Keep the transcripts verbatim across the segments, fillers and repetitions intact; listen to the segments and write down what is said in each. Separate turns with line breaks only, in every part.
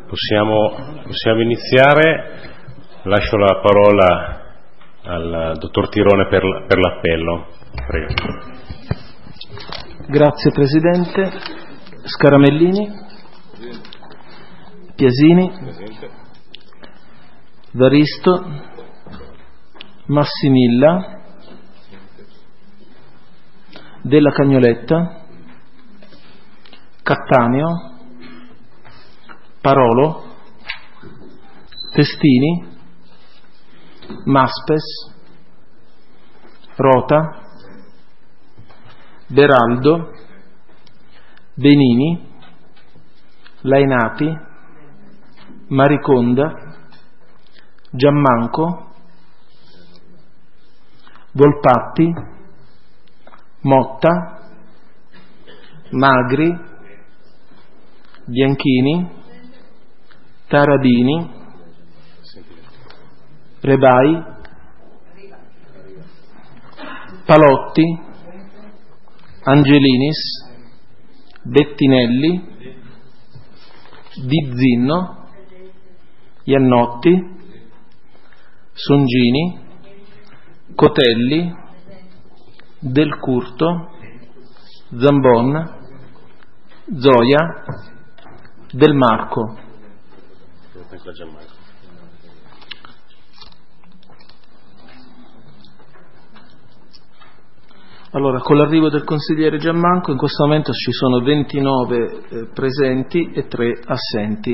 Possiamo, possiamo iniziare. Lascio la parola al dottor Tirone per, per l'appello. Prego.
Grazie Presidente. Scaramellini, Piasini, Varisto, Massimilla, Della Cagnoletta, Cattaneo, Parolo, Testini, Maspes, Rota, Beraldo, Benini, Lainati, Mariconda, Giammanco, Volpatti, Motta, Magri, Bianchini, Taradini, Rebai, Palotti, Angelinis, Bettinelli, Di Zinno, Iannotti, Songini, Cotelli, Del Curto, Zambon, Zoia, Del Marco. Allora, con l'arrivo del consigliere Giammanco in questo momento ci sono ventinove eh, presenti e tre assenti.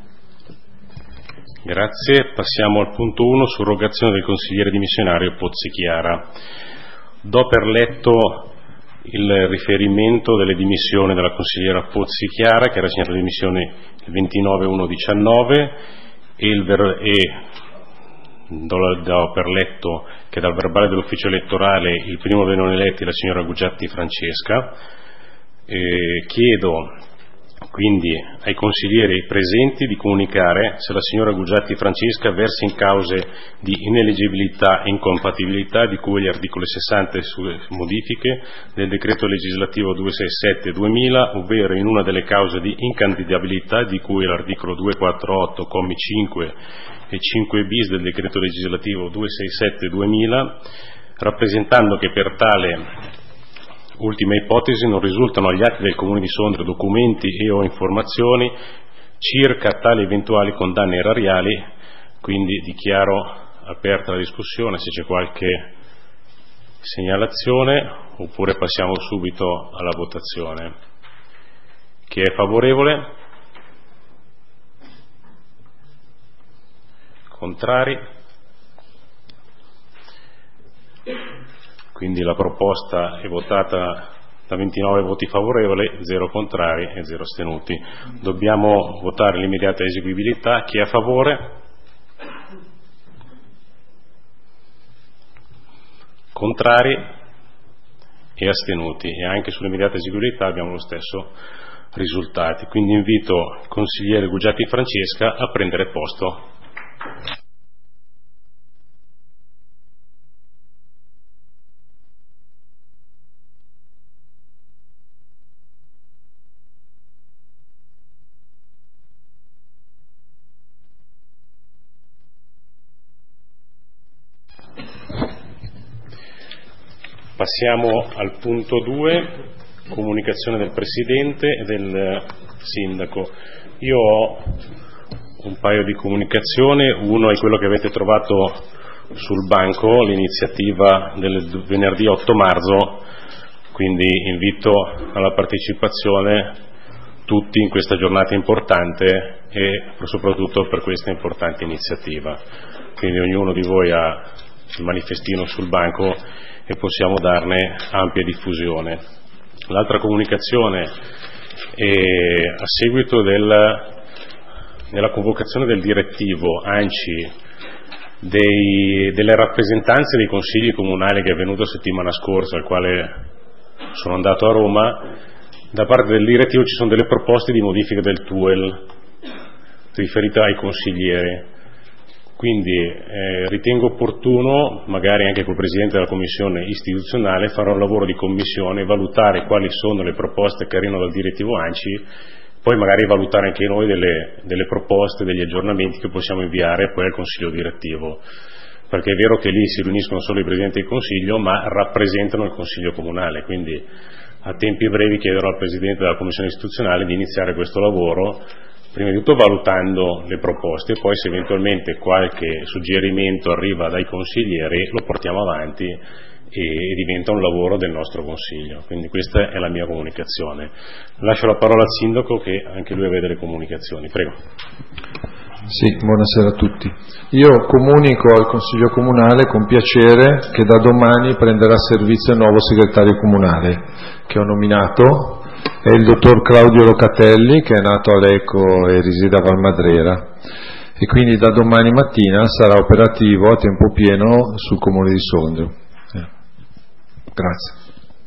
Grazie. Passiamo al punto uno, surrogazione del consigliere dimissionario Pozzichiara. Do per letto il riferimento delle dimissioni della consigliera Pozzichiara, che era segnata le dimissioni il ventinove uno diciannove, e, il ver- e do, do per letto che dal verbale dell'ufficio elettorale il primo dei non eletti è la signora Gugiatti Francesca. E chiedo quindi ai consiglieri presenti di comunicare se la signora Gugiatti Francesca versa in cause di ineleggibilità e incompatibilità di cui gli articoli sessanta e sulle modifiche del decreto legislativo duecentosessantasette duemila, ovvero in una delle cause di incandidabilità di cui l'articolo duecentoquarantotto commi cinque e cinque bis del decreto legislativo duecentosessantasette duemila, rappresentando che per tale ultima ipotesi non risultano agli atti del Comune di Sondrio documenti e o informazioni circa tali eventuali condanne erariali. Quindi dichiaro aperta la discussione, se c'è qualche segnalazione, oppure passiamo subito alla votazione. Chi è favorevole? Contrari? Quindi la proposta è votata da ventinove voti favorevoli, zero contrari e zero astenuti. Dobbiamo votare l'immediata eseguibilità. Chi è a favore? Contrari e astenuti. E anche sull'immediata eseguibilità abbiamo lo stesso risultati. Quindi invito il consigliere Gugiatti Francesca a prendere posto. Passiamo al punto due, comunicazione del Presidente e del Sindaco. Io ho un paio di comunicazioni, uno è quello che avete trovato sul banco, l'iniziativa del venerdì otto marzo, quindi invito alla partecipazione tutti in questa giornata importante e soprattutto per questa importante iniziativa. Quindi ognuno di voi ha il manifestino sul banco e possiamo darne ampia diffusione. L'altra comunicazione è a seguito del, della convocazione del direttivo ANCI dei, delle rappresentanze dei consigli comunali che è avvenuto settimana scorsa, al quale sono andato a Roma. Da parte del direttivo ci sono delle proposte di modifica del T U E L riferite ai consiglieri. Quindi eh, ritengo opportuno, magari anche col Presidente della Commissione istituzionale, fare un lavoro di commissione e valutare quali sono le proposte che arrivano dal direttivo ANCI poi magari valutare anche noi delle, delle proposte, degli aggiornamenti che possiamo inviare poi al Consiglio direttivo, perché è vero che lì si riuniscono solo i Presidenti del Consiglio, ma rappresentano il Consiglio Comunale, quindi a tempi brevi chiederò al Presidente della Commissione Istituzionale di iniziare questo lavoro, prima di tutto valutando le proposte, e poi se eventualmente qualche suggerimento arriva dai consiglieri lo portiamo avanti e diventa un lavoro del nostro Consiglio. Quindi questa è la mia comunicazione. Lascio la parola al Sindaco, che anche lui aveva delle comunicazioni. Prego.
Sì, buonasera a tutti. Io comunico al Consiglio Comunale con piacere che da domani prenderà servizio il nuovo segretario comunale che ho nominato, è il dottor Claudio Locatelli, che è nato a Lecco e risiede a Valmadrera, e quindi da domani mattina sarà operativo a tempo pieno sul Comune di Sondrio. Eh. Grazie.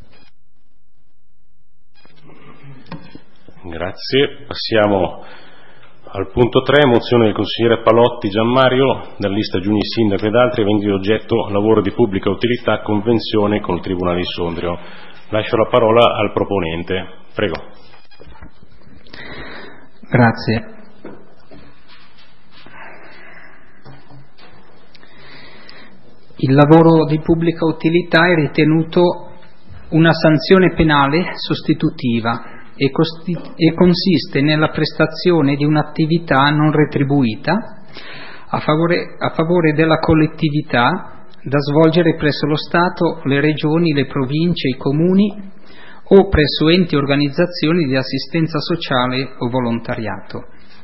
Grazie. Passiamo al punto tre, mozione del consigliere Palotti Gianmario, dalla lista Giugni Sindaco ed altri, aventi oggetto lavoro di pubblica utilità, convenzione con il Tribunale di Sondrio. Lascio la parola al proponente. Prego.
Grazie. Il lavoro di pubblica utilità è ritenuto una sanzione penale sostitutiva e, costi- e consiste nella prestazione di un'attività non retribuita a favore, a favore della collettività da svolgere presso lo Stato, le regioni, le province, i comuni o presso enti e organizzazioni di assistenza sociale o volontariato.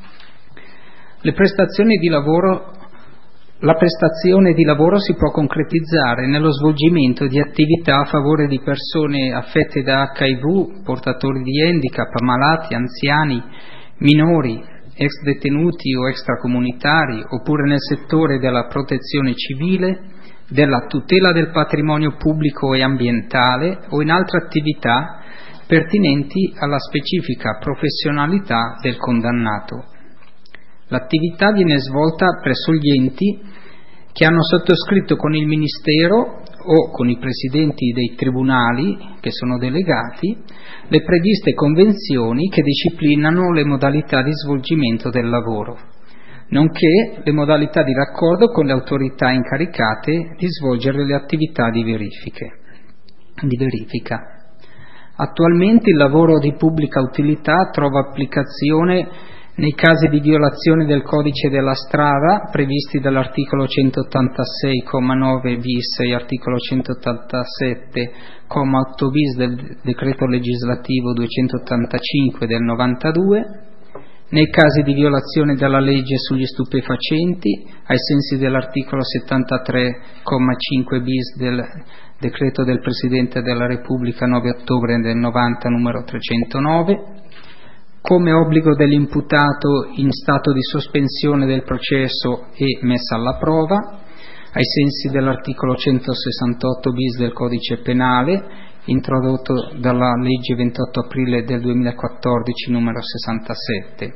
Le prestazioni di lavoro La prestazione di lavoro si può concretizzare nello svolgimento di attività a favore di persone affette da acca i vu, portatori di handicap, malati, anziani, minori, ex detenuti o extracomunitari, oppure nel settore della protezione civile, della tutela del patrimonio pubblico e ambientale o in altre attività pertinenti alla specifica professionalità del condannato. L'attività viene svolta presso gli enti che hanno sottoscritto con il Ministero o con i presidenti dei tribunali, che sono delegati, le previste convenzioni che disciplinano le modalità di svolgimento del lavoro, nonché le modalità di raccordo con le autorità incaricate di svolgere le attività di verifiche, di verifica. Attualmente il lavoro di pubblica utilità trova applicazione nei casi di violazione del codice della strada previsti dall'articolo centottantasei comma nove bis e articolo centottantasette comma otto bis del decreto legislativo duecentottantacinque del novantadue, nei casi di violazione della legge sugli stupefacenti ai sensi dell'articolo settantatré comma cinque bis del decreto del Presidente della Repubblica nove ottobre del novanta numero trecentonove, come obbligo dell'imputato in stato di sospensione del processo e messa alla prova, ai sensi dell'articolo centosessantotto bis del Codice Penale, introdotto dalla legge ventotto aprile del duemilaquattordici numero sessantasette.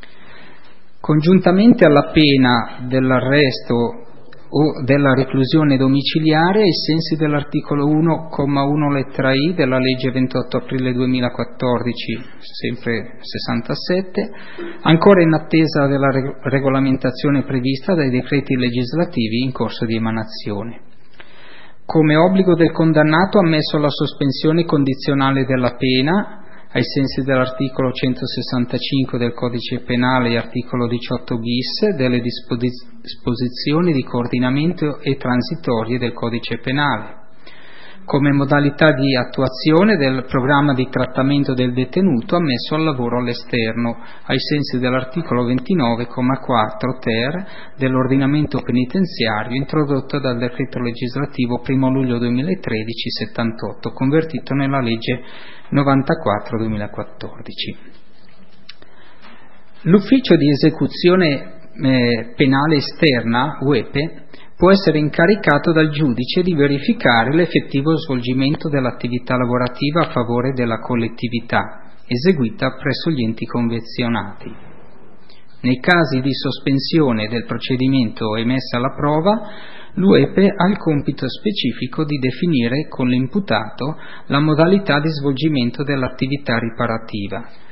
Congiuntamente alla pena dell'arresto o della reclusione domiciliare ai sensi dell'articolo uno comma uno lettera I della legge ventotto aprile duemilaquattordici, sempre sessantasette, ancora in attesa della reg- regolamentazione prevista dai decreti legislativi in corso di emanazione. Come obbligo del condannato ammesso alla sospensione condizionale della pena, ai sensi dell'articolo centosessantacinque del Codice Penale e articolo diciotto bis delle disposizioni di coordinamento e transitorie del Codice Penale, come modalità di attuazione del programma di trattamento del detenuto ammesso al lavoro all'esterno, ai sensi dell'articolo ventinove comma quattro ter dell'ordinamento penitenziario introdotto dal decreto legislativo primo luglio duemilatredici settantotto, convertito nella legge novantaquattro duemilaquattordici. L'ufficio di esecuzione eh, penale esterna, U E P E, può essere incaricato dal giudice di verificare l'effettivo svolgimento dell'attività lavorativa a favore della collettività, eseguita presso gli enti convenzionati. Nei casi di sospensione del procedimento e messa alla prova, l'U E P E ha il compito specifico di definire con l'imputato la modalità di svolgimento dell'attività riparativa,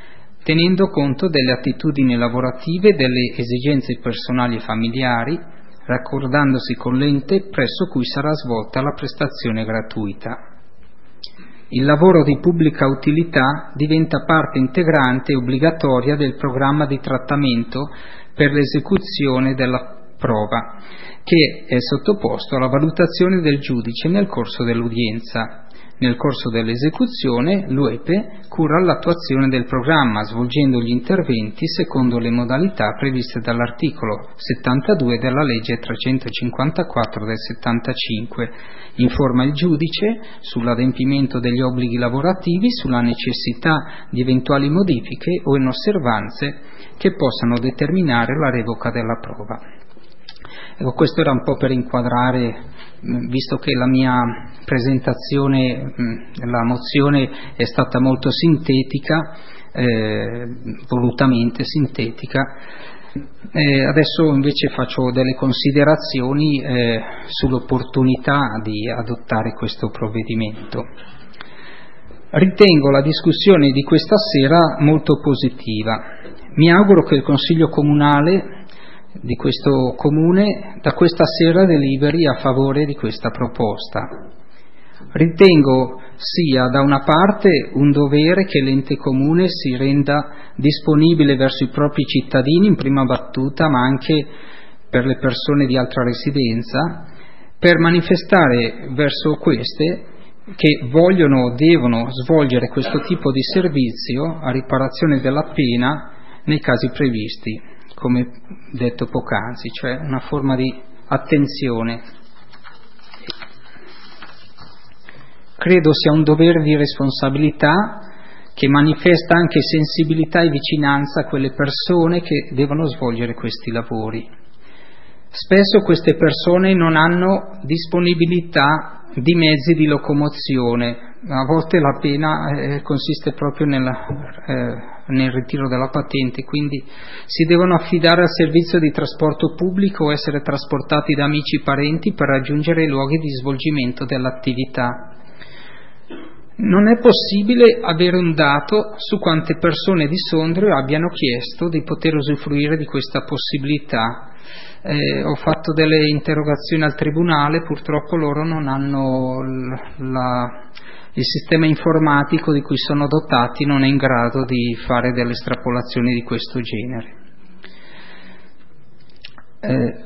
tenendo conto delle attitudini lavorative e delle esigenze personali e familiari, raccordandosi con l'ente presso cui sarà svolta la prestazione gratuita. Il lavoro di pubblica utilità diventa parte integrante e obbligatoria del programma di trattamento per l'esecuzione della prova, che è sottoposto alla valutazione del giudice nel corso dell'udienza. Nel corso dell'esecuzione l'U E P E cura l'attuazione del programma, svolgendo gli interventi secondo le modalità previste dall'articolo settantadue della legge trecentocinquantaquattro del settantacinque. Informa il giudice sull'adempimento degli obblighi lavorativi, sulla necessità di eventuali modifiche o inosservanze che possano determinare la revoca della prova. Ecco, questo era un po' per inquadrare, visto che la mia presentazione, la mozione è stata molto sintetica, eh, volutamente sintetica. Eh, adesso invece faccio delle considerazioni eh, sull'opportunità di adottare questo provvedimento. Ritengo la discussione di questa sera molto positiva. Mi auguro che il Consiglio Comunale di questo comune da questa sera deliberi a favore di questa proposta. Ritengo sia da una parte un dovere che l'ente comune si renda disponibile verso i propri cittadini in prima battuta, ma anche per le persone di altra residenza, per manifestare verso queste che vogliono o devono svolgere questo tipo di servizio a riparazione della pena nei casi previsti, come detto poc'anzi, cioè una forma di attenzione. Credo sia un dovere di responsabilità che manifesta anche sensibilità e vicinanza a quelle persone che devono svolgere questi lavori. Spesso queste persone non hanno disponibilità di mezzi di locomozione, a volte la pena eh, consiste proprio nella, eh, nel ritiro della patente, quindi si devono affidare al servizio di trasporto pubblico o essere trasportati da amici e parenti per raggiungere i luoghi di svolgimento dell'attività. Non è possibile avere un dato su quante persone di Sondrio abbiano chiesto di poter usufruire di questa possibilità. Eh, ho fatto delle interrogazioni al Tribunale, purtroppo loro non hanno la, il sistema informatico di cui sono dotati, non è in grado di fare delle estrapolazioni di questo genere. Eh,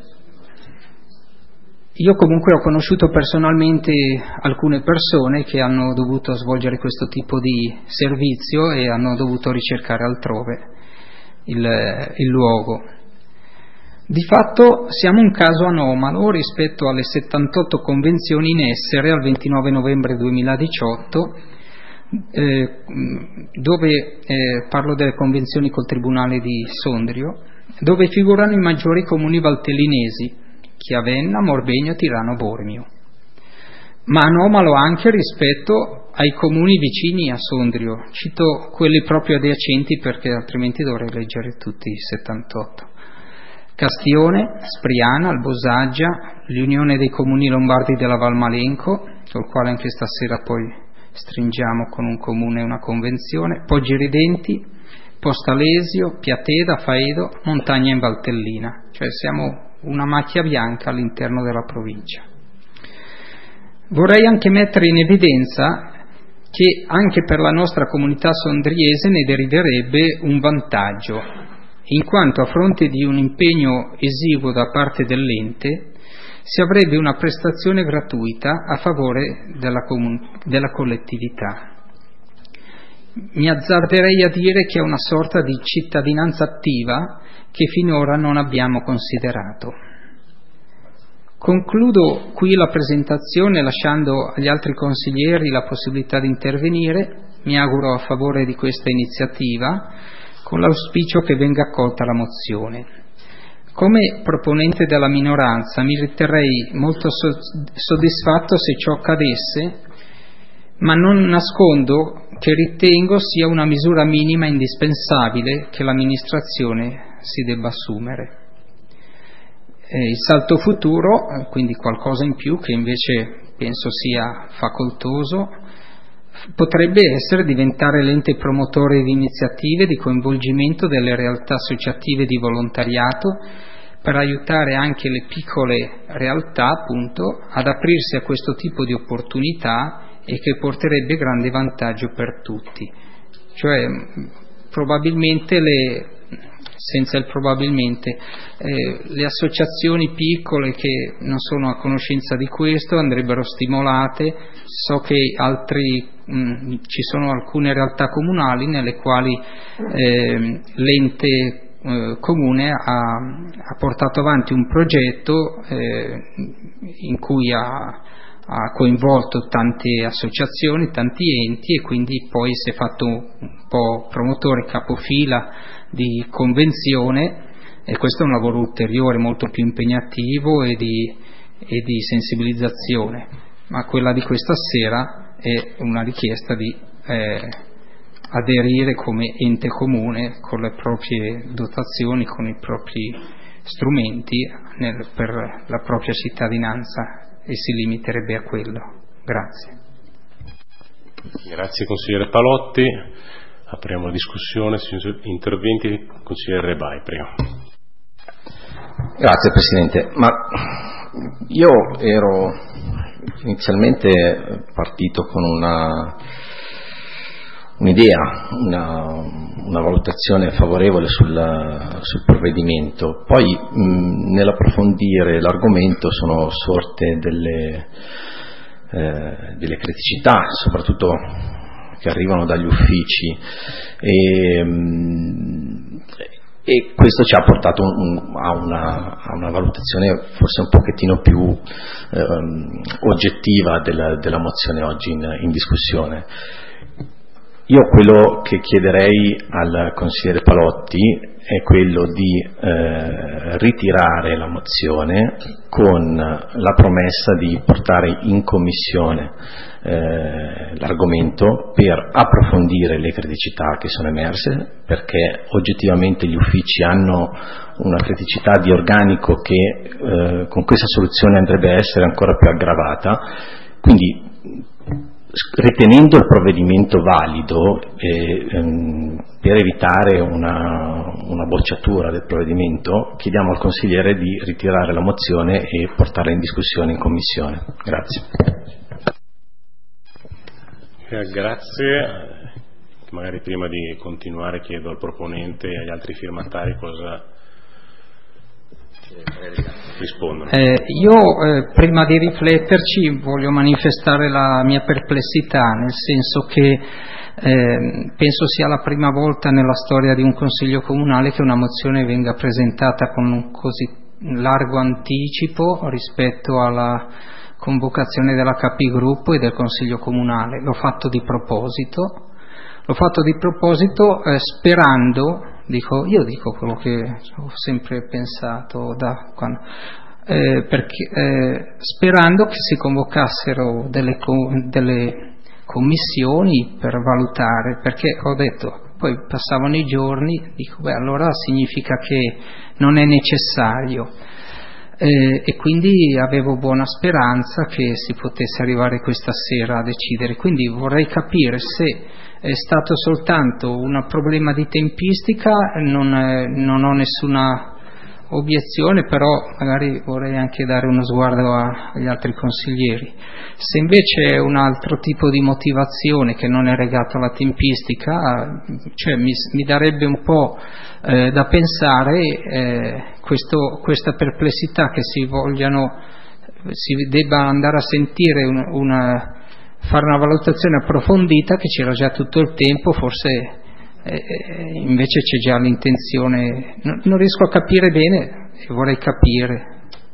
Io comunque ho conosciuto personalmente alcune persone che hanno dovuto svolgere questo tipo di servizio e hanno dovuto ricercare altrove il, il luogo. Di fatto siamo un caso anomalo rispetto alle settantotto convenzioni in essere al ventinove novembre duemiladiciotto, eh, dove eh, parlo delle convenzioni col Tribunale di Sondrio, dove figurano i maggiori comuni valtellinesi: Chiavenna, Morbegno, Tirano, Bormio, ma anomalo anche rispetto ai comuni vicini a Sondrio. Cito quelli proprio adiacenti perché altrimenti dovrei leggere tutti i settantotto. Castione, Spriana, Albosaggia, l'Unione dei Comuni Lombardi della Valmalenco, col quale anche stasera poi stringiamo con un comune una convenzione, Poggi Ridenti, Postalesio, Piateda, Faedo, Montagna in Valtellina, cioè siamo una macchia bianca all'interno della provincia. Vorrei anche mettere in evidenza che anche per la nostra comunità sondriese ne deriverebbe un vantaggio, in quanto a fronte di un impegno esiguo da parte dell'ente si avrebbe una prestazione gratuita a favore della, comun- della collettività. Mi azzarderei a dire che è una sorta di cittadinanza attiva che finora non abbiamo considerato. Concludo qui la presentazione lasciando agli altri consiglieri la possibilità di intervenire. Mi auguro a favore di questa iniziativa, con l'auspicio che venga accolta la mozione. Come proponente della minoranza mi riterrei molto soddisfatto se ciò accadesse, ma non nascondo che ritengo sia una misura minima indispensabile che l'amministrazione si debba assumere. Eh, il salto futuro, quindi qualcosa in più che invece penso sia facoltoso, potrebbe essere diventare l'ente promotore di iniziative di coinvolgimento delle realtà associative di volontariato, per aiutare anche le piccole realtà, appunto, ad aprirsi a questo tipo di opportunità, e che porterebbe grande vantaggio per tutti. Cioè, probabilmente le, senza il probabilmente, eh, le associazioni piccole che non sono a conoscenza di questo andrebbero stimolate. So che altri, mh, ci sono alcune realtà comunali nelle quali eh, l'ente eh, comune ha, ha portato avanti un progetto eh, in cui ha ha coinvolto tante associazioni, tanti enti, e quindi poi si è fatto un po' promotore, capofila di convenzione, e questo è un lavoro ulteriore molto più impegnativo e di, e di sensibilizzazione, ma quella di questa sera è una richiesta di eh, aderire come ente comune con le proprie dotazioni, con i propri strumenti nel, per la propria cittadinanza, e si limiterebbe a quello. Grazie.
Grazie consigliere Palotti. Apriamo la discussione, interventi. Consigliere Rebai, prego.
Grazie Presidente. Ma io ero inizialmente partito con una un'idea, una, una valutazione favorevole sul, sul provvedimento. Poi mh, nell'approfondire l'argomento sono sorte delle, eh, delle criticità, soprattutto che arrivano dagli uffici, e, mh, e questo ci ha portato un, a, una, a una valutazione forse un pochettino più ehm, oggettiva della, della mozione oggi in, in discussione. Io quello che chiederei al consigliere Palotti è quello di eh, ritirare la mozione con la promessa di portare in commissione eh, l'argomento per approfondire le criticità che sono emerse, perché oggettivamente gli uffici hanno una criticità di organico che eh, con questa soluzione andrebbe a essere ancora più aggravata. Quindi, ritenendo il provvedimento valido, eh, ehm, per evitare una, una bocciatura del provvedimento, chiediamo al consigliere di ritirare la mozione e portarla in discussione in commissione. Grazie.
Eh, grazie. Magari prima di continuare chiedo al proponente e agli altri firmatari cosa rispondono.
Eh, io eh, prima di rifletterci voglio manifestare la mia perplessità, nel senso che eh, penso sia la prima volta nella storia di un consiglio comunale che una mozione venga presentata con un così largo anticipo rispetto alla convocazione della capigruppo e del consiglio comunale. L'ho fatto di proposito, l'ho fatto di proposito eh, sperando, dico, io dico quello che ho sempre pensato da quando, eh, perché, eh, sperando che si convocassero delle, delle commissioni per valutare, perché ho detto, poi passavano i giorni, dico, beh, allora significa che non è necessario. Eh, e quindi avevo buona speranza che si potesse arrivare questa sera a decidere. Quindi vorrei capire se è stato soltanto un problema di tempistica, non, è, non ho nessuna obiezione, però magari vorrei anche dare uno sguardo a, agli altri consiglieri. Se invece è un altro tipo di motivazione che non è legato alla tempistica, cioè mi, mi darebbe un po' eh, da pensare eh, questo, questa perplessità che si vogliano, si debba andare a sentire una, una, fare una valutazione approfondita, che c'era già tutto il tempo, forse eh, invece c'è già l'intenzione, non, non riesco a capire bene e vorrei capire.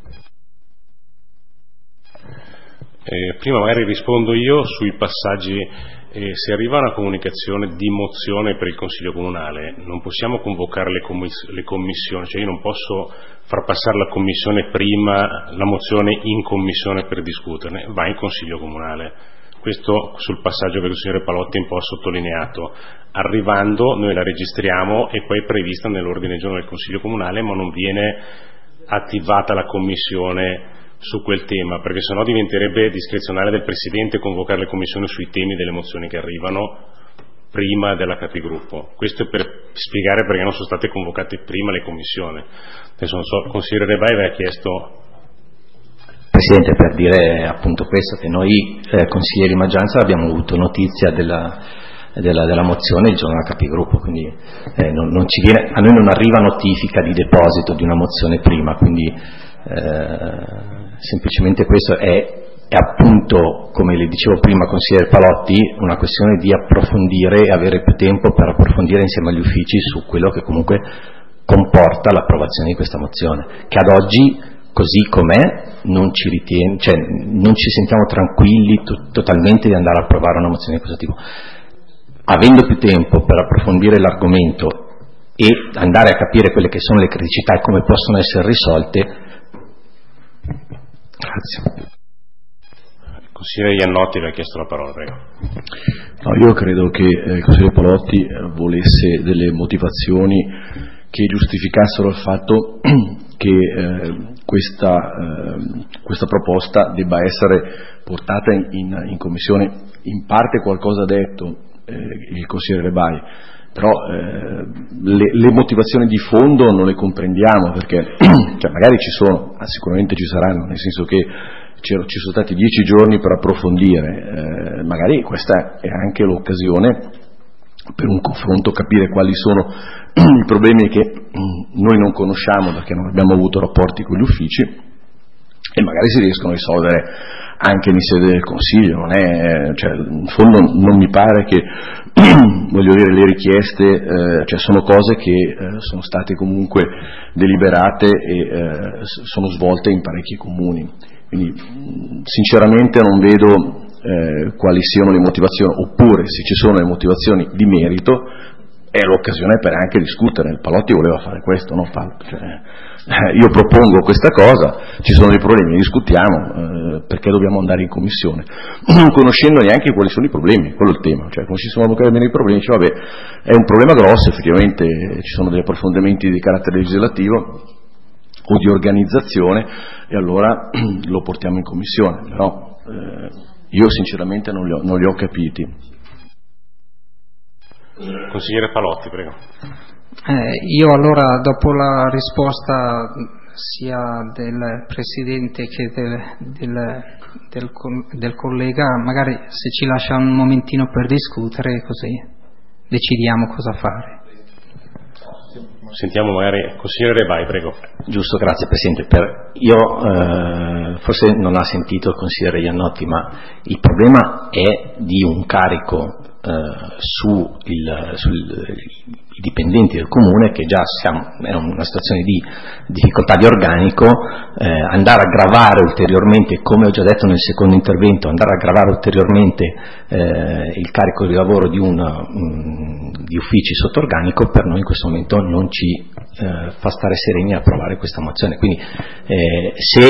Eh, prima magari rispondo io sui passaggi. Eh, se arriva una comunicazione di mozione per il Consiglio Comunale, non possiamo convocare le, commiss- le commissioni, cioè io non posso far passare la commissione prima, la mozione in commissione per discuterne, va in Consiglio Comunale. Questo sul passaggio che il consigliere Palotti ha un po' sottolineato. Arrivando noi la registriamo e poi è prevista nell'ordine del giorno del Consiglio Comunale, ma non viene attivata la commissione su quel tema, perché sennò diventerebbe discrezionale del Presidente convocare le commissioni sui temi delle mozioni che arrivano prima della capigruppo. Questo è per spiegare perché non sono state convocate prima le commissioni. Adesso non so, il consigliere Rebai aveva chiesto.
Presidente, per dire appunto questo, che noi eh, consiglieri di maggioranza abbiamo avuto notizia della, della, della mozione il giorno della capigruppo, quindi eh, non, non ci viene, a noi non arriva notifica di deposito di una mozione prima, quindi eh, semplicemente questo è È appunto, come le dicevo prima, consigliere Palotti, una questione di approfondire e avere più tempo per approfondire insieme agli uffici su quello che comunque comporta l'approvazione di questa mozione, che ad oggi, così com'è, non ci ritiene, cioè non ci sentiamo tranquilli to- totalmente di andare a approvare una mozione di questo tipo. Avendo più tempo per approfondire l'argomento e andare a capire quelle che sono le criticità e come possono essere risolte. Grazie.
Consigliere Iannotti le ha chiesto la parola, prego.
No, io credo che eh, il consigliere Palotti eh, volesse delle motivazioni che giustificassero il fatto che eh, questa, eh, questa proposta debba essere portata in, in, in commissione. In parte qualcosa ha detto eh, il consigliere Rebai, però eh, le, le motivazioni di fondo non le comprendiamo, perché cioè, magari ci sono, sicuramente ci saranno, nel senso che ci sono stati dieci giorni per approfondire, eh, magari questa è anche l'occasione per un confronto, capire quali sono i problemi che noi non conosciamo perché non abbiamo avuto rapporti con gli uffici e magari si riescono a risolvere anche in sede del Consiglio. Non è, cioè, in fondo non mi pare che voglio dire, le richieste eh, cioè sono cose che eh, sono state comunque deliberate e eh, sono svolte in parecchi comuni. Quindi sinceramente non vedo eh, quali siano le motivazioni, oppure se ci sono le motivazioni di merito è l'occasione per anche discutere. Il Palotti voleva fare questo, no? Cioè, eh, io propongo questa cosa, ci sono dei problemi, discutiamo, eh, perché dobbiamo andare in commissione, non conoscendo neanche quali sono i problemi, quello è il tema. Cioè, come ci sono i problemi, dice, vabbè, è un problema grosso, effettivamente ci sono degli approfondimenti di carattere legislativo o di organizzazione e allora lo portiamo in commissione, però eh, io sinceramente non li ho, non li ho capiti.
Consigliere Palotti, prego.
Eh, io allora, dopo la risposta sia del Presidente che del, del, del, del collega, magari se ci lascia un momentino per discutere, così decidiamo cosa fare.
Sentiamo magari consigliere Rebai, prego.
Giusto, grazie Presidente. Per, io eh, forse non ha sentito il consigliere Iannotti, ma il problema è di un carico eh, su il, sul, i dipendenti del comune, che già siamo, è una situazione di difficoltà di organico, eh, andare a aggravare ulteriormente, come ho già detto nel secondo intervento, andare a aggravare ulteriormente eh, il carico di lavoro di, un, um, di uffici sotto organico, per noi in questo momento non ci eh, fa stare sereni a approvare questa mozione. Quindi eh, se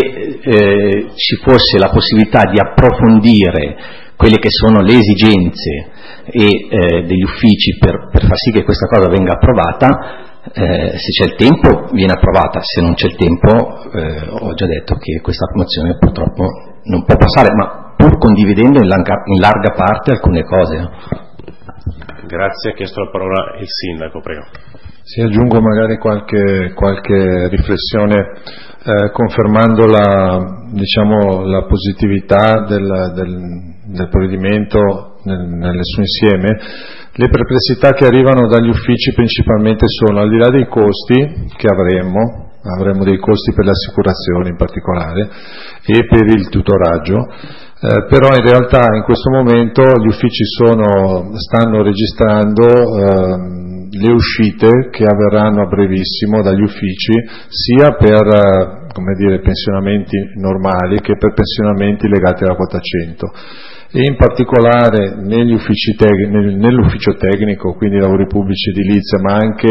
eh, ci fosse la possibilità di approfondire quelle che sono le esigenze e, eh, degli uffici per, per far sì che questa cosa venga approvata, eh, se c'è il tempo viene approvata, se non c'è il tempo eh, ho già detto che questa mozione purtroppo non può passare, ma pur condividendo in larga, in larga parte alcune cose.
Grazie, ha chiesto la parola il Sindaco, prego.
Sì, aggiungo magari qualche, qualche riflessione eh, confermando la, diciamo, la positività del, del, del provvedimento nel, nel suo insieme. Le perplessità che arrivano dagli uffici principalmente sono, al di là dei costi che avremo, avremo dei costi per le assicurazioni in particolare e per il tutoraggio, eh, però in realtà in questo momento gli uffici sono, stanno registrando eh, le uscite che avverranno a brevissimo dagli uffici, sia per eh, come dire, pensionamenti normali che per pensionamenti legati alla quota cento. E in particolare negli uffici tec- nell'ufficio tecnico, quindi lavori pubblici edilizia, ma anche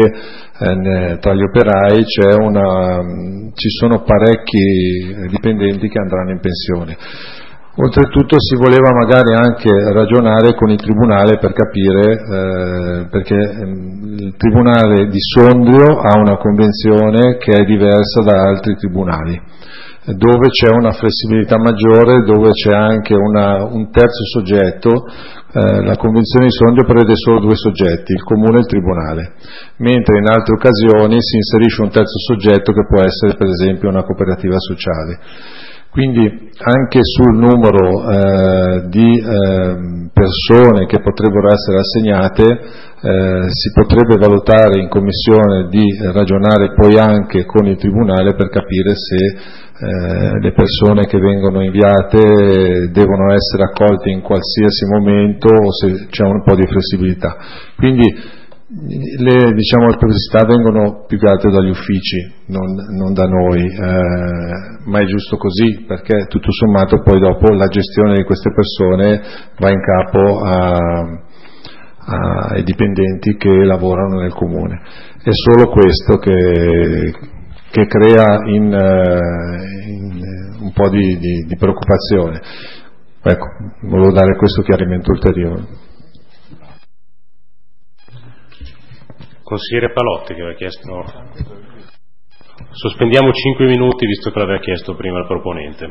eh, tra gli operai c'è una, ci sono parecchi dipendenti che andranno in pensione. Oltretutto si voleva magari anche ragionare con il Tribunale per capire, eh, perché il Tribunale di Sondrio ha una convenzione che è diversa da altri tribunali. dove c'è una flessibilità maggiore, dove c'è anche una, un terzo soggetto. Eh, la Convenzione di Sondrio prevede solo due soggetti, il Comune e il Tribunale, mentre in altre occasioni si inserisce un terzo soggetto che può essere per esempio una cooperativa sociale. Quindi anche sul numero eh, di eh, persone che potrebbero essere assegnate eh, si potrebbe valutare in commissione di ragionare poi anche con il Tribunale per capire se eh, le persone che vengono inviate devono essere accolte in qualsiasi momento o se c'è un po' di flessibilità. Quindi le, diciamo, le perplessità vengono più che altro dagli uffici, non, non da noi, eh, ma è giusto così, perché tutto sommato poi dopo la gestione di queste persone va in capo a, a, ai dipendenti che lavorano nel comune. È solo questo che, che crea in, in un po' di, di, di preoccupazione. Ecco, volevo dare questo chiarimento ulteriore.
Consigliere Palotti che aveva chiesto. Sospendiamo cinque minuti visto che l'aveva chiesto prima il proponente.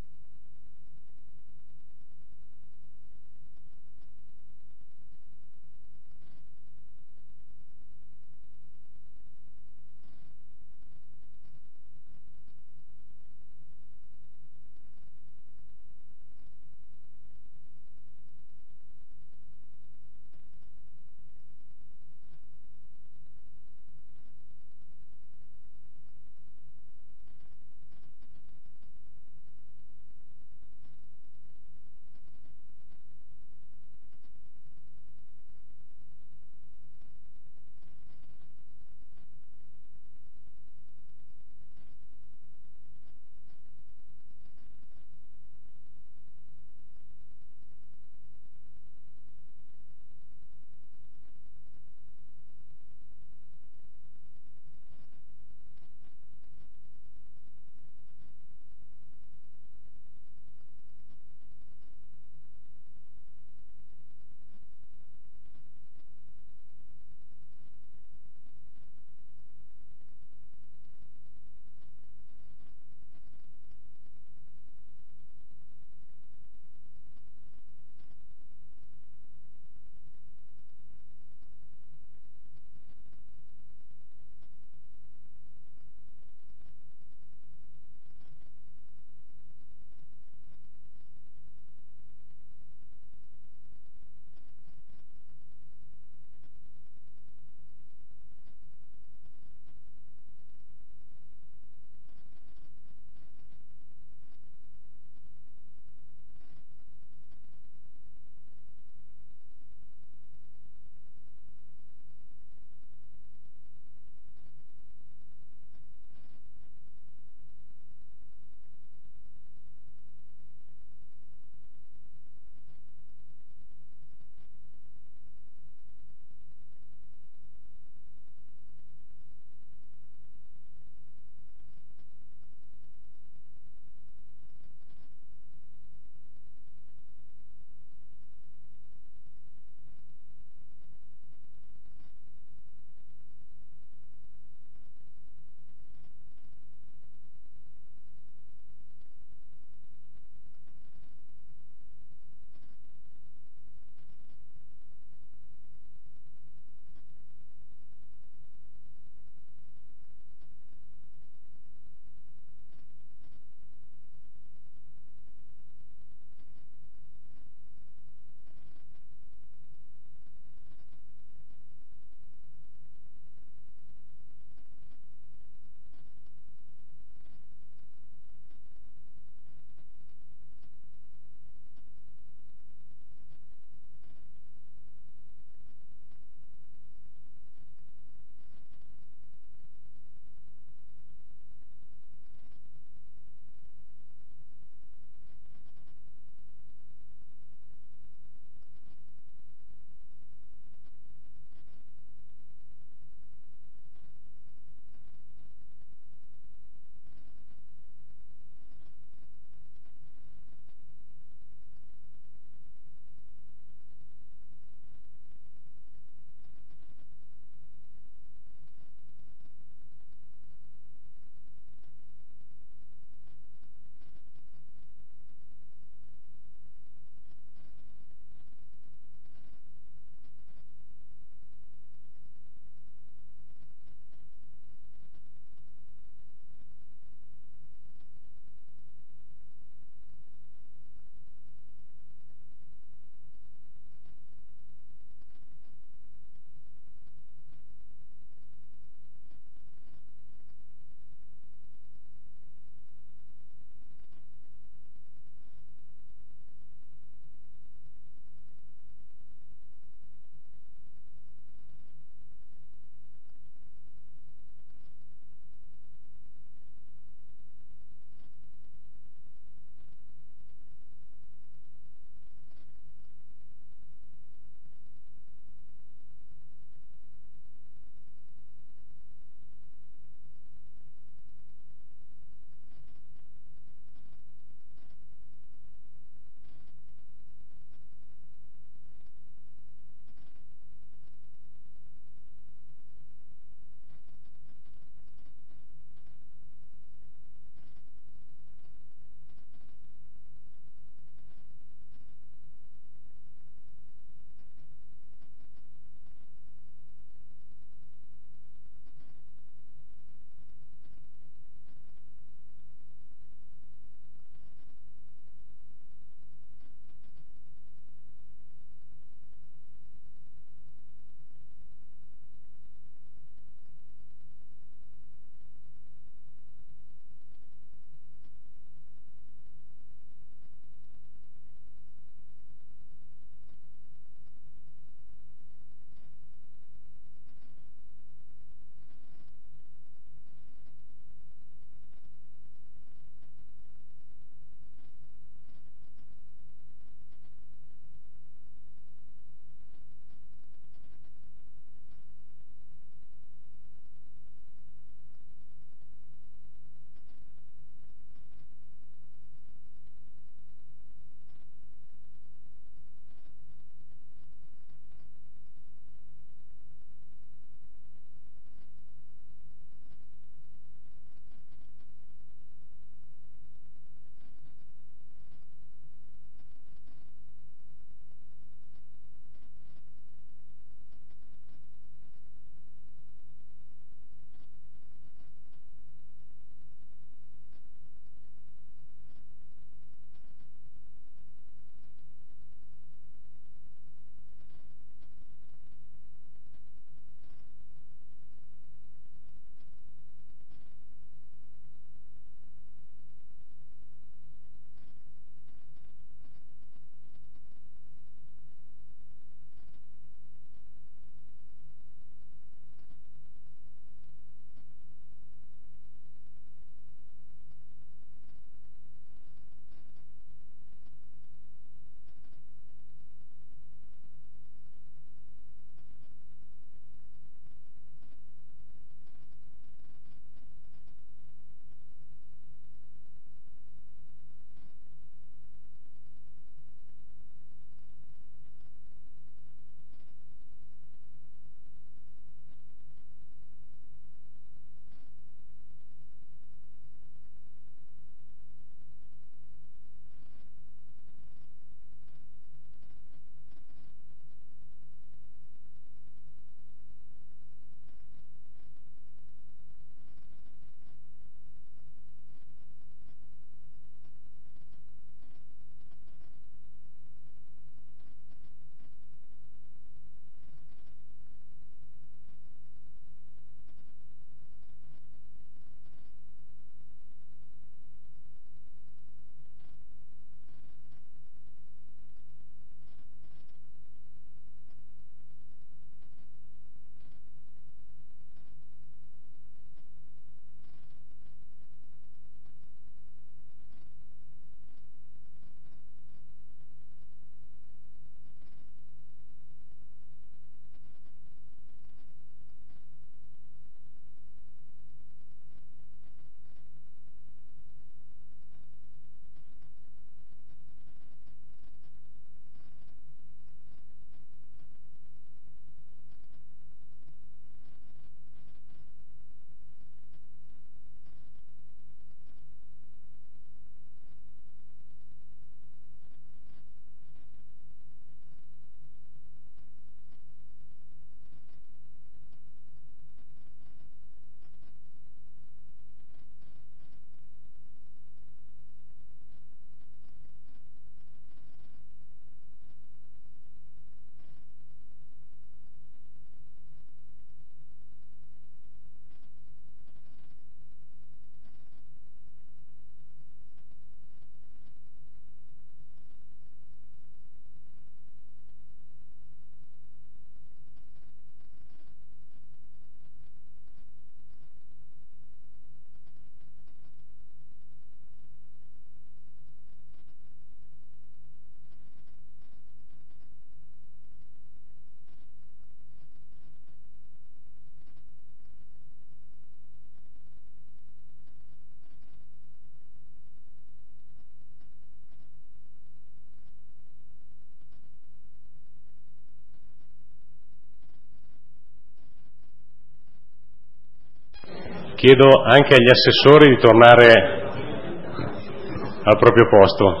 Chiedo anche agli assessori di tornare al proprio posto.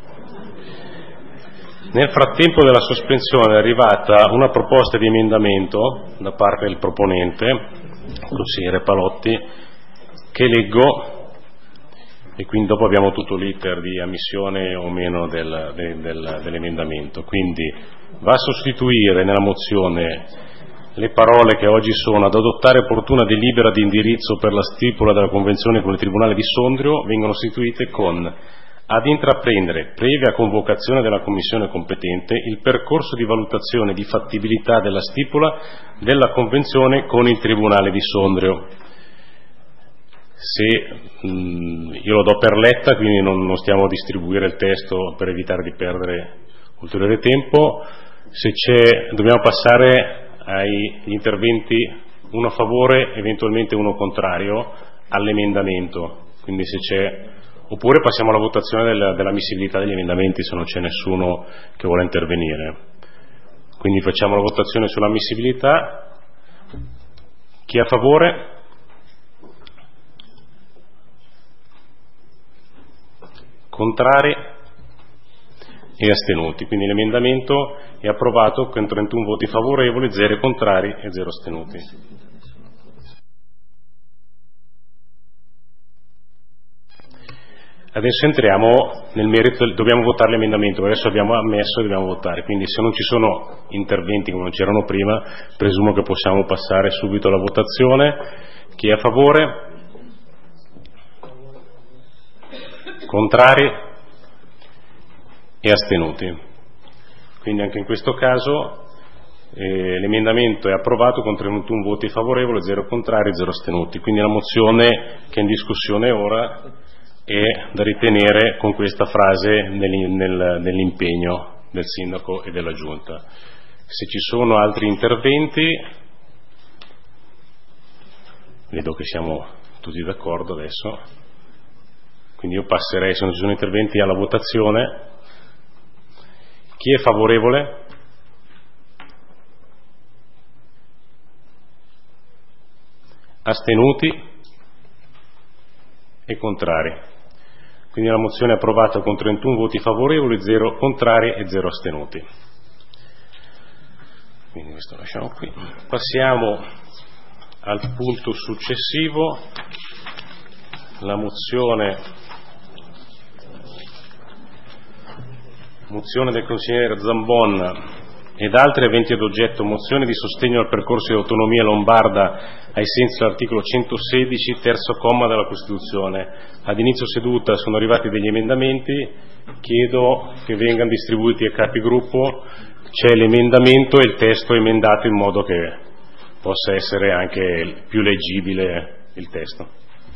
Nel frattempo della sospensione è arrivata una proposta di emendamento da parte del proponente, il consigliere Palotti, che leggo, e quindi dopo abbiamo tutto l'iter di ammissione o meno del, del, del, dell'emendamento. Quindi va a sostituire nella mozione le parole che oggi sono: ad adottare opportuna delibera di indirizzo per la stipula della convenzione con il Tribunale di Sondrio, vengono sostituite con: ad intraprendere, previa convocazione della commissione competente, il percorso di valutazione di fattibilità della stipula della convenzione con il Tribunale di Sondrio. Se mh, io lo do per letta, quindi non, non stiamo a distribuire il testo per evitare di perdere ulteriore tempo. Se c'è, dobbiamo passare agli interventi, uno a favore, eventualmente uno contrario all'emendamento, quindi se c'è, oppure passiamo alla votazione della, dell'ammissibilità degli emendamenti se non c'è nessuno che vuole intervenire. Quindi facciamo la votazione sull'ammissibilità. Chi è a favore? Contrari e astenuti, quindi l'emendamento è approvato con trentuno voti favorevoli, zero contrari e zero astenuti. Adesso entriamo nel merito, del, dobbiamo votare l'emendamento, adesso abbiamo ammesso e dobbiamo votare, quindi se non ci sono interventi come non c'erano prima, presumo che possiamo passare subito alla votazione. Chi è a favore? Contrari e astenuti. Quindi anche in questo caso eh, l'emendamento è approvato con trentuno voti favorevoli, zero contrari e zero astenuti. Quindi la mozione che è in discussione ora è da ritenere con questa frase nel, nel, nell'impegno del sindaco e della giunta. Se ci sono altri interventi, vedo che siamo tutti d'accordo adesso, quindi io passerei, se non ci sono interventi, alla votazione. Chi è favorevole? Astenuti e contrari. Quindi la mozione è approvata con trentuno voti favorevoli, zero contrari e zero astenuti. Quindi questo lasciamo qui. Passiamo al punto successivo, la mozione mozione del consigliere Zambon ed altri aventi ad oggetto mozione di sostegno al percorso di autonomia lombarda ai sensi dell'articolo centosedici, terzo comma della Costituzione. Ad inizio seduta sono arrivati degli emendamenti, chiedo che vengano distribuiti ai capigruppo. C'è l'emendamento e il testo emendato in modo che possa essere anche più leggibile il testo.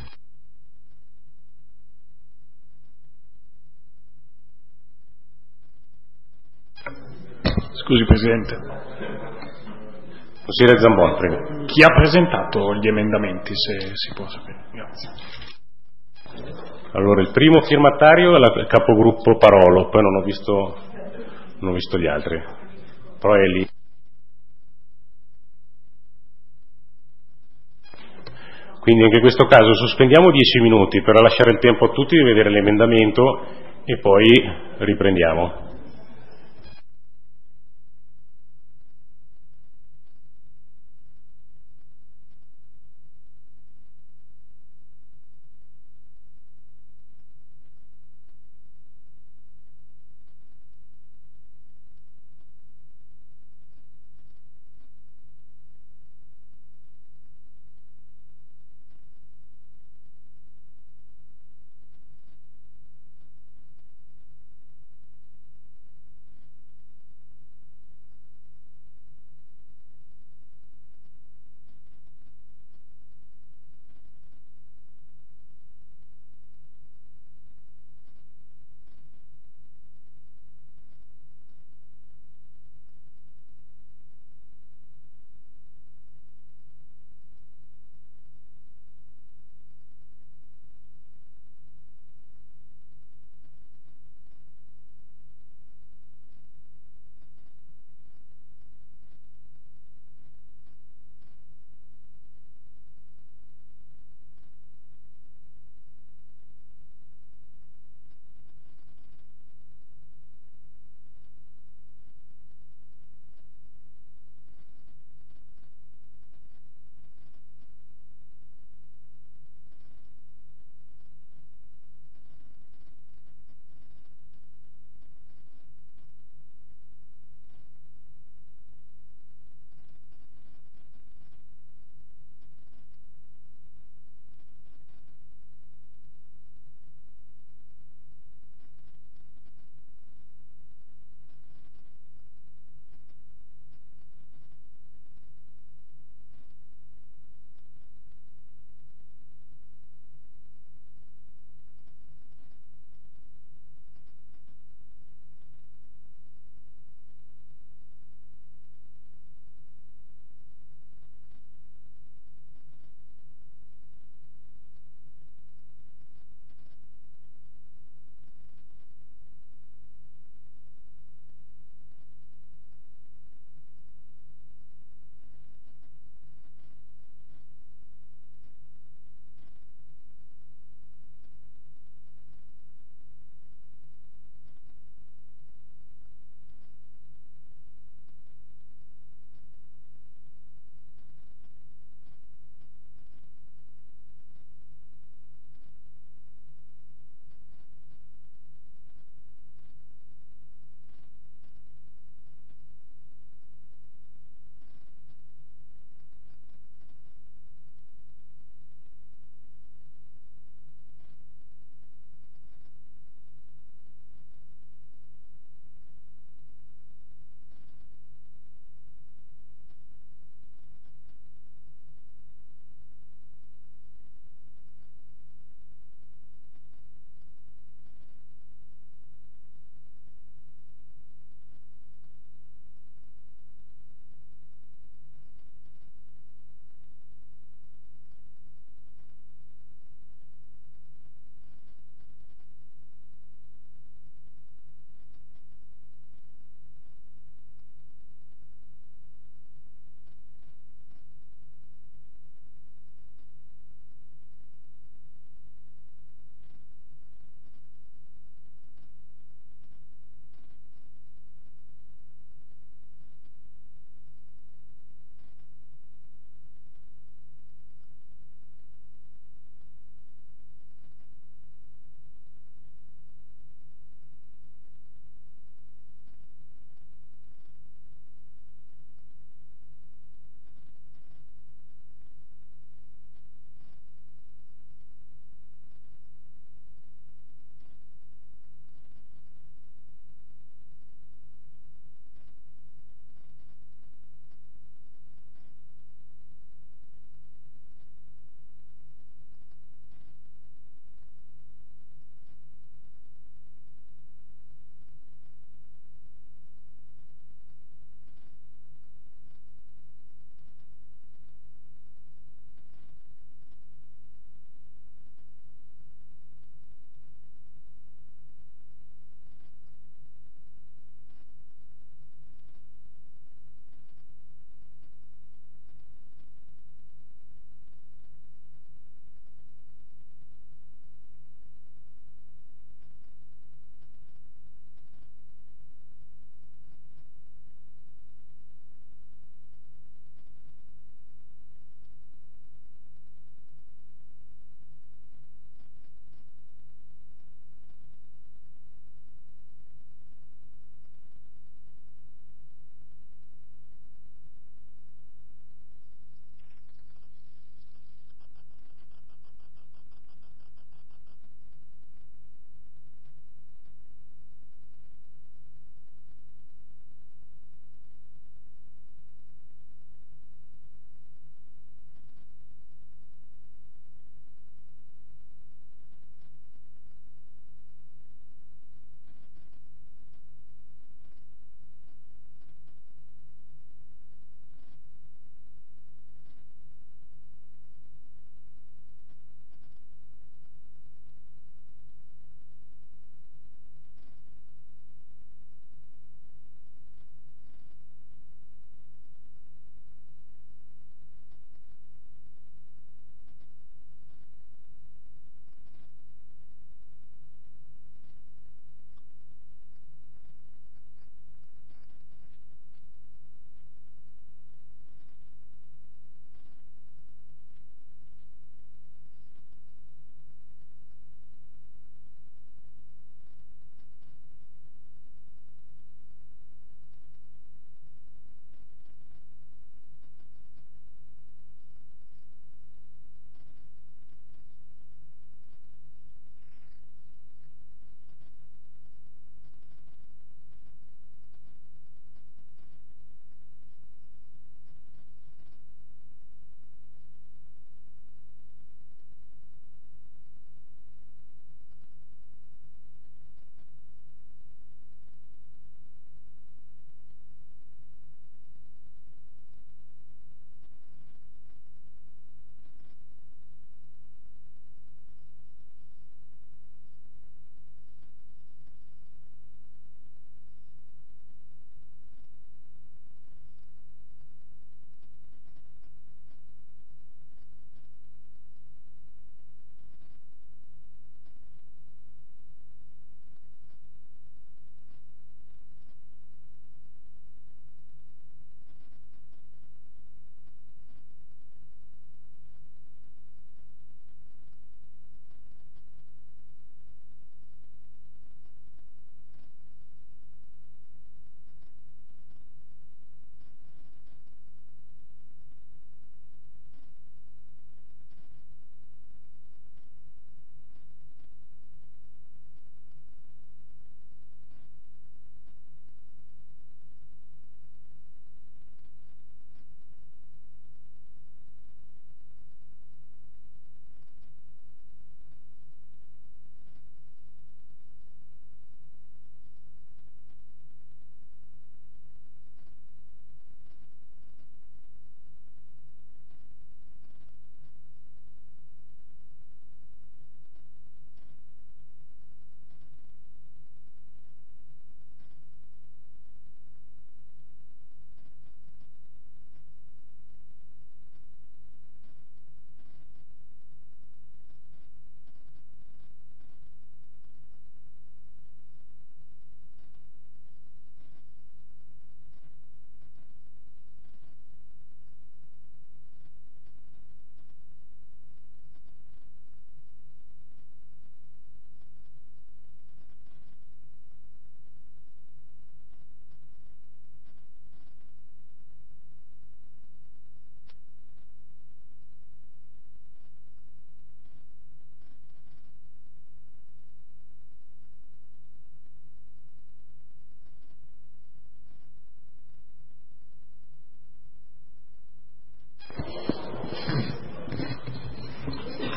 Scusi Presidente.
Consigliere Zambon, prego.
Chi ha presentato gli emendamenti, se si può sapere? Grazie.
Allora, il primo firmatario è il capogruppo Parolo, poi non ho visto, non ho visto gli altri, però è lì. Quindi anche in questo caso sospendiamo dieci minuti per lasciare il tempo a tutti di vedere l'emendamento e poi riprendiamo.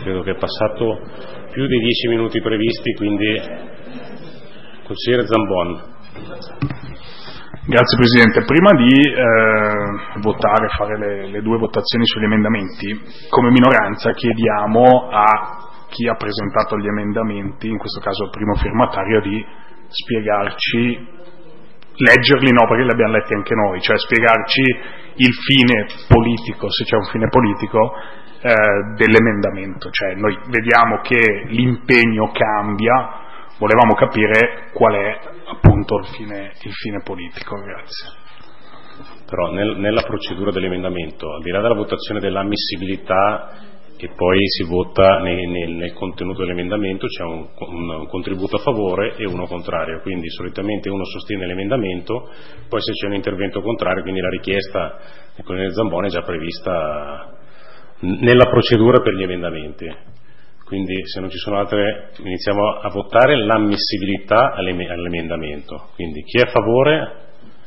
Credo che è passato più dei dieci minuti previsti, quindi consigliere Zambon.
Grazie Presidente. Prima di eh, votare, fare le, le due votazioni sugli emendamenti, come minoranza chiediamo a chi ha presentato gli emendamenti, in questo caso il primo firmatario, di spiegarci, leggerli no perché li abbiamo letti anche noi, cioè spiegarci il fine politico, se c'è un fine politico, eh, dell'emendamento. Cioè noi vediamo che l'impegno cambia, volevamo capire qual è appunto il fine, il fine politico. Grazie.
Però nel, nella procedura dell'emendamento, al di là della votazione dell'ammissibilità e poi si vota nei, nel, nel contenuto dell'emendamento, c'è un, un, un contributo a favore e uno contrario, quindi solitamente uno sostiene l'emendamento, poi se c'è un intervento contrario, quindi la richiesta del colonnello Zambon è già prevista nella procedura per gli emendamenti. Quindi se non ci sono altre iniziamo a votare l'ammissibilità all'emendamento. Quindi chi è a favore?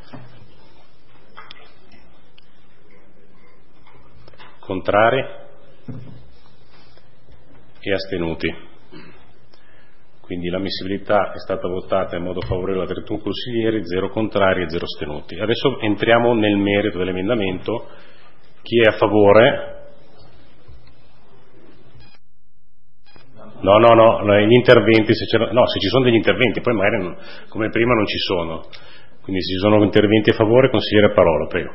Contrari? E astenuti. Quindi l'ammissibilità è stata votata in modo favorevole da trentuno consiglieri, zero contrari e zero astenuti. Adesso entriamo nel merito dell'emendamento. Chi è a favore? No, no, no, gli interventi, se, no, se ci sono degli interventi, poi magari non, come prima non ci sono. Quindi se ci sono interventi a favore, consigliere Parola, prego.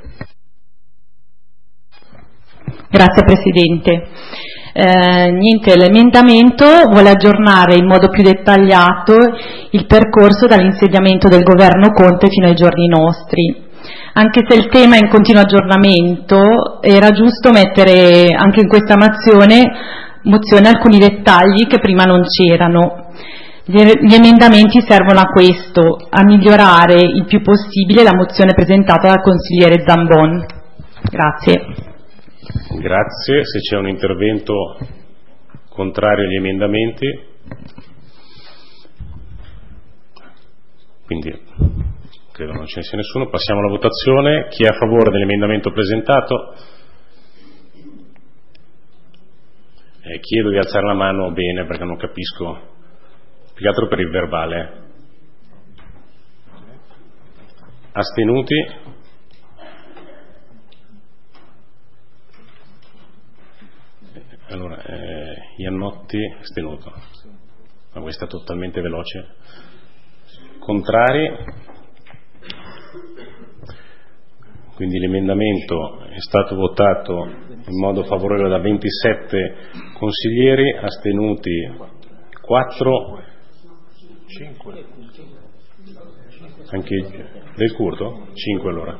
Grazie Presidente. Eh, niente, l'emendamento vuole aggiornare in modo più dettagliato il percorso dall'insediamento del governo Conte fino ai giorni nostri. Anche se il tema è in continuo aggiornamento, era giusto mettere anche in questa mozione, mozione alcuni dettagli che prima non c'erano. Gli emendamenti servono a questo, a migliorare il più possibile la mozione presentata dal consigliere Zambon. Grazie.
Grazie. Se c'è un intervento contrario agli emendamenti, quindi credo non ce ne sia nessuno, passiamo alla votazione. Chi è a favore dell'emendamento presentato? Eh, chiedo di alzare la mano bene perché non capisco, più che altro per il verbale. Astenuti? Allora, eh, Iannotti astenuto, ma questo è totalmente veloce. Contrari? Quindi l'emendamento è stato votato in modo favorevole da ventisette consiglieri, astenuti quattro, cinque. Anche del Curto? cinque allora.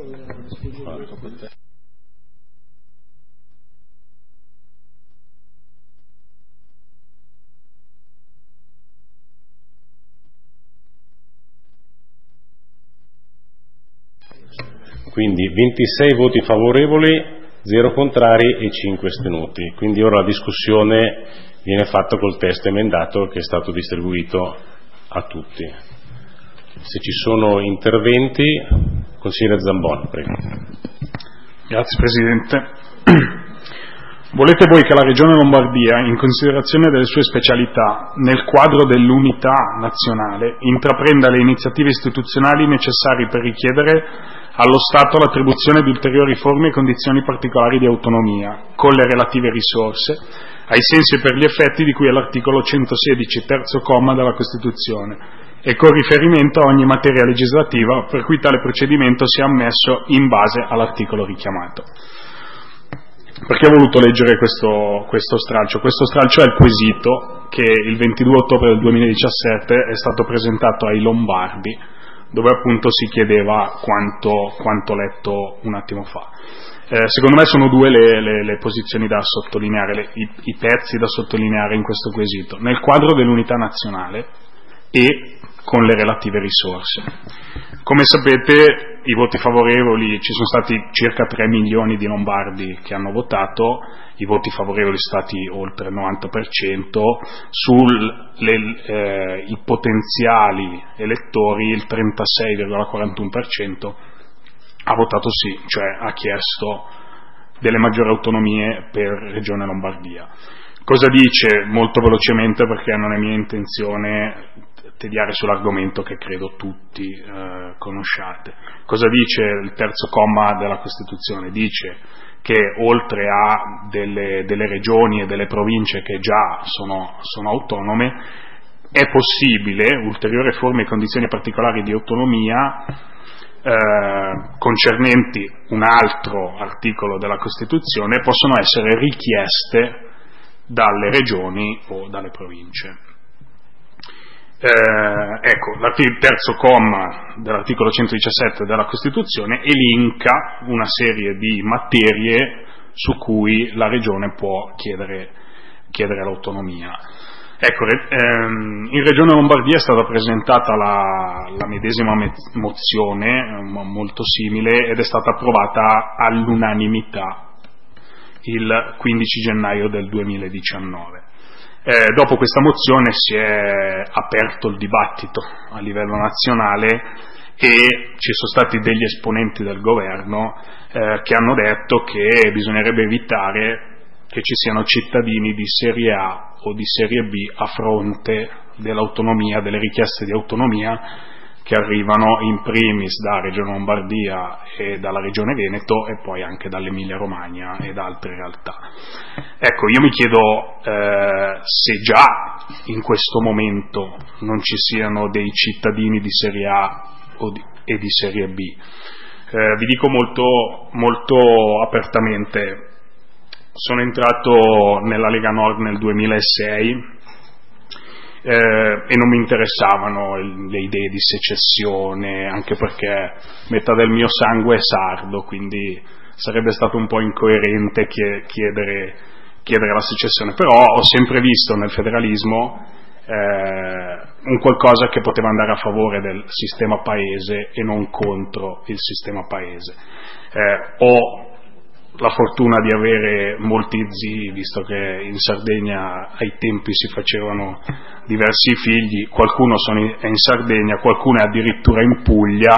Quindi ventisei voti favorevoli, zero contrari e cinque astenuti. Quindi ora la discussione viene fatta col testo emendato che è stato distribuito a tutti. Se ci sono interventi, consigliere Zambon, prego.
Grazie Presidente. Volete voi che la Regione Lombardia, in considerazione delle sue specialità, nel quadro dell'unità nazionale, intraprenda le iniziative istituzionali necessarie per richiedere allo Stato l'attribuzione di ulteriori forme e condizioni particolari di autonomia, con le relative risorse, ai sensi e per gli effetti di cui è l'articolo centosedici, terzo comma della Costituzione, e con riferimento a ogni materia legislativa per cui tale procedimento sia ammesso in base all'articolo richiamato. Perché ho voluto leggere questo, questo stralcio? Questo stralcio è il quesito che il ventidue ottobre del duemiladiciassette è stato presentato ai Lombardi, dove appunto si chiedeva quanto, quanto letto un attimo fa. Eh, secondo me sono due le, le, le posizioni da sottolineare, le, i, i pezzi da sottolineare in questo quesito. Nel quadro dell'unità nazionale e con le relative risorse. Come sapete, i voti favorevoli, ci sono stati circa tre milioni di lombardi che hanno votato, i voti favorevoli sono stati oltre il novanta per cento, sui eh, potenziali elettori il trentasei virgola quarantuno per cento ha votato sì, cioè ha chiesto delle maggiori autonomie per Regione Lombardia. Cosa dice, molto velocemente perché non è mia intenzione tediare sull'argomento che credo tutti eh, conosciate. Cosa dice il terzo comma della Costituzione? Dice che oltre a delle, delle regioni e delle province che già sono, sono autonome, è possibile ulteriori forme e condizioni particolari di autonomia eh, concernenti un altro articolo della Costituzione possono essere richieste dalle regioni o dalle province. Eh, ecco, il terzo comma dell'articolo centodiciassette della Costituzione elenca una serie di materie su cui la regione può chiedere, chiedere l'autonomia. Ecco, ehm, in Regione Lombardia è stata presentata la, la medesima me- mozione, molto simile, ed è stata approvata all'unanimità il quindici gennaio del duemiladiciannove. Eh, dopo questa mozione si è aperto il dibattito a livello nazionale e ci sono stati degli esponenti del governo eh, che hanno detto che bisognerebbe evitare che ci siano cittadini di serie A o di serie B a fronte dell'autonomia, delle richieste di autonomia che arrivano in primis da Regione Lombardia e dalla Regione Veneto e poi anche dall'Emilia Romagna e da altre realtà. Ecco, io mi chiedo eh, se già in questo momento non ci siano dei cittadini di serie A o di, e di serie B. Eh, vi dico molto, molto apertamente, sono entrato nella Lega Nord nel duemilasei Eh, e non mi interessavano le idee di secessione, anche perché metà del mio sangue è sardo, quindi sarebbe stato un po' incoerente chiedere, chiedere la secessione, però ho sempre visto nel federalismo eh, un qualcosa che poteva andare a favore del sistema paese e non contro il sistema paese. Eh, ho la fortuna di avere molti zii, visto che in Sardegna ai tempi si facevano diversi figli, qualcuno è in Sardegna, qualcuno è addirittura in Puglia,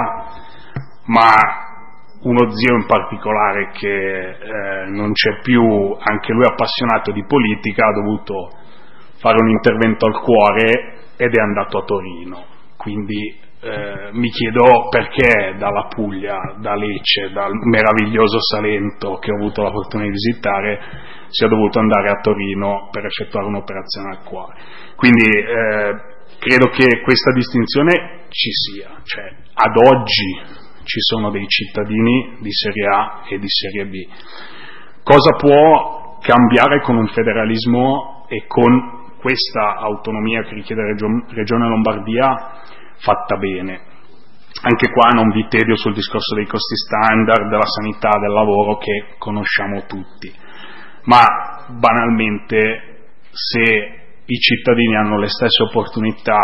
ma uno zio in particolare che eh, non c'è più, anche lui appassionato di politica, ha dovuto fare un intervento al cuore ed è andato a Torino, quindi Eh, mi chiedo perché dalla Puglia, da Lecce, dal meraviglioso Salento che ho avuto la fortuna di visitare, sia dovuto andare a Torino per effettuare un'operazione al cuore. Quindi eh, credo che questa distinzione ci sia, cioè ad oggi ci sono dei cittadini di serie A e di serie B. Cosa può cambiare con un federalismo e con questa autonomia che richiede Regione, Regione Lombardia fatta bene? Anche qua non vi tedio sul discorso dei costi standard, della sanità, del lavoro che conosciamo tutti, ma banalmente se i cittadini hanno le stesse opportunità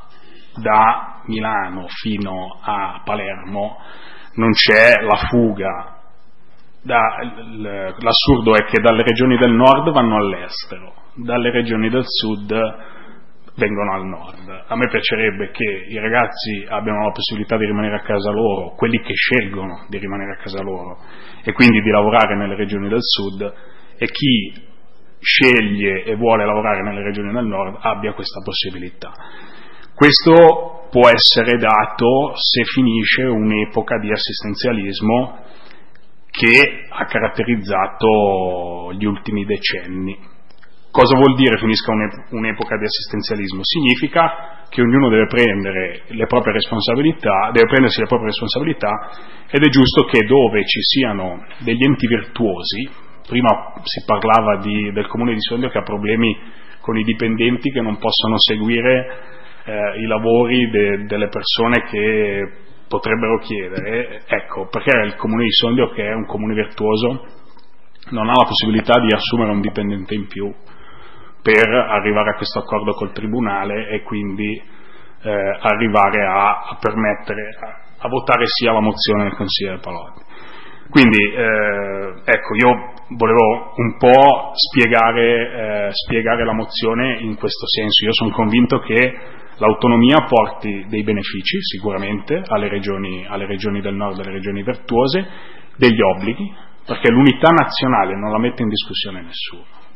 da Milano fino a Palermo, non c'è la fuga. Da, l'assurdo è che dalle regioni del nord vanno all'estero, dalle regioni del sud vengono al nord. A me piacerebbe che i ragazzi abbiano la possibilità di rimanere a casa loro, quelli che scelgono di rimanere a casa loro e quindi di lavorare nelle regioni del sud, e chi sceglie e vuole lavorare nelle regioni del nord abbia questa possibilità. Questo può essere dato se finisce un'epoca di assistenzialismo che ha caratterizzato gli ultimi decenni. Cosa vuol dire finisca un'epoca di assistenzialismo? Significa che ognuno deve prendere le proprie responsabilità, deve prendersi le proprie responsabilità, ed è giusto che dove ci siano degli enti virtuosi, prima si parlava di, del comune di Sondrio che ha problemi con i dipendenti che non possono seguire eh, i lavori de, delle persone che potrebbero chiedere, ecco, perché il comune di Sondrio, che è un comune virtuoso, non ha la possibilità di assumere un dipendente in più per arrivare a questo accordo col Tribunale e quindi eh, arrivare a, a permettere, a, a votare sì alla mozione del consigliere Palotti. Quindi, eh, ecco, io volevo un po' spiegare, eh, spiegare la mozione in questo senso. Io sono convinto che l'autonomia porti dei benefici, sicuramente, alle regioni, alle regioni del nord, alle regioni virtuose, degli obblighi, perché l'unità nazionale non la mette in discussione nessuno.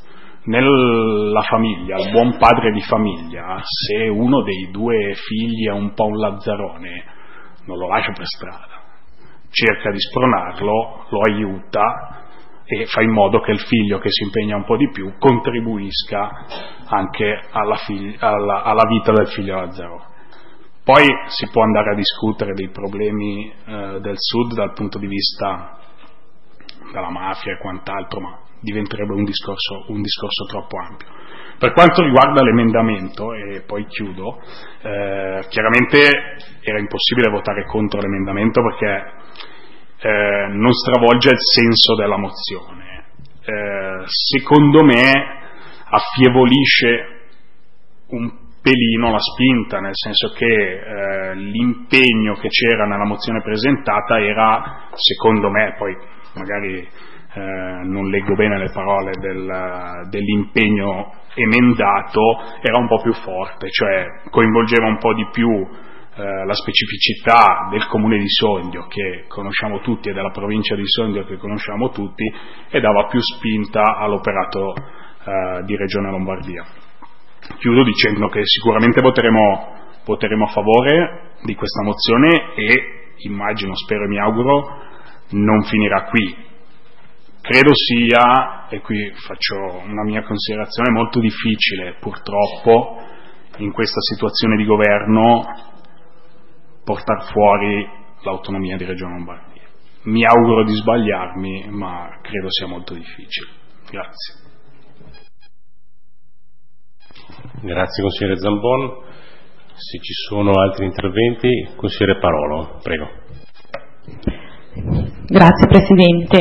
nella famiglia, il buon padre di famiglia, se uno dei due figli è un po' un lazzarone, non lo lascia per strada, cerca di spronarlo, lo aiuta e fa in modo che il figlio che si impegna un po' di più contribuisca anche alla, figlia, alla, alla vita del figlio lazzarone. Poi si può andare a discutere dei problemi eh, del Sud dal punto di vista della mafia e quant'altro, ma diventerebbe un discorso, un discorso troppo ampio. Per quanto riguarda l'emendamento, e poi chiudo, eh, chiaramente era impossibile votare contro l'emendamento perché eh, non stravolge il senso della mozione. Eh, secondo me affievolisce un pelino la spinta, nel senso che eh, l'impegno che c'era nella mozione presentata era, secondo me, poi magari eh, non leggo bene le parole del, dell'impegno emendato, era un po' più forte, cioè coinvolgeva un po' di più eh, la specificità del comune di Sondrio che conosciamo tutti e della provincia di Sondrio che conosciamo tutti, e dava più spinta all'operato eh, di Regione Lombardia. Chiudo dicendo che sicuramente voteremo, voteremo a favore di questa mozione e immagino, spero e mi auguro non finirà qui. Credo sia, e qui faccio una mia considerazione, molto difficile purtroppo in questa situazione di governo portare fuori l'autonomia di Regione Lombardia. Mi auguro di sbagliarmi, ma credo sia molto difficile. Grazie.
Grazie consigliere Zambon. Se ci sono altri interventi, consigliere Parolo, prego.
Grazie Presidente.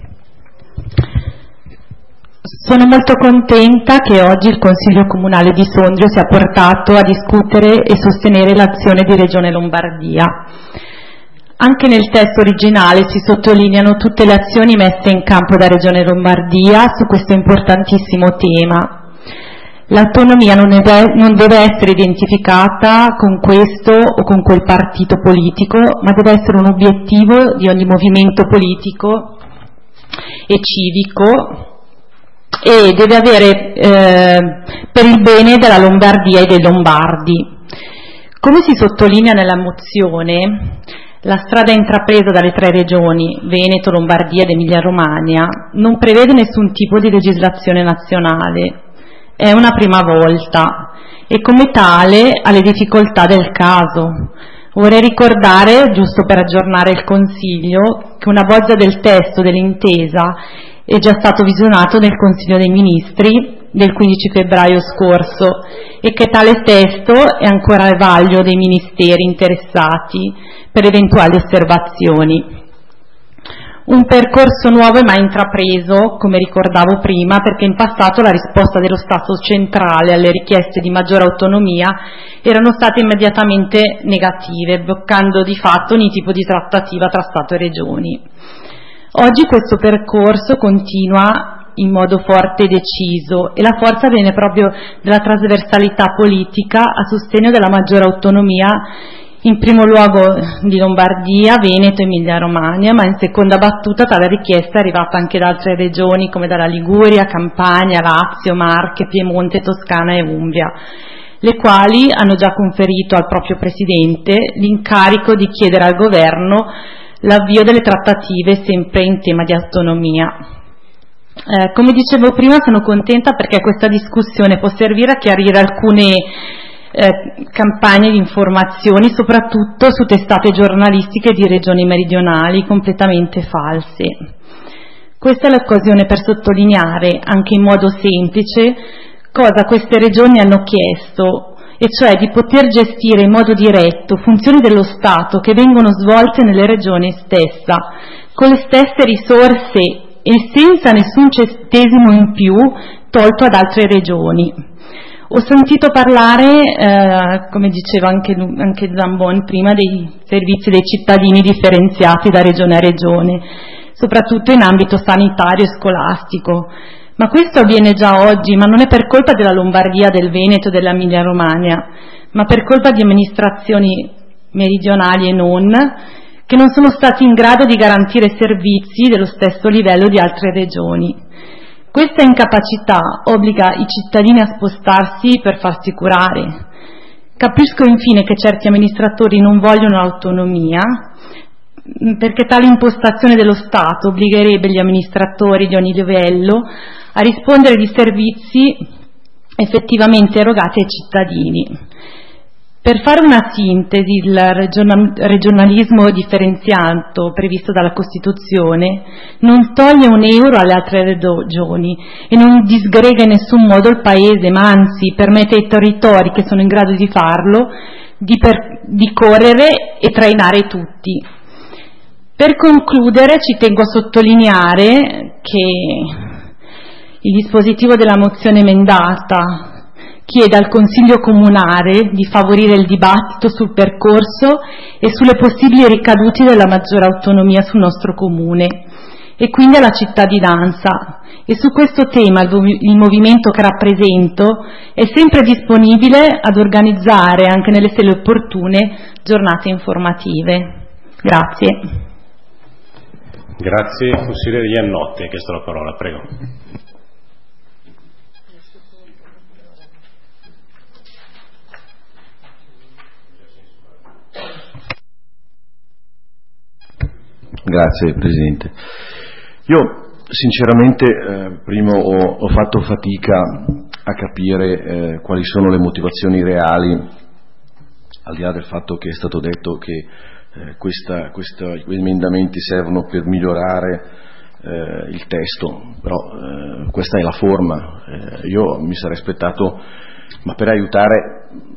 Sono molto contenta che oggi il Consiglio Comunale di Sondrio sia portato a discutere e sostenere l'azione di Regione Lombardia. Anche nel testo originale si sottolineano tutte le azioni messe in campo da Regione Lombardia su questo importantissimo tema. L'autonomia non deve, non deve essere identificata con questo o con quel partito politico, ma deve essere un obiettivo di ogni movimento politico e civico e deve avere eh, per il bene della Lombardia e dei lombardi. Come si sottolinea nella mozione, la strada intrapresa dalle tre regioni, Veneto, Lombardia ed Emilia-Romagna, non prevede nessun tipo di legislazione nazionale. È una prima volta e come tale ha le difficoltà del caso. Vorrei ricordare, giusto per aggiornare il Consiglio, che una bozza del testo dell'intesa è già stato visionato nel Consiglio dei Ministri del quindici febbraio scorso e che tale testo è ancora al vaglio dei ministeri interessati per eventuali osservazioni. Un percorso nuovo è mai intrapreso, come ricordavo prima, perché in passato la risposta dello Stato centrale alle richieste di maggiore autonomia erano state immediatamente negative, bloccando di fatto ogni tipo di trattativa tra Stato e Regioni. Oggi questo percorso continua in modo forte e deciso e la forza viene proprio dalla trasversalità politica a sostegno della maggiore autonomia, in primo luogo di Lombardia, Veneto e Emilia-Romagna, ma in seconda battuta tale richiesta è arrivata anche da altre regioni come dalla Liguria, Campania, Lazio, Marche, Piemonte, Toscana e Umbria, le quali hanno già conferito al proprio Presidente l'incarico di chiedere al Governo l'avvio delle trattative sempre in tema di autonomia. Eh, come dicevo prima, sono contenta perché questa discussione può servire a chiarire alcune Eh, campagne di informazioni, soprattutto su testate giornalistiche di regioni meridionali completamente false. Questa è l'occasione per sottolineare, anche in modo semplice, cosa queste regioni hanno chiesto, e cioè di poter gestire in modo diretto funzioni dello Stato che vengono svolte nelle regioni stessa, con le stesse risorse e senza nessun centesimo in più tolto ad altre regioni. Ho sentito parlare, eh, come diceva anche, anche Zambon prima, dei servizi dei cittadini differenziati da regione a regione, soprattutto in ambito sanitario e scolastico. Ma questo avviene già oggi, ma non è per colpa della Lombardia, del Veneto, dell'Emilia Romagna, ma per colpa di amministrazioni meridionali e non, che non sono stati in grado di garantire servizi dello stesso livello di altre regioni. Questa incapacità obbliga i cittadini a spostarsi per farsi curare. Capisco infine che certi amministratori non vogliono l'autonomia, perché tale impostazione dello Stato obbligherebbe gli amministratori di ogni livello a rispondere di servizi effettivamente erogati ai cittadini. Per fare una sintesi, il regionalismo differenziato previsto dalla Costituzione non toglie un euro alle altre regioni e non disgrega in nessun modo il Paese, ma anzi permette ai territori che sono in grado di farlo di, per, di correre e trainare tutti. Per concludere, ci tengo a sottolineare che il dispositivo della mozione emendata chiede al Consiglio Comunale di favorire il dibattito sul percorso e sulle possibili ricadute della maggiore autonomia sul nostro Comune e quindi alla cittadinanza. E su questo tema il movimento che rappresento è sempre disponibile ad organizzare, anche nelle sedi opportune, giornate informative. Grazie.
Grazie. Consigliere Iannotti ha chiesto la parola, prego.
Grazie Presidente. Io sinceramente eh, prima ho, ho fatto fatica a capire eh, quali sono le motivazioni reali, al di là del fatto che è stato detto che eh, questa, questa, questi emendamenti servono per migliorare eh, il testo, però eh, questa è la forma. Eh, io mi sarei aspettato, ma per aiutare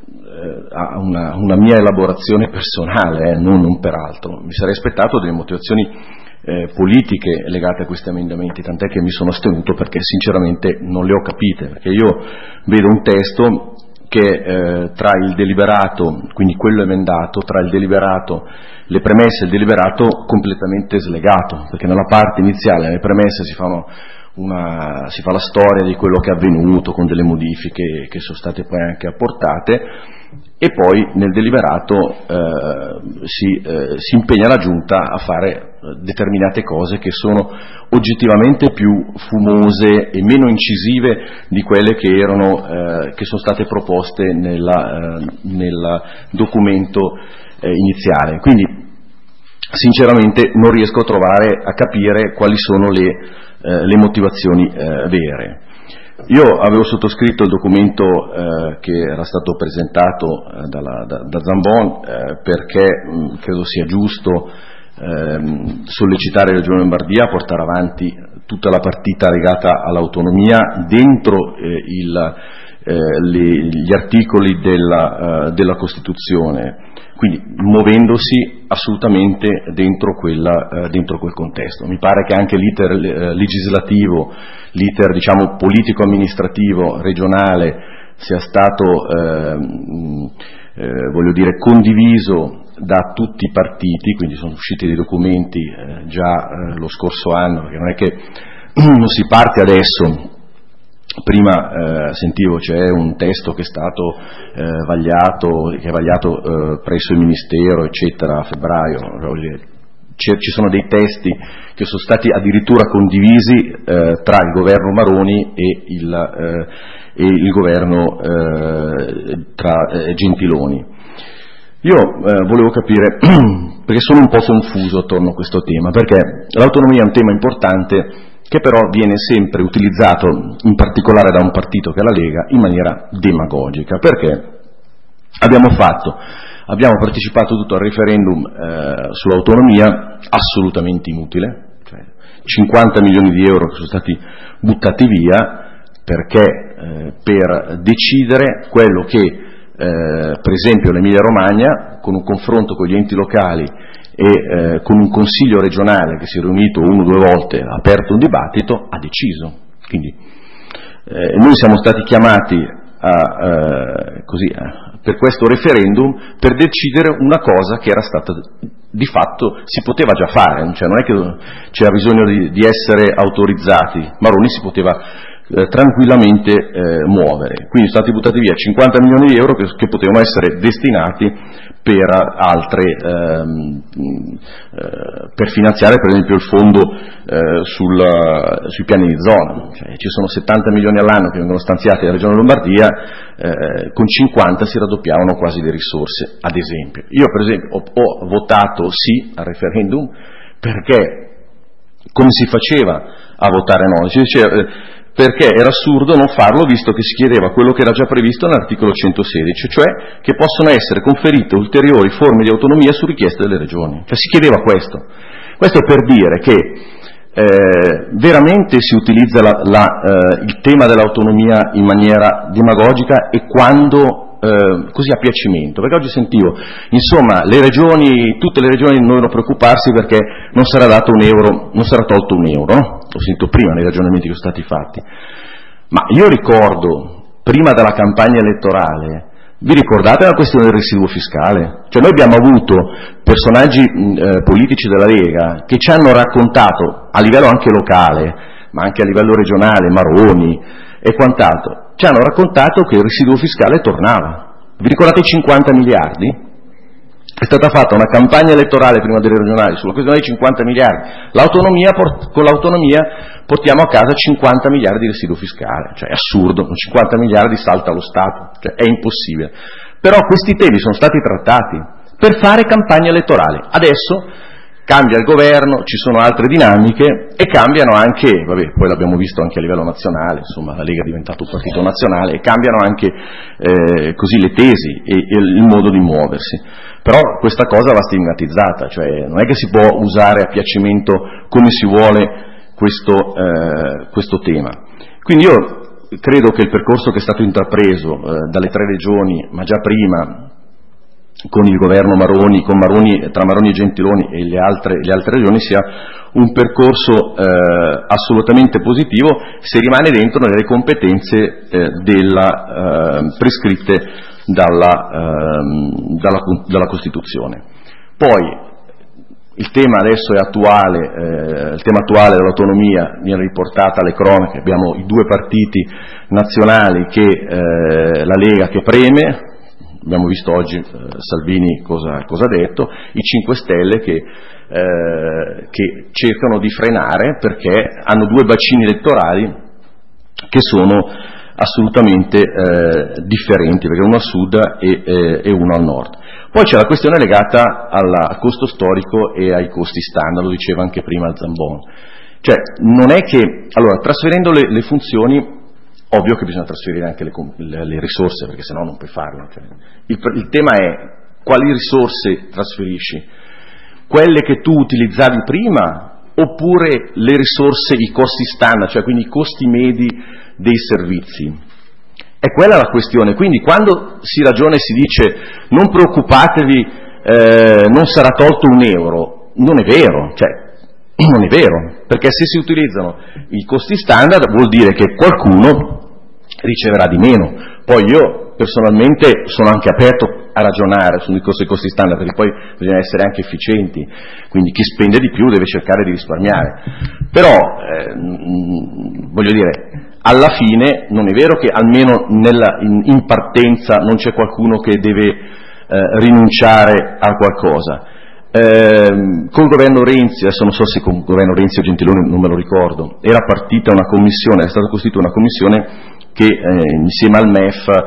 a una, una mia elaborazione personale, eh, non, non per altro, mi sarei aspettato delle motivazioni eh, politiche legate a questi emendamenti, tant'è che mi sono astenuto perché sinceramente non le ho capite, perché io vedo un testo che eh, tra il deliberato, quindi quello emendato, tra il deliberato, le premesse e il deliberato completamente slegato, perché nella parte iniziale, nelle premesse si fanno Una, si fa la storia di quello che è avvenuto con delle modifiche che sono state poi anche apportate e poi nel deliberato eh, si, eh, si impegna la Giunta a fare determinate cose che sono oggettivamente più fumose e meno incisive di quelle che erano eh, che sono state proposte nella, eh, nel documento eh, iniziale. Quindi sinceramente non riesco a trovare, a capire quali sono le Eh, le motivazioni eh, vere. Io avevo sottoscritto il documento eh, che era stato presentato eh, dalla, da, da Zambon eh, perché mh, credo sia giusto eh, sollecitare la Regione Lombardia a portare avanti tutta la partita legata all'autonomia dentro eh, il, eh, le, gli articoli della, eh, della Costituzione, quindi muovendosi assolutamente dentro, quella, eh, dentro quel contesto. Mi pare che anche l'iter eh, legislativo, l'iter diciamo politico-amministrativo regionale sia stato eh, eh, voglio dire condiviso da tutti i partiti, quindi sono usciti dei documenti eh, già eh, lo scorso anno, perché non è che non si parte adesso. Prima eh, sentivo c'è un testo che è stato eh, vagliato, che è vagliato eh, presso il Ministero, eccetera, a febbraio. Ci sono dei testi che sono stati addirittura condivisi eh, tra il governo Maroni e il, eh, e il governo eh, tra eh, Gentiloni. Io eh, volevo capire, perché sono un po' confuso attorno a questo tema, perché l'autonomia è un tema importante che però viene sempre utilizzato, in particolare da un partito che è la Lega, in maniera demagogica. Perché abbiamo fatto, abbiamo partecipato tutto al referendum eh, sull'autonomia, assolutamente inutile, cioè cinquanta milioni di euro che sono stati buttati via, perché eh, per decidere quello che, eh, per esempio, l'Emilia Romagna, con un confronto con gli enti locali e eh, con un consiglio regionale che si è riunito uno o due volte, ha aperto un dibattito, ha deciso. Quindi eh, noi siamo stati chiamati a, eh, così, eh, per questo referendum per decidere una cosa che era stata di fatto, si poteva già fare, cioè non è che c'era bisogno di, di essere autorizzati. Maroni si poteva eh, tranquillamente eh, muovere. Quindi sono stati buttati via cinquanta milioni di euro che, che potevano essere destinati per altre ehm, eh, per finanziare per esempio il fondo eh, sul, sui piani di zona, cioè, ci sono settanta milioni all'anno che vengono stanziati dalla Regione Lombardia, eh, con cinquanta si raddoppiavano quasi le risorse, ad esempio. Io per esempio ho, ho votato sì al referendum perché come si faceva a votare no? Si diceva, eh, perché era assurdo non farlo visto che si chiedeva quello che era già previsto nell'articolo centosedici, cioè che possono essere conferite ulteriori forme di autonomia su richiesta delle regioni. Cioè si chiedeva questo. Questo per dire che eh, veramente si utilizza la, la, eh, il tema dell'autonomia in maniera demagogica e quando eh, così a piacimento, perché oggi sentivo, insomma, le regioni, tutte le regioni non devono preoccuparsi perché non sarà dato un euro, non sarà tolto un euro, no? L'ho sentito prima nei ragionamenti che sono stati fatti, ma io ricordo, prima della campagna elettorale, vi ricordate la questione del residuo fiscale? Cioè noi abbiamo avuto personaggi eh, politici della Lega che ci hanno raccontato, a livello anche locale, ma anche a livello regionale, Maroni e quant'altro, ci hanno raccontato che il residuo fiscale tornava. Vi ricordate i cinquanta miliardi? È stata fatta una campagna elettorale prima delle regionali sulla questione dei cinquanta miliardi. L'autonomia, con l'autonomia portiamo a casa cinquanta miliardi di residuo fiscale, cioè è assurdo, con cinquanta miliardi salta lo Stato, cioè è impossibile. Però questi temi sono stati trattati per fare campagna elettorale. Adesso cambia il governo, ci sono altre dinamiche e cambiano anche, vabbè, poi l'abbiamo visto anche a livello nazionale, insomma la Lega è diventato un partito nazionale e cambiano anche eh, così le tesi e, e il modo di muoversi. Però questa cosa va stigmatizzata, cioè non è che si può usare a piacimento come si vuole questo, eh, questo tema. Quindi io credo che il percorso che è stato intrapreso eh, dalle tre regioni, ma già prima con il governo Maroni, con Maroni, tra Maroni e Gentiloni e le altre, le altre regioni, sia un percorso eh, assolutamente positivo se rimane dentro nelle competenze eh, della, eh, prescritte dalla, eh, dalla, dalla Costituzione. Poi il tema adesso è attuale, eh, il tema attuale dell'autonomia viene riportata alle cronache, abbiamo i due partiti nazionali che eh, la Lega che preme. Abbiamo visto oggi eh, Salvini cosa, cosa ha detto, i cinque Stelle che, eh, che cercano di frenare perché hanno due bacini elettorali che sono assolutamente eh, differenti, perché uno a sud e, eh, e uno al nord. Poi c'è la questione legata alla, al costo storico e ai costi standard, lo diceva anche prima il Zambon. Cioè non è che, allora, trasferendo le, le funzioni, ovvio che bisogna trasferire anche le, le, le risorse, perché sennò non puoi farlo. Cioè, il, il tema è quali risorse trasferisci? Quelle che tu utilizzavi prima oppure le risorse, i costi standard, cioè quindi i costi medi dei servizi? È quella la questione. Quindi quando si ragiona e si dice non preoccupatevi, eh, non sarà tolto un euro, non è vero, cioè non è vero, perché se si utilizzano i costi standard vuol dire che qualcuno riceverà di meno. Poi io personalmente sono anche aperto a ragionare sul discorso dei costi standard, perché poi bisogna essere anche efficienti, quindi chi spende di più deve cercare di risparmiare. Però eh, voglio dire, alla fine non è vero che almeno nella, in, in partenza non c'è qualcuno che deve eh, rinunciare a qualcosa. Eh, col governo Renzi, adesso non so se con il governo Renzi o Gentiloni, non me lo ricordo, era partita una commissione, è stata costituita una commissione che eh, insieme al M E F,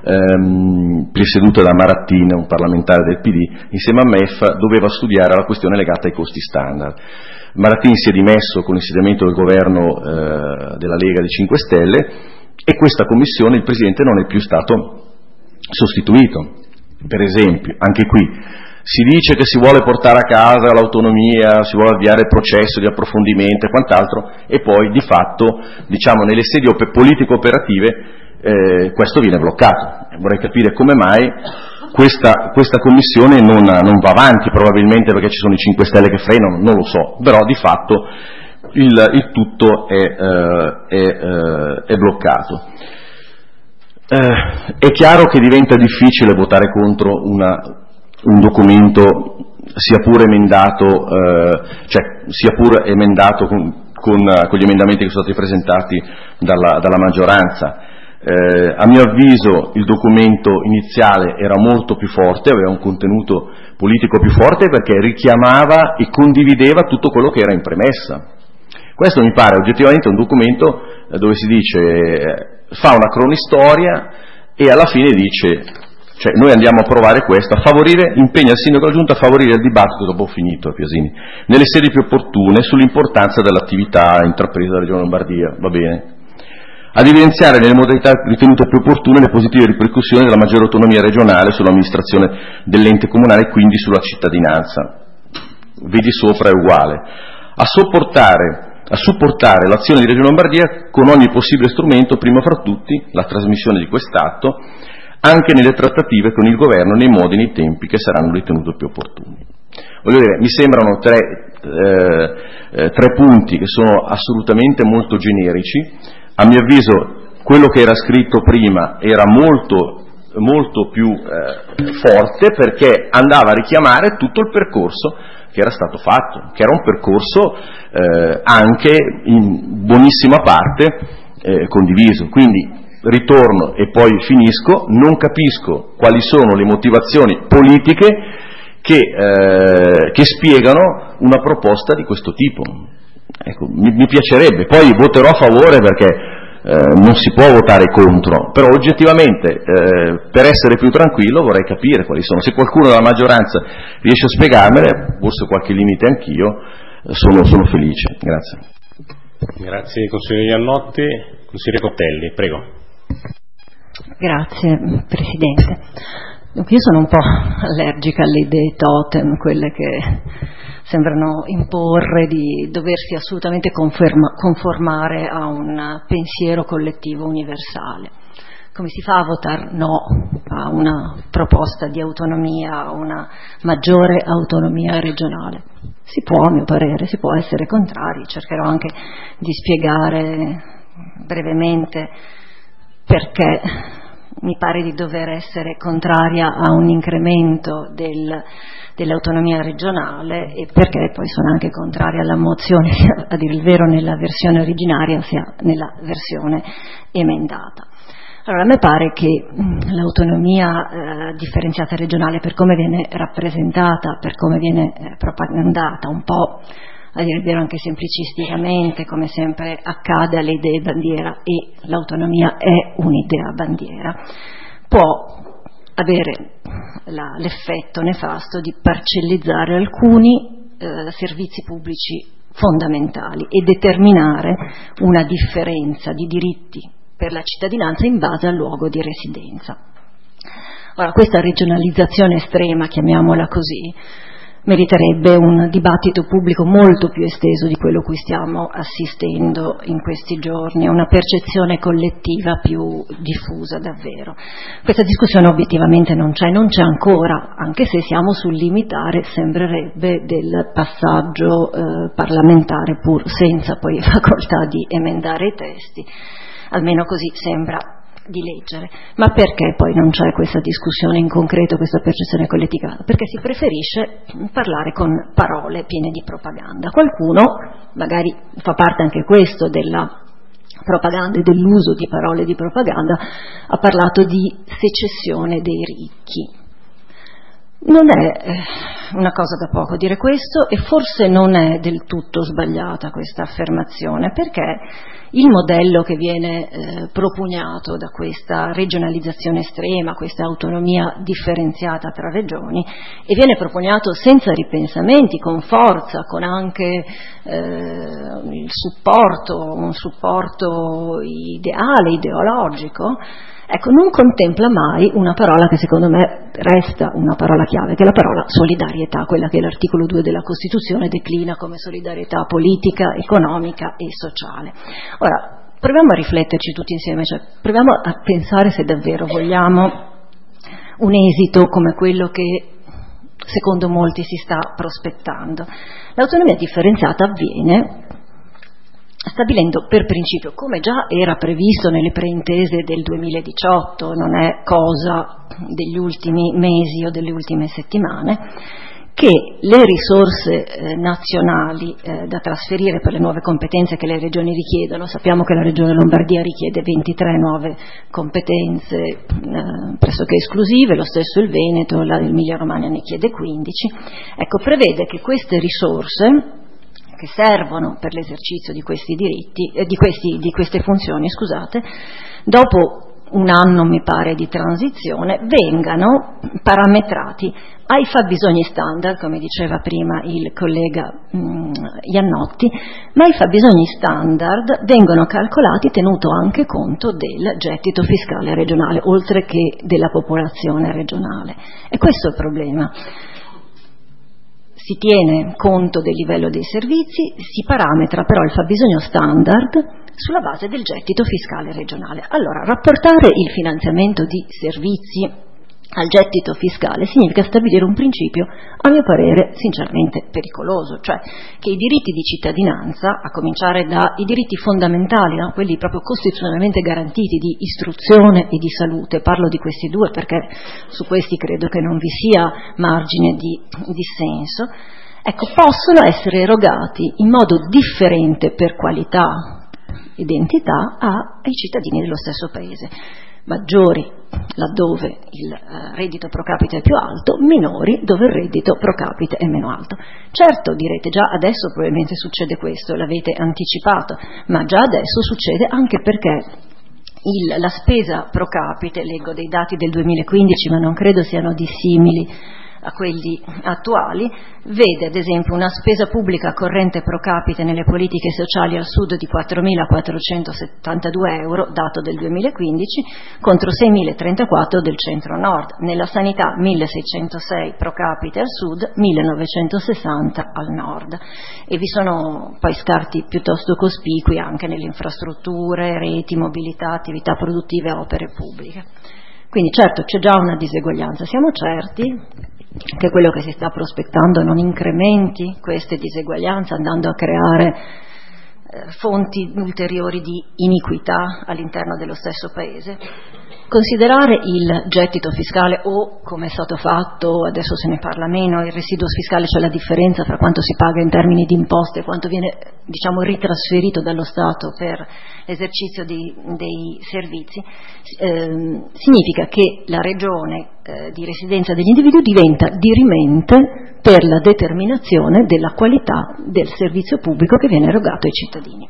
ehm, presieduta da Maratin, un parlamentare del P D, insieme al M E F doveva studiare la questione legata ai costi standard. Maratin si è dimesso con l'insediamento del governo eh, della Lega dei cinque Stelle e questa commissione, il Presidente non è più stato sostituito. Per esempio, anche qui si dice che si vuole portare a casa l'autonomia, si vuole avviare il processo di approfondimento e quant'altro, e poi di fatto, diciamo, nelle sedi op- politico-operative eh, questo viene bloccato. Vorrei capire come mai questa, questa commissione non, non va avanti, probabilmente perché ci sono i cinque Stelle che frenano, non lo so, però di fatto il, il tutto è, eh, è, eh, è bloccato. Eh, è chiaro che diventa difficile votare contro una un documento sia pure emendato, eh, cioè sia pure emendato con, con, con gli emendamenti che sono stati presentati dalla, dalla maggioranza. Eh, a mio avviso il documento iniziale era molto più forte, aveva un contenuto politico più forte perché richiamava e condivideva tutto quello che era in premessa. Questo mi pare oggettivamente un documento dove si dice, eh, fa una cronistoria e alla fine dice, cioè noi andiamo a provare questo, a favorire, impegna il sindaco della giunta a favorire il dibattito, dopo ho finito Piasini, nelle sedi più opportune sull'importanza dell'attività intrapresa dalla Regione Lombardia, va bene? Ad evidenziare nelle modalità ritenute più opportune le positive ripercussioni della maggiore autonomia regionale sull'amministrazione dell'ente comunale e quindi sulla cittadinanza. Vedi sopra è uguale. A sopportare, a supportare l'azione di Regione Lombardia con ogni possibile strumento, prima fra tutti la trasmissione di quest'atto, anche nelle trattative con il governo nei modi e nei tempi che saranno ritenuti più opportuni. Voglio dire, mi sembrano tre, eh, eh, tre punti che sono assolutamente molto generici. A mio avviso quello che era scritto prima era molto, molto più eh, forte perché andava a richiamare tutto il percorso che era stato fatto, che era un percorso eh, anche in buonissima parte eh, condiviso. Quindi ritorno e poi finisco, non capisco quali sono le motivazioni politiche che, eh, che spiegano una proposta di questo tipo. Ecco, mi, mi piacerebbe, poi voterò a favore perché eh, non si può votare contro, però oggettivamente eh, per essere più tranquillo vorrei capire quali sono. Se qualcuno della maggioranza riesce a spiegarmele, forse qualche limite anch'io, sono, sono felice. Grazie.
Grazie consigliere Iannotti. Consigliere Cottelli, prego.
Grazie Presidente. Io sono un po' allergica alle idee totem, quelle che sembrano imporre di doversi assolutamente conferma, conformare a un pensiero collettivo universale. Come si fa a votare no a una proposta di autonomia, a una maggiore autonomia regionale? Si può, a mio parere, si può essere contrari. Cercherò anche di spiegare brevemente perché mi pare di dover essere contraria a un incremento del, dell'autonomia regionale e perché poi sono anche contraria alla mozione, sia a dire il vero nella versione originaria sia nella versione emendata. Allora, a me pare che l'autonomia eh, differenziata regionale, per come viene rappresentata, per come viene eh, propagandata, un po' a dire il vero anche semplicisticamente, come sempre accade alle idee bandiera, e l'autonomia è un'idea bandiera, può avere la, l'effetto nefasto di parcellizzare alcuni eh, servizi pubblici fondamentali e determinare una differenza di diritti per la cittadinanza in base al luogo di residenza. Ora, questa regionalizzazione estrema, chiamiamola così, meriterebbe un dibattito pubblico molto più esteso di quello a cui stiamo assistendo in questi giorni, una percezione collettiva più diffusa davvero. Questa discussione obiettivamente non c'è, non c'è ancora, anche se siamo sul limitare, sembrerebbe, del passaggio eh, parlamentare pur senza poi facoltà di emendare i testi, almeno così sembra di leggere. Ma perché poi non c'è questa discussione in concreto, questa percezione collettiva? Perché si preferisce parlare con parole piene di propaganda. Qualcuno, magari fa parte anche questo della propaganda e dell'uso di parole di propaganda, ha parlato di secessione dei ricchi. Non è una cosa da poco dire questo, e forse non è del tutto sbagliata questa affermazione, perché il modello che viene eh, propugnato da questa regionalizzazione estrema, questa autonomia differenziata tra regioni, e viene propugnato senza ripensamenti, con forza, con anche eh, il supporto, un supporto ideale, ideologico, ecco, non contempla mai una parola che secondo me resta una parola chiave, che è la parola solidarietà, quella che l'articolo due della Costituzione declina come solidarietà politica, economica e sociale. Ora, proviamo a rifletterci tutti insieme, cioè proviamo a pensare se davvero vogliamo un esito come quello che secondo molti si sta prospettando. L'autonomia differenziata avviene stabilendo per principio, come già era previsto nelle preintese del duemiladiciotto, non è cosa degli ultimi mesi o delle ultime settimane, che le risorse eh, nazionali eh, da trasferire per le nuove competenze che le regioni richiedono, sappiamo che la regione Lombardia richiede ventitré nuove competenze eh, pressoché esclusive, lo stesso il Veneto, l'Emilia Romagna ne chiede quindici, ecco, prevede che queste risorse che servono per l'esercizio di questi diritti, eh, di, questi, di queste funzioni, scusate, dopo un anno mi pare di transizione, vengano parametrati ai fabbisogni standard, come diceva prima il collega mh, Iannotti, ma i fabbisogni standard vengono calcolati tenuto anche conto del gettito fiscale regionale, oltre che della popolazione regionale. E questo è il problema. Si tiene conto del livello dei servizi, si parametra però il fabbisogno standard sulla base del gettito fiscale regionale. Allora, rapportare il finanziamento di servizi al gettito fiscale significa stabilire un principio, a mio parere, sinceramente pericoloso, cioè che i diritti di cittadinanza, a cominciare dai diritti fondamentali, no? Quelli proprio costituzionalmente garantiti di istruzione e di salute, parlo di questi due perché su questi credo che non vi sia margine di dissenso, ecco, possono essere erogati in modo differente per qualità identità a, ai cittadini dello stesso paese, maggiori laddove il eh, reddito pro capite è più alto, minori dove il reddito pro capite è meno alto. Certo, direte, già adesso probabilmente succede questo, l'avete anticipato, ma già adesso succede anche perché il, la spesa pro capite, leggo dei dati del duemilaquindici ma non credo siano dissimili a quelli attuali, vede ad esempio una spesa pubblica corrente pro capite nelle politiche sociali al sud di quattromilaquattrocentosettantadue euro, dato del duemilaquindici, contro seimilatrentaquattro del centro-nord, nella sanità milleseicentosei pro capite al sud, millenovecentosessanta al nord, e vi sono poi scarti piuttosto cospicui anche nelle infrastrutture, reti, mobilità, attività produttive e opere pubbliche. Quindi certo c'è già una diseguaglianza, siamo certi che quello che si sta prospettando non incrementi queste diseguaglianze andando a creare eh, fonti ulteriori di iniquità all'interno dello stesso paese. Considerare il gettito fiscale o, come è stato fatto, adesso se ne parla meno, il residuo fiscale, cioè la differenza fra quanto si paga in termini di imposte e quanto viene, diciamo, ritrasferito dallo Stato per l'esercizio di, dei servizi, eh, significa che la regione eh, di residenza degli individui diventa dirimente per la determinazione della qualità del servizio pubblico che viene erogato ai cittadini.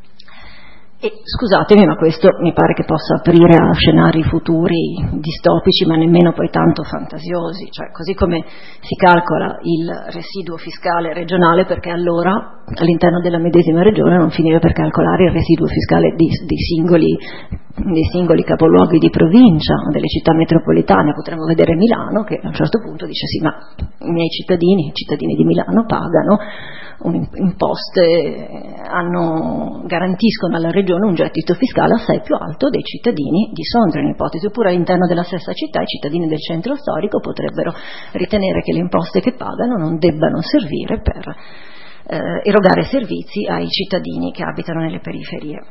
E scusatemi, ma questo mi pare che possa aprire a scenari futuri distopici, ma nemmeno poi tanto fantasiosi, cioè così come si calcola il residuo fiscale regionale, perché allora all'interno della medesima regione non finire per calcolare il residuo fiscale di, di singoli, dei singoli capoluoghi di provincia o delle città metropolitane. Potremmo vedere Milano che a un certo punto dice sì, ma i miei cittadini, i cittadini di Milano pagano imposte, hanno, garantiscono alla regione un gettito fiscale assai più alto dei cittadini di Sondrio, in ipotesi, oppure all'interno della stessa città i cittadini del centro storico potrebbero ritenere che le imposte che pagano non debbano servire per eh, erogare servizi ai cittadini che abitano nelle periferie.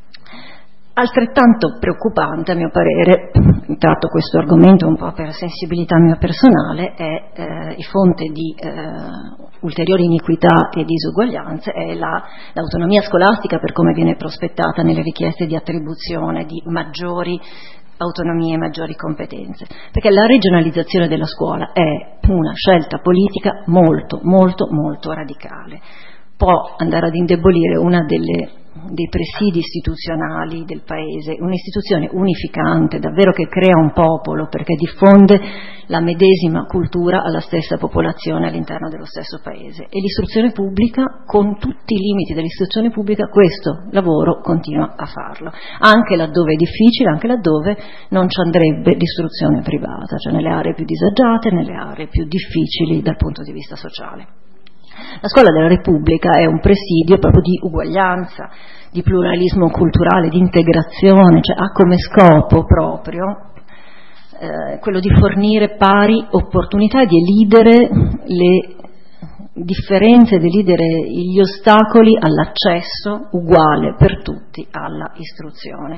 Altrettanto preoccupante, a mio parere, tratto questo argomento un po' per sensibilità mia personale, è eh, fonte di eh, ulteriori iniquità e disuguaglianze, è la, l'autonomia scolastica per come viene prospettata nelle richieste di attribuzione di maggiori autonomie e maggiori competenze, perché la regionalizzazione della scuola è una scelta politica molto, molto, molto radicale. Può andare ad indebolire una delle dei presidi istituzionali del paese, un'istituzione unificante, davvero che crea un popolo perché diffonde la medesima cultura alla stessa popolazione all'interno dello stesso paese. E l'istruzione pubblica, con tutti i limiti dell'istruzione pubblica, questo lavoro continua a farlo, anche laddove è difficile, anche laddove non ci andrebbe l'istruzione privata, cioè nelle aree più disagiate, nelle aree più difficili dal punto di vista sociale. La scuola della Repubblica è un presidio proprio di uguaglianza, di pluralismo culturale, di integrazione, cioè ha come scopo proprio eh, quello di fornire pari opportunità, di elidere le differenze, di elidere gli ostacoli all'accesso uguale per tutti alla istruzione.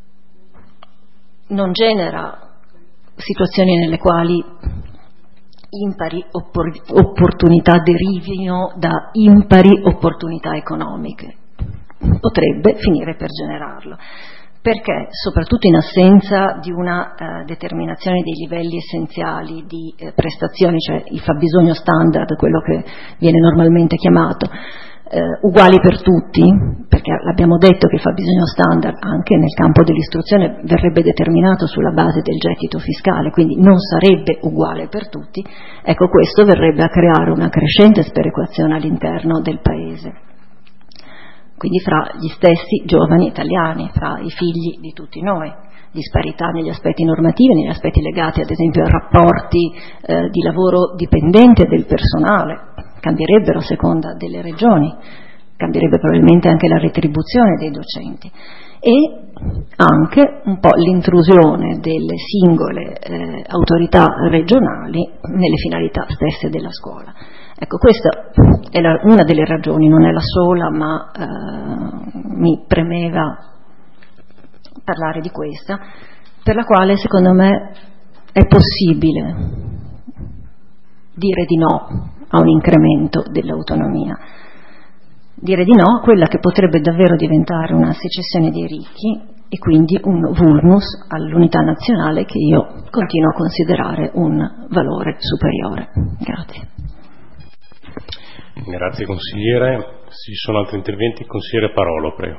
Non genera situazioni nelle quali impari oppor- opportunità derivino da impari opportunità economiche. Potrebbe finire per generarlo. Perché, soprattutto in assenza di una eh, determinazione dei livelli essenziali di eh, prestazioni, cioè il fabbisogno standard, quello che viene normalmente chiamato, eh, uguali per tutti, perché l'abbiamo detto che il fabbisogno standard anche nel campo dell'istruzione verrebbe determinato sulla base del gettito fiscale, quindi non sarebbe uguale per tutti, ecco, questo verrebbe a creare una crescente sperequazione all'interno del Paese. Quindi fra gli stessi giovani italiani, fra i figli di tutti noi, disparità negli aspetti normativi, negli aspetti legati ad esempio ai rapporti eh, di lavoro dipendente del personale, cambierebbero a seconda delle regioni, cambierebbe probabilmente anche la retribuzione dei docenti e anche un po' l'intrusione delle singole eh, autorità regionali nelle finalità stesse della scuola. Ecco, questa è la, una delle ragioni, non è la sola, ma eh, mi premeva parlare di questa, per la quale secondo me è possibile dire di no a un incremento dell'autonomia, dire di no a quella che potrebbe davvero diventare una secessione dei ricchi e quindi un vulnus all'unità nazionale che io continuo a considerare un valore superiore. Grazie.
Grazie consigliere. Se ci sono altri interventi, consigliere Parolo, prego.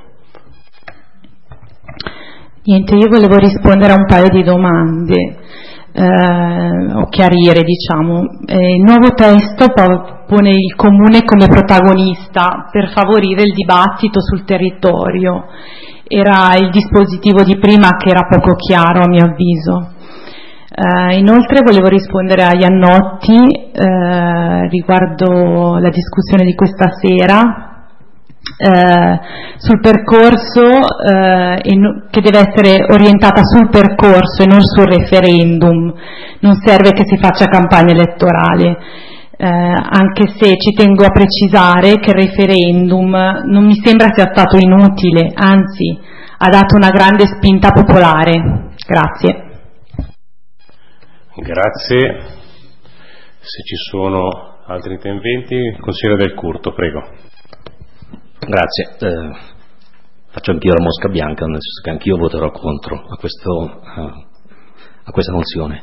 Niente, io volevo rispondere a un paio di domande eh, o chiarire, diciamo. Eh, il nuovo testo pone il comune come protagonista per favorire il dibattito sul territorio. Era il dispositivo di prima che era poco chiaro, a mio avviso. Uh, inoltre volevo rispondere a Iannotti uh, riguardo la discussione di questa sera uh, sul percorso uh, in, che deve essere orientata sul percorso e non sul referendum. Non serve che si faccia campagna elettorale, uh, anche se ci tengo a precisare che il referendum non mi sembra sia stato inutile, anzi ha dato una grande spinta popolare. Grazie.
Grazie. Se ci sono altri interventi, consigliere Del Curto, prego.
Grazie. Eh, faccio anch'io la mosca bianca, nel senso che anch'io voterò contro a, questo, uh, a questa mozione.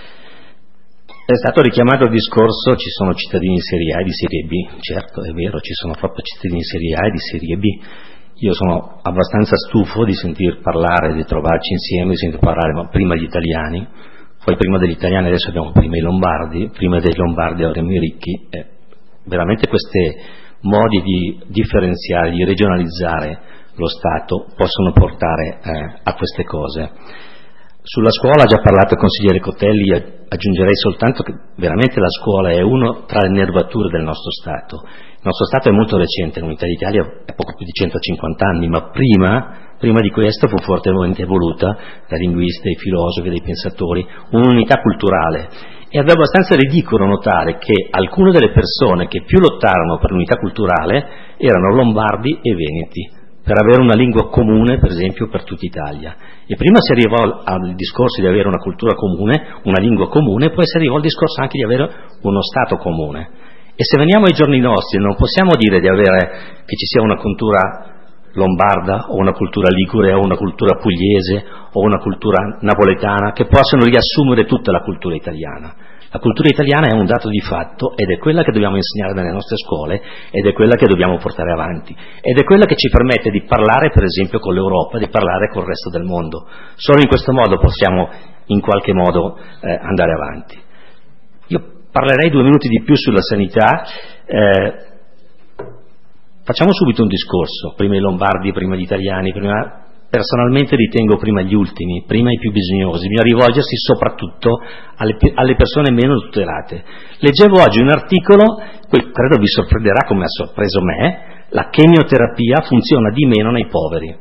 È stato richiamato il discorso, ci sono cittadini di serie A e di serie B, certo, è vero, ci sono proprio cittadini di serie A e di serie B. Io sono abbastanza stufo di sentir parlare, di trovarci insieme, di sentir parlare ma prima gli italiani, poi prima degli italiani adesso abbiamo prima i lombardi, prima dei lombardi avremo i ricchi. Eh, veramente questi modi di differenziare, di regionalizzare lo Stato possono portare eh, a queste cose. Sulla scuola ha già parlato il consigliere Cotelli, aggiungerei soltanto che veramente la scuola è uno tra le nervature del nostro Stato. Il nostro Stato è molto recente, l'Unità d'Italia è poco più di centocinquanta anni, ma prima, prima di questo fu fortemente evoluta dai linguisti, dai filosofi, dai pensatori, un'unità culturale. E è abbastanza ridicolo notare che alcune delle persone che più lottarono per l'unità culturale erano lombardi e veneti, per avere una lingua comune, per esempio, per tutta Italia. E prima si arrivò al discorso di avere una cultura comune, una lingua comune, poi si arrivò al discorso anche di avere uno Stato comune. E se veniamo ai giorni nostri non possiamo dire di avere che ci sia una cultura lombarda o una cultura ligure o una cultura pugliese o una cultura napoletana che possano riassumere tutta la cultura italiana. La cultura italiana è un dato di fatto ed è quella che dobbiamo insegnare nelle nostre scuole ed è quella che dobbiamo portare avanti ed è quella che ci permette di parlare per esempio con l'Europa, di parlare col resto del mondo. Solo in questo modo possiamo in qualche modo eh, andare avanti. Io parlerei due minuti di più sulla sanità. Eh, facciamo subito un discorso, prima i lombardi, prima gli italiani, prima... Personalmente ritengo prima gli ultimi, prima i più bisognosi, bisogna rivolgersi soprattutto alle, alle persone meno tutelate. Leggevo oggi un articolo, credo vi sorprenderà come ha sorpreso me, la chemioterapia funziona di meno nei poveri.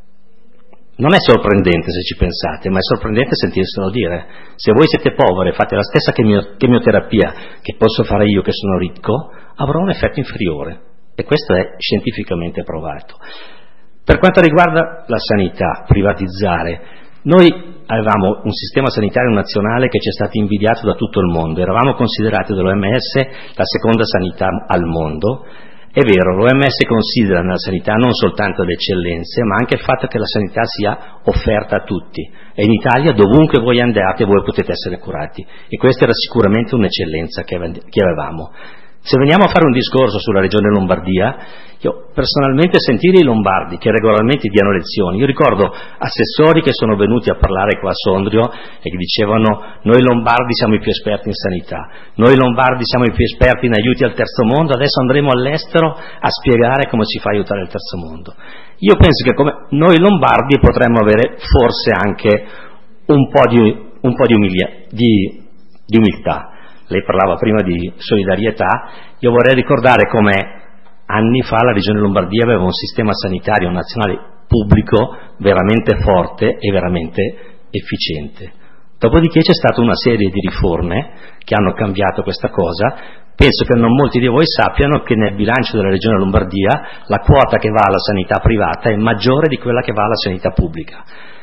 Non è sorprendente se ci pensate, ma è sorprendente sentirselo dire. Se voi siete poveri e fate la stessa chemio, chemioterapia che posso fare io che sono ricco, avrò un effetto inferiore. E questo è scientificamente provato. Per quanto riguarda la sanità, privatizzare, noi
avevamo un sistema sanitario nazionale che ci è stato invidiato da tutto il mondo, eravamo considerati dall'O M S la seconda sanità al mondo. È vero, l'O M S considera nella sanità non soltanto le eccellenze, ma anche il fatto che la sanità sia offerta a tutti, e in Italia dovunque voi andate voi potete essere curati, e questa era sicuramente un'eccellenza che avevamo. Se veniamo a fare un discorso sulla regione Lombardia, io personalmente sentire i lombardi che regolarmente diano lezioni, io ricordo assessori che sono venuti a parlare qua a Sondrio e che dicevano: noi lombardi siamo i più esperti in sanità, noi lombardi siamo i più esperti in aiuti al terzo mondo, adesso andremo all'estero a spiegare come si fa a aiutare il terzo mondo. Io penso che come noi lombardi potremmo avere forse anche un po' di, un po' di, umilia, di, di umiltà. Lei parlava prima di solidarietà, io vorrei ricordare come anni fa la Regione Lombardia aveva un sistema sanitario nazionale pubblico veramente forte e veramente efficiente. Dopodiché c'è stata una serie di riforme che hanno cambiato questa cosa. Penso che non molti di voi sappiano che nel bilancio della Regione Lombardia la quota che va alla sanità privata è maggiore di quella che va alla sanità pubblica.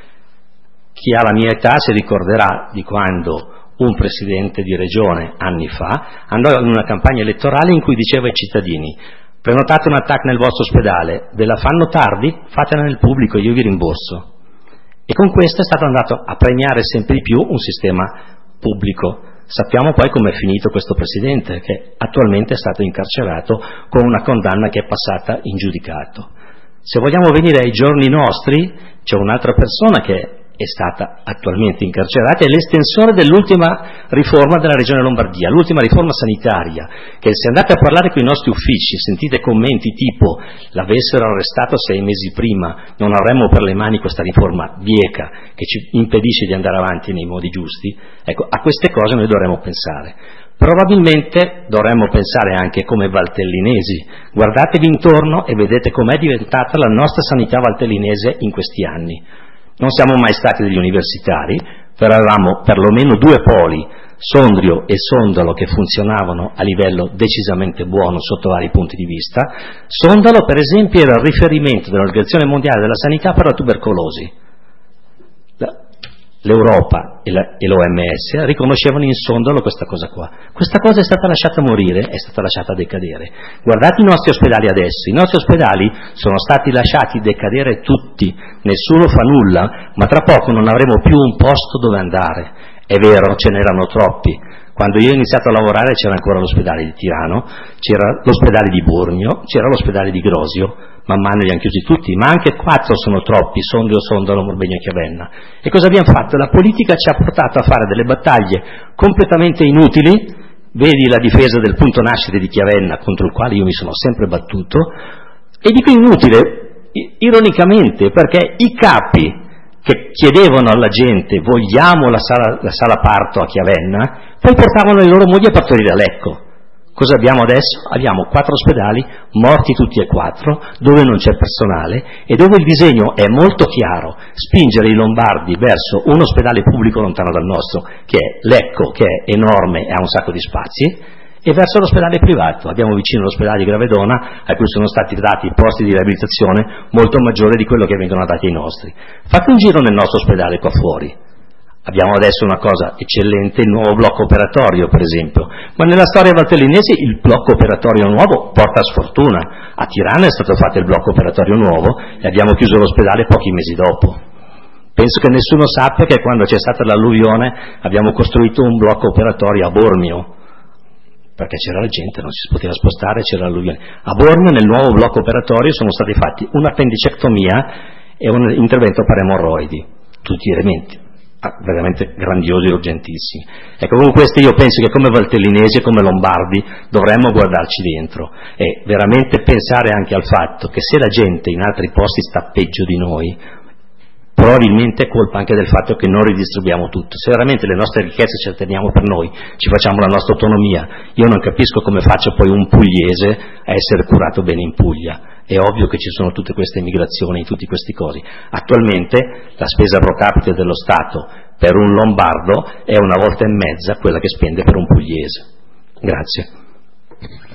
Chi ha la mia età si ricorderà di quando un presidente di regione anni fa andò in una campagna elettorale in cui diceva ai cittadini: prenotate un attacco nel vostro ospedale, ve la fanno tardi, fatela nel pubblico, io vi rimborso. E con questo è stato andato a premiare sempre di più un sistema pubblico. Sappiamo poi come è finito questo presidente, che attualmente è stato incarcerato con una condanna che è passata in giudicato. Se vogliamo venire ai giorni nostri, c'è un'altra persona che è stata attualmente incarcerata, è l'estensore dell'ultima riforma della Regione Lombardia, l'ultima riforma sanitaria, che se andate a parlare con i nostri uffici sentite commenti tipo: l'avessero arrestato sei mesi prima non avremmo per le mani questa riforma bieca che ci impedisce di andare avanti nei modi giusti. Ecco, a queste cose noi dovremmo pensare. Probabilmente dovremmo pensare anche come valtellinesi. Guardatevi intorno e vedete com'è diventata la nostra sanità valtellinese in questi anni. Non siamo mai stati degli universitari, però avevamo perlomeno due poli, Sondrio e Sondalo, che funzionavano a livello decisamente buono sotto vari punti di vista. Sondalo, per esempio, era il riferimento dell'Organizzazione Mondiale della Sanità per la tubercolosi. L'Europa e, la, e l'O M S riconoscevano in Sondalo questa cosa qua. Questa cosa è stata lasciata morire, è stata lasciata decadere. Guardate i nostri ospedali adesso, i nostri ospedali sono stati lasciati decadere tutti, nessuno fa nulla, ma tra poco non avremo più un posto dove andare. È vero, ce n'erano troppi. Quando io ho iniziato a lavorare c'era ancora l'ospedale di Tirano, c'era l'ospedale di Bormio, c'era l'ospedale di Grosio, man mano li hanno chiusi tutti, ma anche quattro sono troppi: Sondrio, Sondalo, Morbegno e Chiavenna. E cosa abbiamo fatto? La politica ci ha portato a fare delle battaglie completamente inutili. Vedi la difesa del punto nascite di Chiavenna, contro il quale io mi sono sempre battuto, e dico inutile ironicamente perché i capi che chiedevano alla gente: vogliamo la sala, la sala parto a Chiavenna, poi portavano le loro mogli a partorire a Lecco. Cosa abbiamo adesso? Abbiamo quattro ospedali, morti tutti e quattro, dove non c'è personale e dove il disegno è molto chiaro: spingere i lombardi verso un ospedale pubblico lontano dal nostro, che è Lecco, che è enorme e ha un sacco di spazi, e verso l'ospedale privato. Abbiamo vicino l'ospedale di Gravedona, a cui sono stati dati posti di riabilitazione molto maggiori di quello che vengono dati ai nostri. Fate un giro nel nostro ospedale qua fuori. Abbiamo adesso una cosa eccellente, il nuovo blocco operatorio per esempio, ma nella storia valtellinese il blocco operatorio nuovo porta sfortuna. A Tirana è stato fatto il blocco operatorio nuovo e abbiamo chiuso l'ospedale pochi mesi dopo. Penso che nessuno sappia che quando c'è stata l'alluvione abbiamo costruito un blocco operatorio a Bormio, perché c'era la gente, non si poteva spostare, c'era l'alluvione. A Bormio nel nuovo blocco operatorio sono stati fatti un'appendicectomia e un intervento per emorroidi, tutti elementi veramente grandiosi e urgentissimi. Ecco, con questo io penso che come valtellinesi e come lombardi dovremmo guardarci dentro e veramente pensare anche al fatto che se la gente in altri posti sta peggio di noi, probabilmente è colpa anche del fatto che non ridistribuiamo tutto. Se veramente le nostre ricchezze ce le teniamo per noi, ci facciamo la nostra autonomia, io non capisco come faccia poi un pugliese a essere curato bene in Puglia. È ovvio che ci sono tutte queste migrazioni, tutti questi cosi. Attualmente la spesa pro capite dello Stato per un lombardo è una volta e mezza quella che spende per un pugliese. Grazie.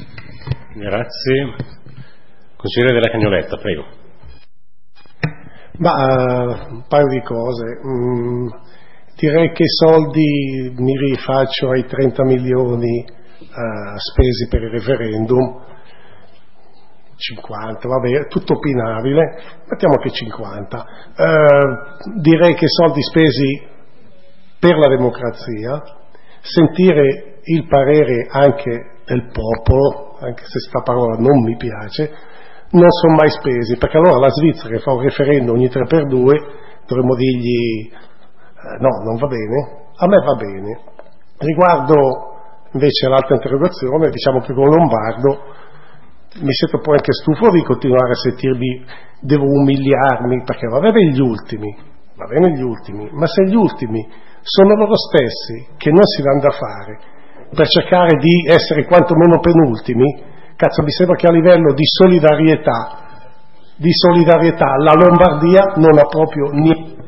Grazie. Consigliere della Cagnoletta, prego.
Ma uh, un paio di cose. Mm, direi che i soldi, mi rifaccio ai trenta milioni uh, spesi per il referendum, cinquanta, vabbè, tutto opinabile, mettiamo che cinquanta. Uh, direi che soldi spesi per la democrazia, sentire il parere anche del popolo, anche se sta parola non mi piace, non sono mai spesi, perché allora la Svizzera che fa un referendum ogni tre per due dovremmo dirgli eh, no, non va bene, a me va bene. Riguardo invece l'altra interrogazione, diciamo che con Lombardo mi sento poi anche stufo di continuare a sentirmi, devo umiliarmi, perché va bene gli ultimi, va bene gli ultimi, ma se gli ultimi sono loro stessi che non si danno da fare per cercare di essere quantomeno penultimi, cazzo, mi sembra che a livello di solidarietà, di solidarietà la Lombardia non ha proprio niente.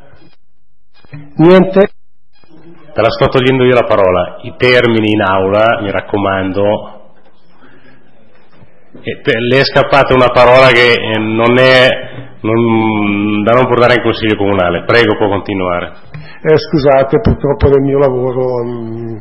niente.
Te la sto togliendo io la parola, i termini in aula, mi raccomando. E te, le è scappata una parola che eh, non è non, da non portare in consiglio comunale. Prego, può continuare.
Eh, scusate, purtroppo nel mio lavoro mh,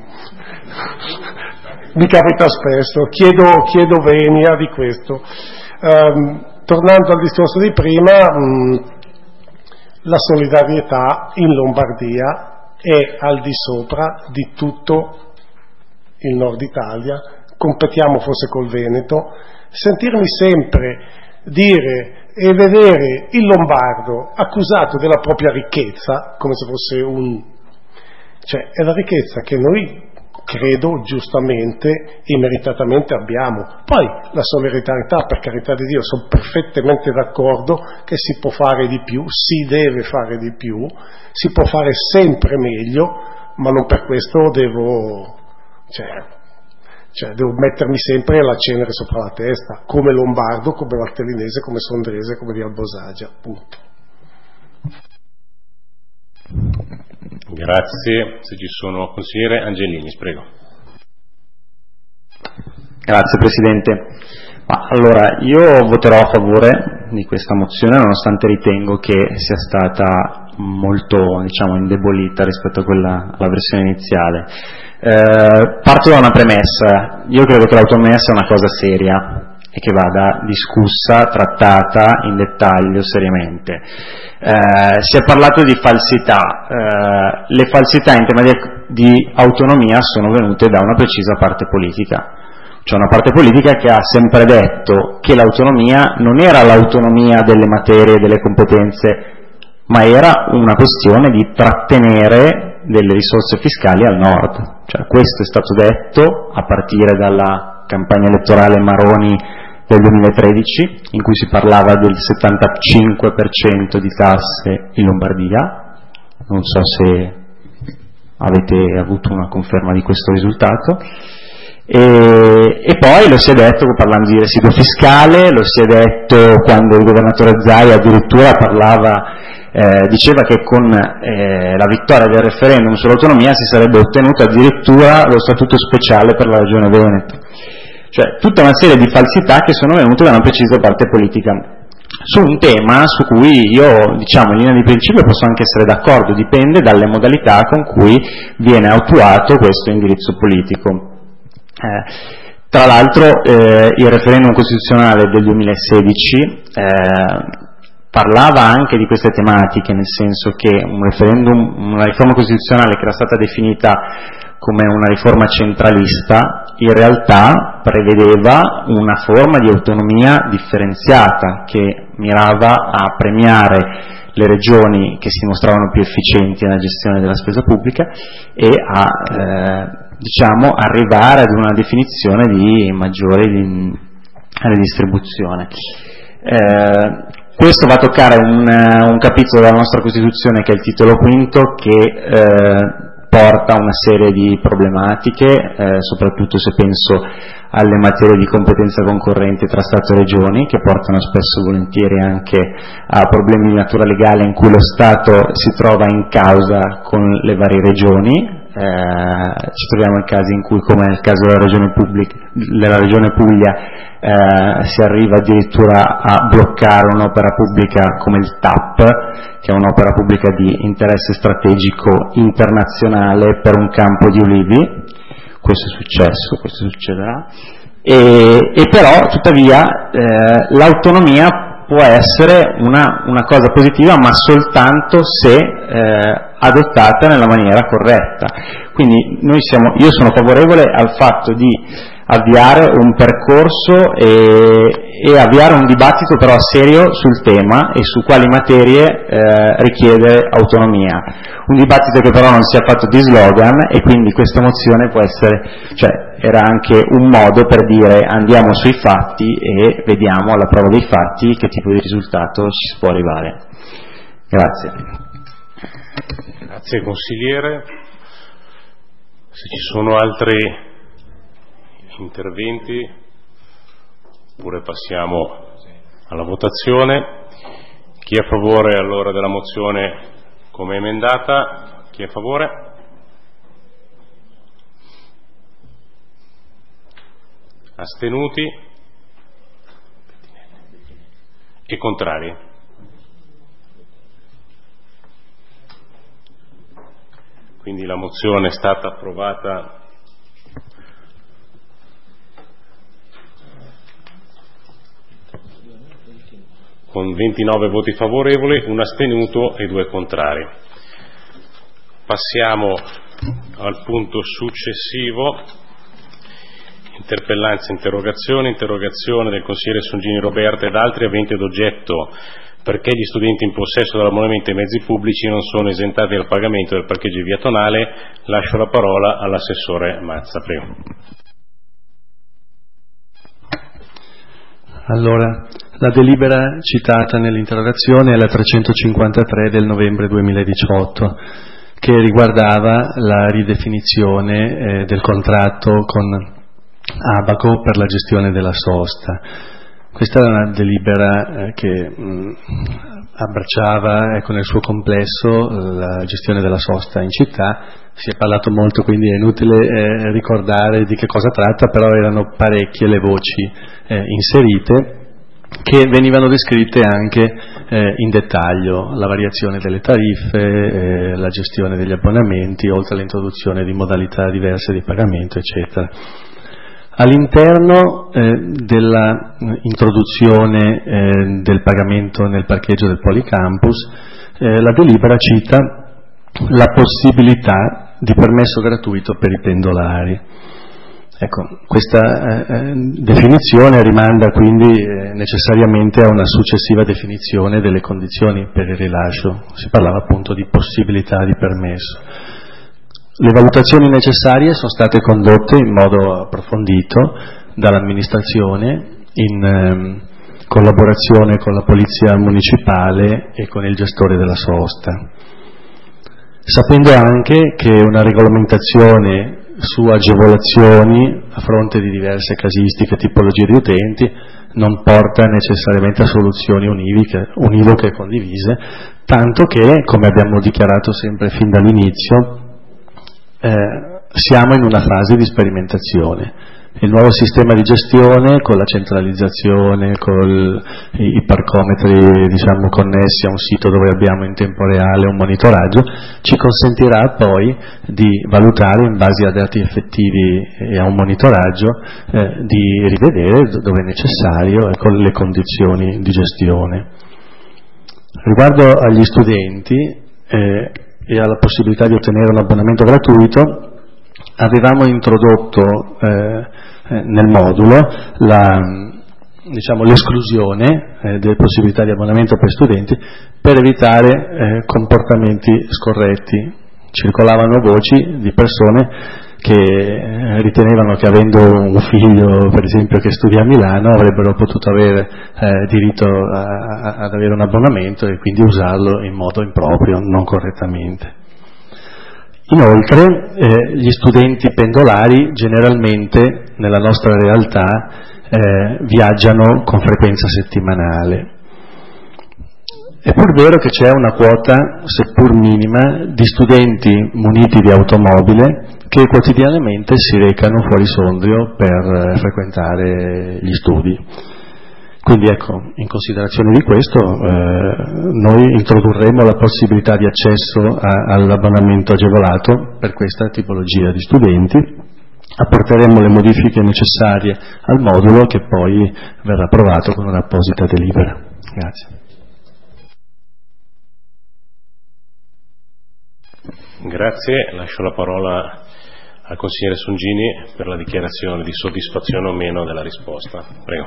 mi capita spesso, chiedo, chiedo venia di questo. Um, tornando al discorso di prima, mh, la solidarietà in Lombardia è al di sopra di tutto il nord Italia, competiamo forse col Veneto. Sentirmi sempre dire e vedere il lombardo accusato della propria ricchezza come se fosse un... cioè è la ricchezza che noi credo giustamente e meritatamente abbiamo. Poi la solidarietà, per carità di Dio, sono perfettamente d'accordo che si può fare di più, si deve fare di più, si può fare sempre meglio, ma non per questo devo cioè Cioè, devo mettermi sempre la cenere sopra la testa, come lombardo, come valtellinese, come sondrese, come di Albosagia, punto.
Grazie. Se ci sono consigliere Angelini, prego.
Grazie Presidente. Ma, allora, io voterò a favore di questa mozione, nonostante ritengo che sia stata molto, diciamo, indebolita rispetto a quella, alla versione iniziale. Eh, parto da una premessa. Io credo che l'autonomia sia una cosa seria e che vada discussa, trattata in dettaglio, seriamente. Eh, si è parlato di falsità. Eh, le falsità in tema di, di autonomia sono venute da una precisa parte politica. C'è una parte politica che ha sempre detto che l'autonomia non era l'autonomia delle materie e delle competenze, ma era una questione di trattenere delle risorse fiscali al nord. Cioè, questo è stato detto a partire dalla campagna elettorale Maroni del duemilatredici, in cui si parlava del settantacinque per cento di tasse in Lombardia. Non so se avete avuto una conferma di questo risultato. E, e poi lo si è detto parlando di residuo fiscale, lo si è detto quando il governatore Zaia addirittura parlava Eh, diceva che con eh, la vittoria del referendum sull'autonomia si sarebbe ottenuto addirittura lo statuto speciale per la regione Veneto. Cioè, tutta una serie di falsità che sono venute da una precisa parte politica su un tema su cui io, diciamo, in linea di principio posso anche essere d'accordo, dipende dalle modalità con cui viene attuato questo indirizzo politico. Eh, tra l'altro eh, il referendum costituzionale del duemilasedici eh, parlava anche di queste tematiche, nel senso che un referendum, una riforma costituzionale che era stata definita come una riforma centralista, in realtà prevedeva una forma di autonomia differenziata che mirava a premiare le regioni che si mostravano più efficienti nella gestione della spesa pubblica e a eh, diciamo arrivare ad una definizione di maggiore di, redistribuzione. Eh, Questo va a toccare un, un capitolo della nostra Costituzione che è il titolo quinto, che eh, porta una serie di problematiche, eh, soprattutto se penso alle materie di competenza concorrente tra Stato e Regioni, che portano spesso e volentieri anche a problemi di natura legale in cui lo Stato si trova in causa con le varie Regioni. eh, ci troviamo in casi in cui, come nel caso della Regione, Pubblica, della Regione Puglia, eh, si arriva addirittura a bloccare un'opera pubblica come il T A P, che è un'opera pubblica di interesse strategico internazionale per un campo di ulivi. Questo è successo, questo succederà, e, e però tuttavia eh, l'autonomia può essere una, una cosa positiva, ma soltanto se eh, adottata nella maniera corretta. Quindi noi siamo, io sono favorevole al fatto di avviare un percorso e, e avviare un dibattito però serio sul tema e su quali materie eh, richiede autonomia. Un dibattito che però non sia fatto di slogan, e quindi questa mozione può essere, cioè era anche un modo per dire andiamo sui fatti e vediamo alla prova dei fatti che tipo di risultato ci si può arrivare. Grazie.
Grazie consigliere. Se ci sono altri interventi, oppure passiamo alla votazione. Chi è a favore allora della mozione come emendata? Chi è a favore? Astenuti? E contrari? Quindi la mozione è stata approvata con ventinove voti favorevoli, un astenuto e due contrari. Passiamo al punto successivo: interpellanza, interrogazione, interrogazione del consigliere Songini Roberta ed altri aventi ad oggetto perché gli studenti in possesso dell'abbonamento ai mezzi pubblici non sono esentati dal pagamento del parcheggio di via Tonale. Lascio la parola all'assessore Mazza, prego.
Allora, la delibera citata nell'interrogazione è la trecentocinquantatré del novembre duemiladiciotto, che riguardava la ridefinizione eh, del contratto con Abaco per la gestione della sosta. Questa era una delibera eh, che mh, abbracciava ecco, nel suo complesso la gestione della sosta in città. Si è parlato molto, quindi è inutile eh, ricordare di che cosa tratta, però erano parecchie le voci eh, inserite, che venivano descritte anche eh, in dettaglio: la variazione delle tariffe, eh, la gestione degli abbonamenti, oltre all'introduzione di modalità diverse di pagamento, eccetera. All'interno eh, della introduzione eh, del pagamento nel parcheggio del Policampus, eh, la delibera cita la possibilità di permesso gratuito per i pendolari. Ecco, questa eh, definizione rimanda quindi eh, necessariamente a una successiva definizione delle condizioni per il rilascio. Si parlava appunto di possibilità di permesso. Le valutazioni necessarie sono state condotte in modo approfondito dall'amministrazione in ehm, collaborazione con la Polizia Municipale e con il gestore della sosta, sapendo anche che una regolamentazione su agevolazioni a fronte di diverse casistiche e tipologie di utenti non porta necessariamente a soluzioni univoche, univoche e condivise, tanto che, come abbiamo dichiarato sempre fin dall'inizio, eh, siamo in una fase di sperimentazione. Il nuovo sistema di gestione, con la centralizzazione, con i parcometri diciamo, connessi a un sito dove abbiamo in tempo reale un monitoraggio, ci consentirà poi di valutare in base a dati effettivi e a un monitoraggio, eh, di rivedere dove è necessario e con le condizioni di gestione. Riguardo agli studenti eh, e alla possibilità di ottenere un abbonamento gratuito, avevamo introdotto eh, nel modulo la, diciamo, l'esclusione eh, delle possibilità di abbonamento per studenti per evitare eh, comportamenti scorretti. Circolavano voci di persone che eh, ritenevano che avendo un figlio, per esempio, che studia a Milano, avrebbero potuto avere eh, diritto a, a, ad avere un abbonamento e quindi usarlo in modo improprio, non correttamente. Inoltre eh, gli studenti pendolari generalmente nella nostra realtà eh, viaggiano con frequenza settimanale È pur vero che c'è una quota, seppur minima, di studenti muniti di automobile che quotidianamente si recano fuori Sondrio per frequentare gli studi. Quindi ecco, in considerazione di questo, eh, noi introdurremo la possibilità di accesso a, all'abbonamento agevolato per questa tipologia di studenti, apporteremo le modifiche necessarie al modulo che poi verrà approvato con un'apposita delibera. Grazie.
Grazie, lascio la parola al consigliere Songini per la dichiarazione di soddisfazione o meno della risposta. Prego.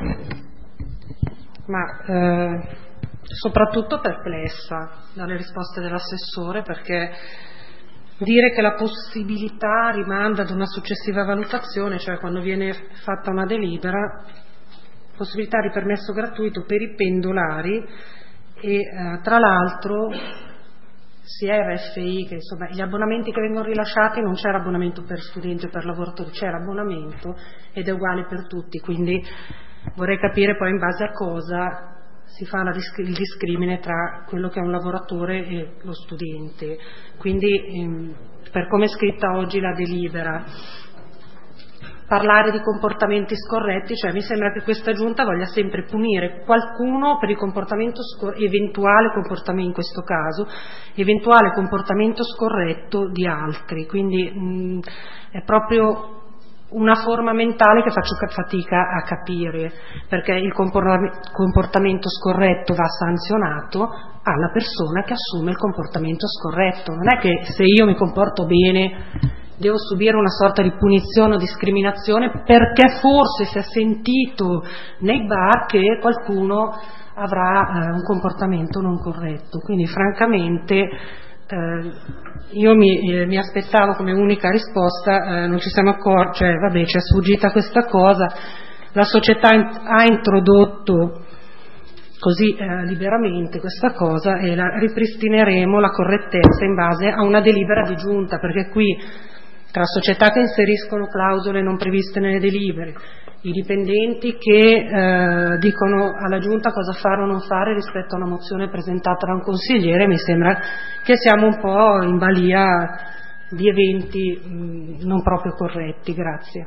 Ma eh, soprattutto perplessa dalle risposte dell'assessore, perché dire che la possibilità rimanda ad una successiva valutazione, cioè quando viene fatta una delibera, possibilità di permesso gratuito per i pendolari e eh, tra l'altro sia R F I che insomma gli abbonamenti che vengono rilasciati non c'è l'abbonamento per studenti o per lavoratori, c'è l'abbonamento ed è uguale per tutti, quindi vorrei capire poi in base a cosa si fa la disc- il discrimine tra quello che è un lavoratore e lo studente. Quindi ehm, per come è scritta oggi la delibera, parlare di comportamenti scorretti, cioè mi sembra che questa giunta voglia sempre punire qualcuno per il comportamento scor- eventuale comportamento, in questo caso eventuale comportamento scorretto di altri, quindi mh, è proprio una forma mentale che faccio fatica a capire, perché il comportamento scorretto va sanzionato alla persona che assume il comportamento scorretto. Non è che se io mi comporto bene devo subire una sorta di punizione o discriminazione perché forse si è sentito nei bar che qualcuno avrà eh, un comportamento non corretto. Quindi francamente eh, io mi, eh, mi aspettavo come unica risposta, eh, non ci siamo accorti, cioè vabbè, ci è sfuggita questa cosa, la società in, ha introdotto così eh, liberamente questa cosa e la ripristineremo la correttezza in base a una delibera di giunta, perché qui tra società che inseriscono clausole non previste nelle delibere, i dipendenti che eh, dicono alla giunta cosa fare o non fare rispetto a una mozione presentata da un consigliere, mi sembra che siamo un po' in balia di eventi mh, non proprio corretti. Grazie.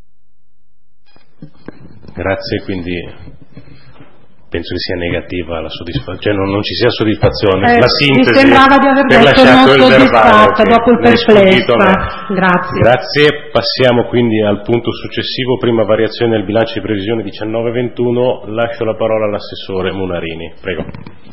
Grazie, quindi penso che sia negativa la soddisfazione, cioè non, non ci sia soddisfazione.
Eh,
la sintesi
mi sembrava di aver detto non soddisfatta dopo il perplessa. Grazie.
Grazie. Passiamo quindi al punto successivo, prima variazione del bilancio di previsione diciannove ventuno. Lascio la parola all'assessore Munarini. Prego.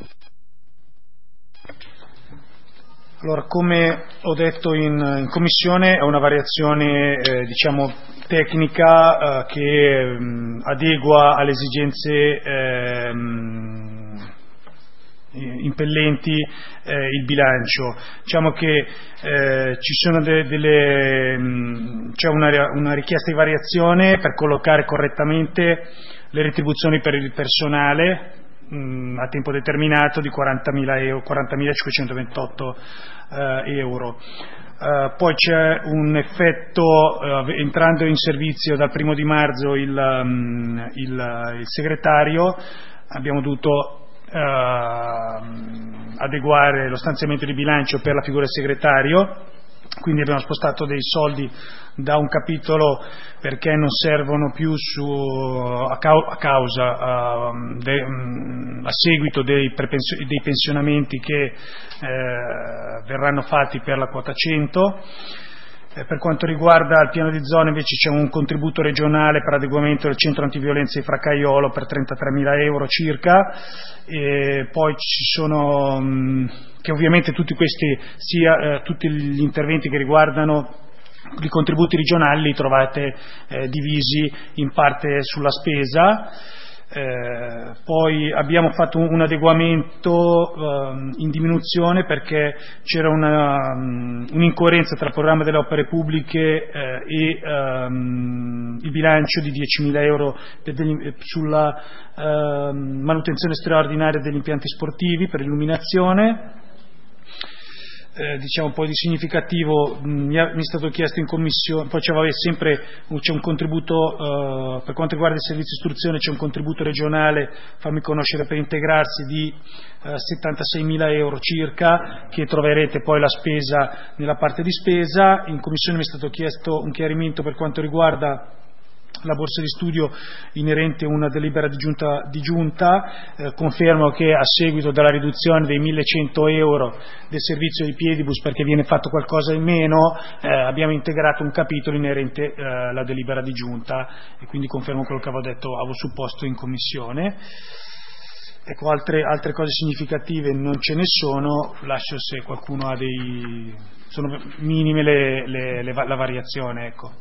Allora, come ho detto in, in commissione, è una variazione eh, diciamo tecnica eh, che mh, adegua alle esigenze eh, mh, impellenti eh, il bilancio. Diciamo che eh, ci sono de, delle mh, c'è una, una richiesta di variazione per collocare correttamente le retribuzioni per il personale a tempo determinato di quarantamilacinquecentoventotto eh, euro. Uh, poi c'è un effetto, uh, entrando in servizio dal primo di marzo il, um, il, il segretario, abbiamo dovuto uh, adeguare lo stanziamento di bilancio per la figura del segretario, quindi abbiamo spostato dei soldi da un capitolo perché non servono più su, a, cau- a causa uh, de, um, a seguito dei, prepensio- dei pensionamenti che eh, verranno fatti per la quota cento. Eh, per quanto riguarda il piano di zona invece c'è un contributo regionale per adeguamento del centro antiviolenza di Fracaiolo per trentatremila euro circa, e poi ci sono um, che ovviamente tutti questi sia eh, tutti gli interventi che riguardano i contributi regionali li trovate eh, divisi in parte sulla spesa. Eh, poi abbiamo fatto un, un adeguamento eh, in diminuzione perché c'era una, um, un'incoerenza tra il programma delle opere pubbliche eh, e um, il bilancio di diecimila euro per degli, sulla uh, manutenzione straordinaria degli impianti sportivi per illuminazione.
eh, diciamo un po' di significativo, mh, mi, è, mi è stato chiesto in commissione, poi c'è, vabbè, sempre c'è un contributo eh, per quanto riguarda il servizio istruzione, c'è un contributo regionale, fammi conoscere per integrarsi, di eh, settantaseimila euro circa, che troverete poi la spesa nella parte di spesa. In commissione mi è stato chiesto un chiarimento per quanto riguarda la borsa di studio inerente a una delibera di giunta, di giunta. Eh, confermo che a seguito della riduzione dei millecento euro del servizio di piedibus, perché viene fatto qualcosa in meno, eh, abbiamo integrato un capitolo inerente eh, alla delibera di giunta, e quindi confermo quello che avevo detto, avevo supposto in commissione. Ecco, altre, altre cose significative non ce ne sono, lascio se qualcuno ha dei... sono minime le, le, le, la variazione, ecco.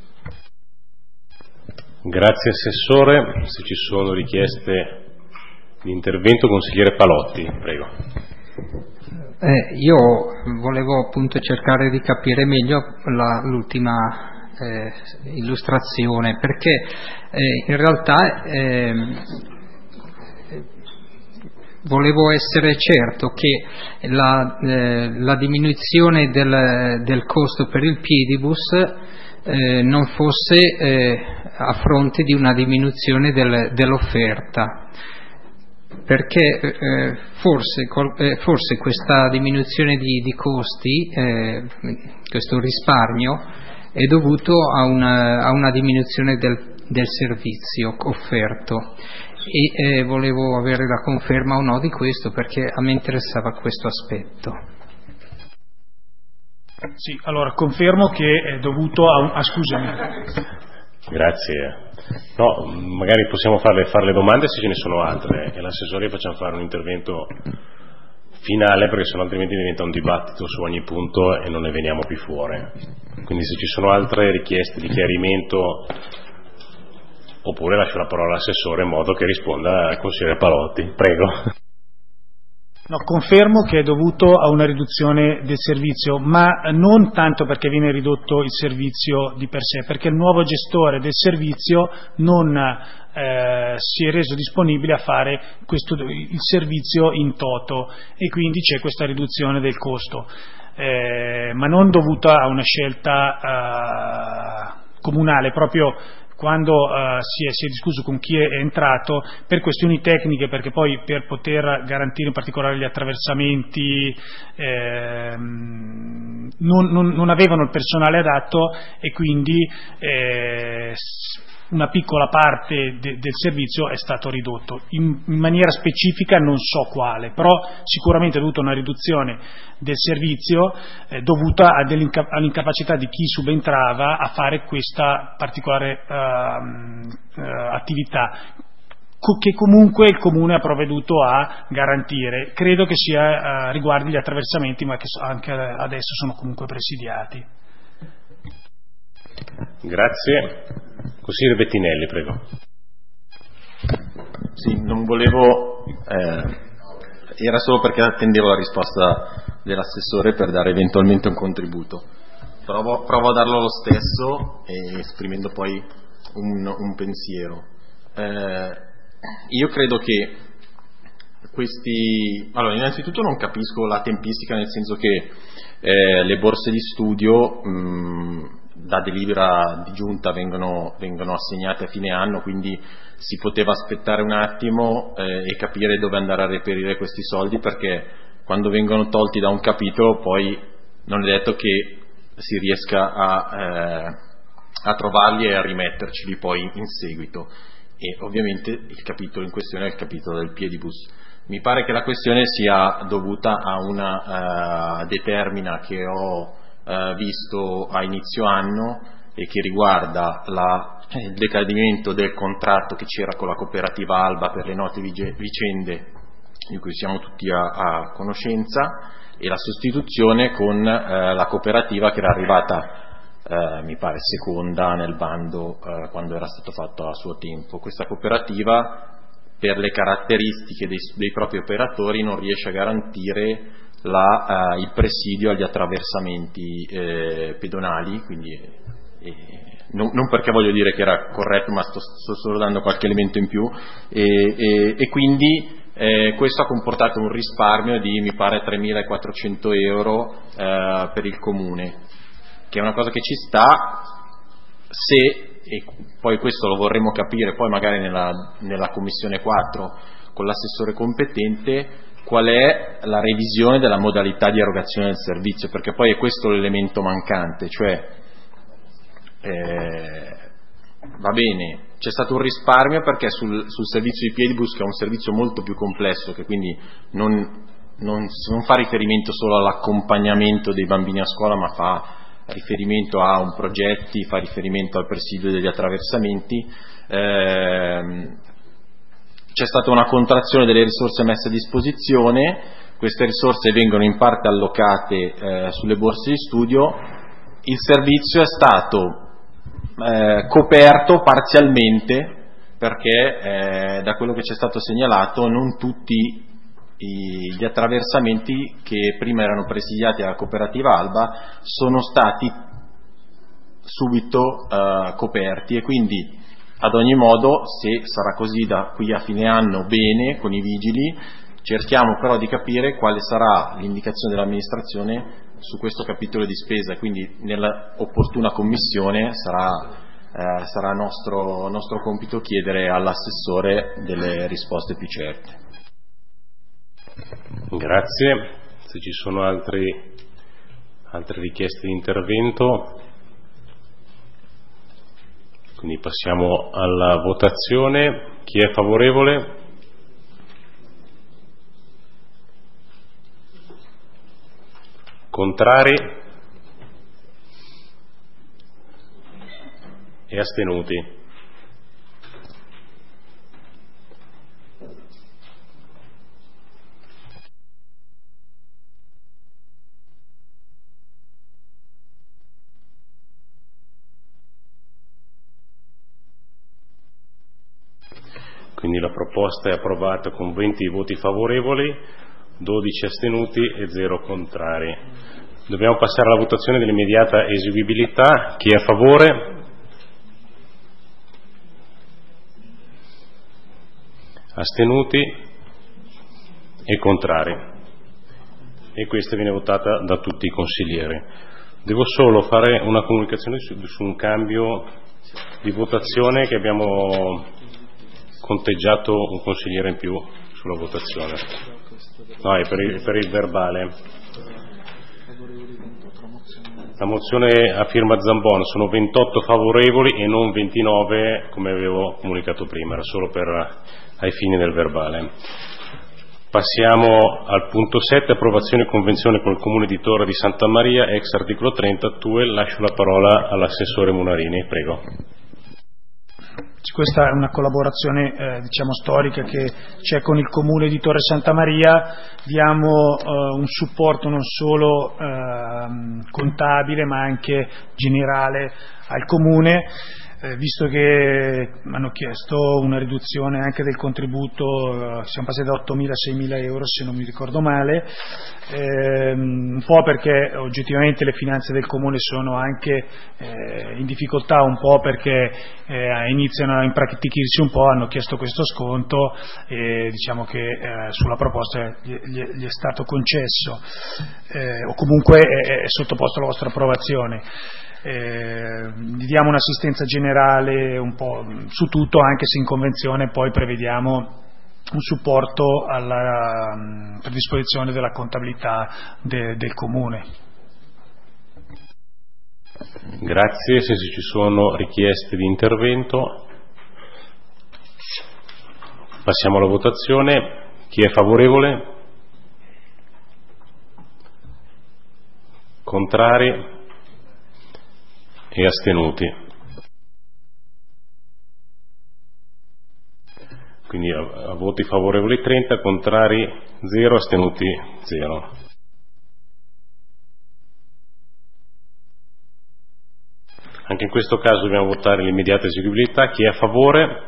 Grazie Assessore. Se ci sono richieste di intervento, consigliere Palotti, prego.
Eh, io volevo appunto cercare di capire meglio la, l'ultima eh, illustrazione, perché eh, in realtà eh, volevo essere certo che la, eh, la diminuzione del, del costo per il piedibus Eh, non fosse eh, a fronte di una diminuzione del, dell'offerta, perché eh, forse, eh, forse questa diminuzione di, di costi, eh, questo risparmio, è dovuto a una, a una diminuzione del, del servizio offerto, e eh, volevo avere la conferma o no di questo, perché a me interessava questo aspetto.
Sì, allora confermo che è dovuto a un... Ah, scusami.
Grazie. No, magari possiamo farle, fare le domande se ce ne sono altre, e l'assessore facciamo fare un intervento finale, perché sennò altrimenti diventa un dibattito su ogni punto e non ne veniamo più fuori. Quindi se ci sono altre richieste di chiarimento, oppure lascio la parola all'assessore in modo che risponda al consigliere Palotti. Prego.
No, confermo che è dovuto a una riduzione del servizio, ma non tanto perché viene ridotto il servizio di per sé, perché il nuovo gestore del servizio non eh, si è reso disponibile a fare questo, il servizio in toto, e quindi c'è questa riduzione del costo, eh, ma non dovuta a una scelta eh, comunale, proprio quando uh, si, è, si è discusso con chi è entrato per questioni tecniche, perché poi per poter garantire in particolare gli attraversamenti ehm, non, non, non avevano il personale adatto, e quindi eh, una piccola parte de, del servizio è stato ridotto. In, in maniera specifica non so quale, però sicuramente è dovuta a una riduzione del servizio eh, dovuta a all'incapacità di chi subentrava a fare questa particolare uh, uh, attività, co- che comunque il Comune ha provveduto a garantire. Credo che sia uh, riguardi gli attraversamenti, ma che so, anche adesso sono comunque presidiati.
Grazie. Consigliere Bettinelli, prego.
Sì, non volevo, eh, era solo perché attendevo la risposta dell'assessore per dare eventualmente un contributo. Provo, provo a darlo lo stesso, e esprimendo poi un, un pensiero. Eh, io credo che questi... Allora, innanzitutto non capisco la tempistica, nel senso che eh, le borse di studio mh, da delibera di giunta vengono, vengono assegnate a fine anno, quindi si poteva aspettare un attimo eh, e capire dove andare a reperire questi soldi, perché quando vengono tolti da un capitolo poi non è detto che si riesca a, eh, a trovarli e a rimetterceli poi in seguito, e ovviamente il capitolo in questione è il capitolo del piedibus. Mi pare che la questione sia dovuta a una uh, determina che ho uh, visto a inizio anno, e che riguarda la, il decadimento del contratto che c'era con la cooperativa Alba per le note vicende di cui siamo tutti a, a conoscenza, e la sostituzione con uh, la cooperativa che era arrivata Uh, mi pare seconda nel bando uh, quando era stato fatto a suo tempo. Questa cooperativa, per le caratteristiche dei, dei propri operatori, non riesce a garantire la, uh, il presidio agli attraversamenti eh, pedonali, quindi eh, non, non perché voglio dire che era corretto, ma sto, sto solo dando qualche elemento in più, e, e, e quindi Eh, questo ha comportato un risparmio di, mi pare, tremilaquattrocento euro eh, per il comune, che è una cosa che ci sta se, e poi questo lo vorremmo capire poi magari nella, nella commissione quattro con l'assessore competente, qual è la revisione della modalità di erogazione del servizio, perché poi è questo l'elemento mancante, cioè eh, va bene, c'è stato un risparmio perché sul, sul servizio di Piedibus, che è un servizio molto più complesso, che quindi non, non, non fa riferimento solo all'accompagnamento dei bambini a scuola, ma fa riferimento a un progetti, fa riferimento al presidio degli attraversamenti, eh, c'è stata una contrazione delle risorse messe a disposizione, queste risorse vengono in parte allocate eh, sulle borse di studio, il servizio è stato Eh, coperto parzialmente perché eh, da quello che ci è stato segnalato non tutti i, gli attraversamenti che prima erano presidiati dalla cooperativa Alba sono stati subito eh, coperti, e quindi ad ogni modo, se sarà così da qui a fine anno, bene, con i vigili, cerchiamo però di capire quale sarà l'indicazione dell'amministrazione su questo capitolo di spesa, quindi nell'opportuna commissione sarà, eh, sarà nostro, nostro compito chiedere all'assessore delle risposte più certe.
Grazie. Se ci sono altri, altre richieste di intervento, quindi passiamo alla votazione. Chi è favorevole? Contrari e astenuti? Quindi la proposta è approvata con venti voti favorevoli, dodici astenuti e zero contrari. Dobbiamo passare alla votazione dell'immediata eseguibilità. Chi è a favore? Astenuti e contrari. E questa viene votata da tutti i consiglieri. Devo solo fare una comunicazione su, su un cambio di votazione, che abbiamo conteggiato un consigliere in più sulla votazione. No, è per il, per il verbale. La mozione a firma Zambon sono ventotto favorevoli e non ventinove come avevo comunicato prima, era solo per, ai fini del verbale. Passiamo al punto sette, approvazione e convenzione con il Comune di Torre di Santa Maria, ex articolo trenta. Tue, lascio la parola all'assessore Munarini, prego.
Questa è una collaborazione eh, diciamo storica che c'è con il Comune di Torre Santa Maria. Diamo eh, un supporto non solo eh, contabile ma anche generale al Comune, eh, visto che mi hanno chiesto una riduzione anche del contributo, eh, siamo passati da ottomila a seimila euro se non mi ricordo male, eh, un po' perché oggettivamente le finanze del Comune sono anche eh, in difficoltà, un po' perché eh, iniziano a impratichirsi un po', hanno chiesto questo sconto e diciamo che eh, sulla proposta gli, gli, gli è stato concesso eh, o comunque è, è sottoposto alla vostra approvazione. Eh, gli diamo un'assistenza generale un po' su tutto, anche se in convenzione poi prevediamo un supporto alla predisposizione della contabilità de, del Comune.
Grazie. Se ci sono richieste di intervento, passiamo alla votazione. Chi è favorevole? Contrari e astenuti? Quindi a, a voti favorevoli trenta, contrari zero, astenuti zero. Anche in questo caso dobbiamo votare l'immediata eseguibilità. Chi è a favore?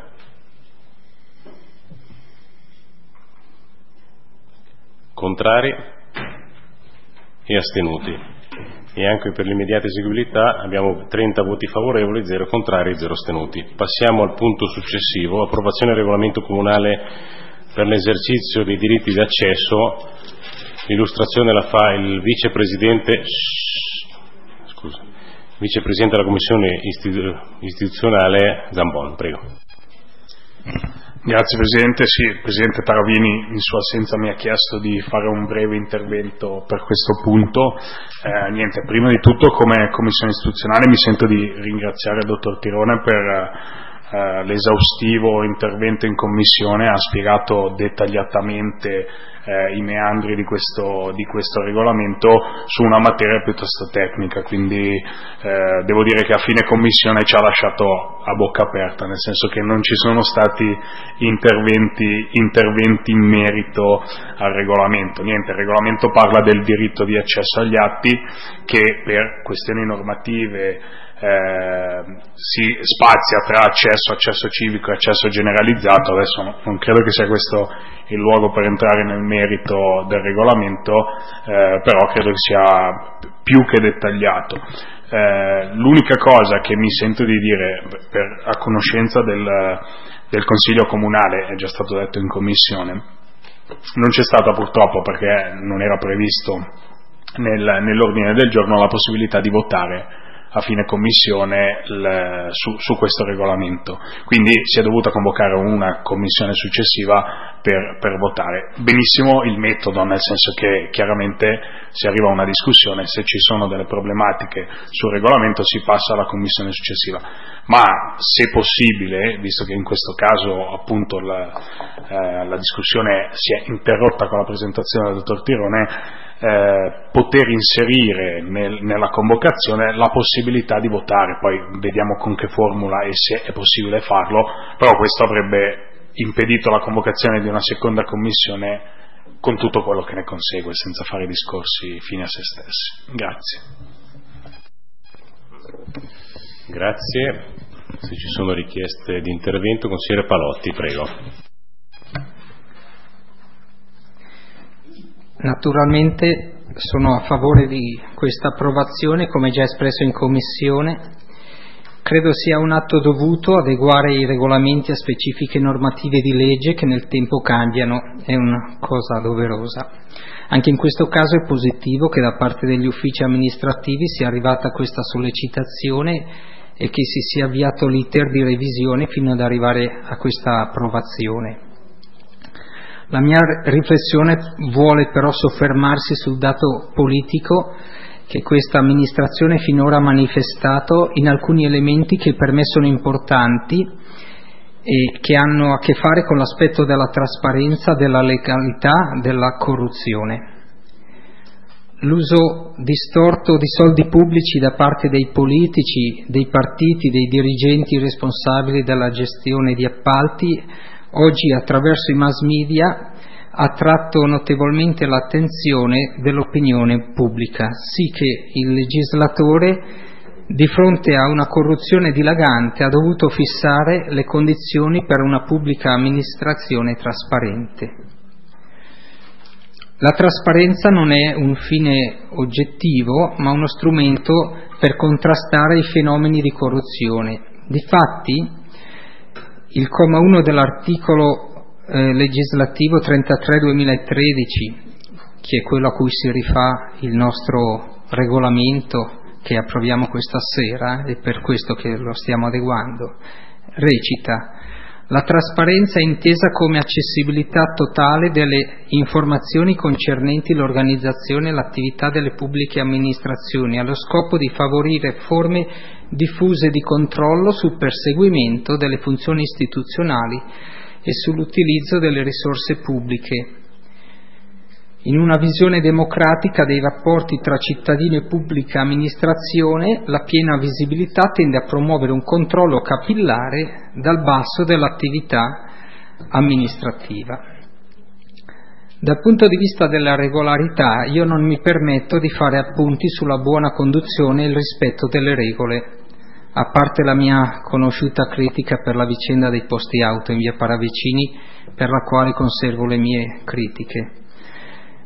Contrari e astenuti? E anche per l'immediata eseguibilità abbiamo trenta voti favorevoli, zero contrari e zero astenuti. Passiamo al punto successivo, approvazione del regolamento comunale per l'esercizio dei diritti d'accesso. L'illustrazione la fa il vicepresidente, scusa, vicepresidente della Commissione istitu- istituzionale Zambon, prego.
Grazie Presidente, sì, il Presidente Taravini in sua assenza mi ha chiesto di fare un breve intervento per questo punto. Eh, niente, prima di tutto come Commissione istituzionale mi sento di ringraziare il Dottor Tirone per eh, l'esaustivo intervento in Commissione, ha spiegato dettagliatamente eh, i meandri di questo, di questo regolamento su una materia piuttosto tecnica, quindi eh, devo dire che a fine Commissione ci ha lasciato a bocca aperta, nel senso che non ci sono stati interventi, interventi in merito al regolamento. Niente, il regolamento parla del diritto di accesso agli atti che per questioni normative Eh, si spazia tra accesso, accesso civico e accesso generalizzato. Adesso non credo che sia questo il luogo per entrare nel merito del regolamento, eh, però credo che sia più che dettagliato. Eh, l'unica cosa che mi sento di dire per, a conoscenza del, del Consiglio Comunale, è già stato detto in Commissione, non c'è stata purtroppo, perché non era previsto nel, nell'ordine del giorno, la possibilità di votare a fine commissione l, su, su questo regolamento, quindi si è dovuta convocare una commissione successiva per, per votare. Benissimo il metodo, nel senso che chiaramente si arriva a una discussione, se ci sono delle problematiche sul regolamento si passa alla commissione successiva, ma se possibile, visto che in questo caso appunto la, eh, la discussione si è interrotta con la presentazione del dottor Tirone, Eh, poter inserire nel, nella convocazione la possibilità di votare, poi vediamo con che formula e se è possibile farlo, però questo avrebbe impedito la convocazione di una seconda commissione con tutto quello che ne consegue, senza fare discorsi fini a se stessi. Grazie.
Grazie. Se ci sono richieste di intervento, consigliere Palotti, prego.
Naturalmente sono a favore di questa approvazione, come già espresso in Commissione. Credo sia un atto dovuto adeguare i regolamenti a specifiche normative di legge che nel tempo cambiano, è una cosa doverosa. Anche in questo caso è positivo che da parte degli uffici amministrativi sia arrivata questa sollecitazione e che si sia avviato l'iter di revisione fino ad arrivare a questa approvazione. La mia riflessione vuole però soffermarsi sul dato politico che questa amministrazione finora ha manifestato in alcuni elementi che per me sono importanti e che hanno a che fare con l'aspetto della trasparenza, della legalità, della corruzione. L'uso distorto di soldi pubblici da parte dei politici, dei partiti, dei dirigenti responsabili della gestione di appalti oggi attraverso i mass media ha attratto notevolmente l'attenzione dell'opinione pubblica, sì che il legislatore, di fronte a una corruzione dilagante, ha dovuto fissare le condizioni per una pubblica amministrazione trasparente. La trasparenza non è un fine oggettivo, ma uno strumento per contrastare i fenomeni di corruzione. Difatti, il comma uno dell'articolo eh, legislativo trentatré duemilatredici, che è quello a cui si rifà il nostro regolamento che approviamo questa sera, e per questo che lo stiamo adeguando, recita: la trasparenza è intesa come accessibilità totale delle informazioni concernenti l'organizzazione e l'attività delle pubbliche amministrazioni, allo scopo di favorire forme diffuse di controllo sul perseguimento delle funzioni istituzionali e sull'utilizzo delle risorse pubbliche. In una visione democratica dei rapporti tra cittadino e pubblica amministrazione, la piena visibilità tende a promuovere un controllo capillare dal basso dell'attività amministrativa. Dal punto di vista della regolarità, io non mi permetto di fare appunti sulla buona conduzione e il rispetto delle regole, a parte la mia conosciuta critica per la vicenda dei posti auto in via Paravicini, per la quale conservo le mie critiche.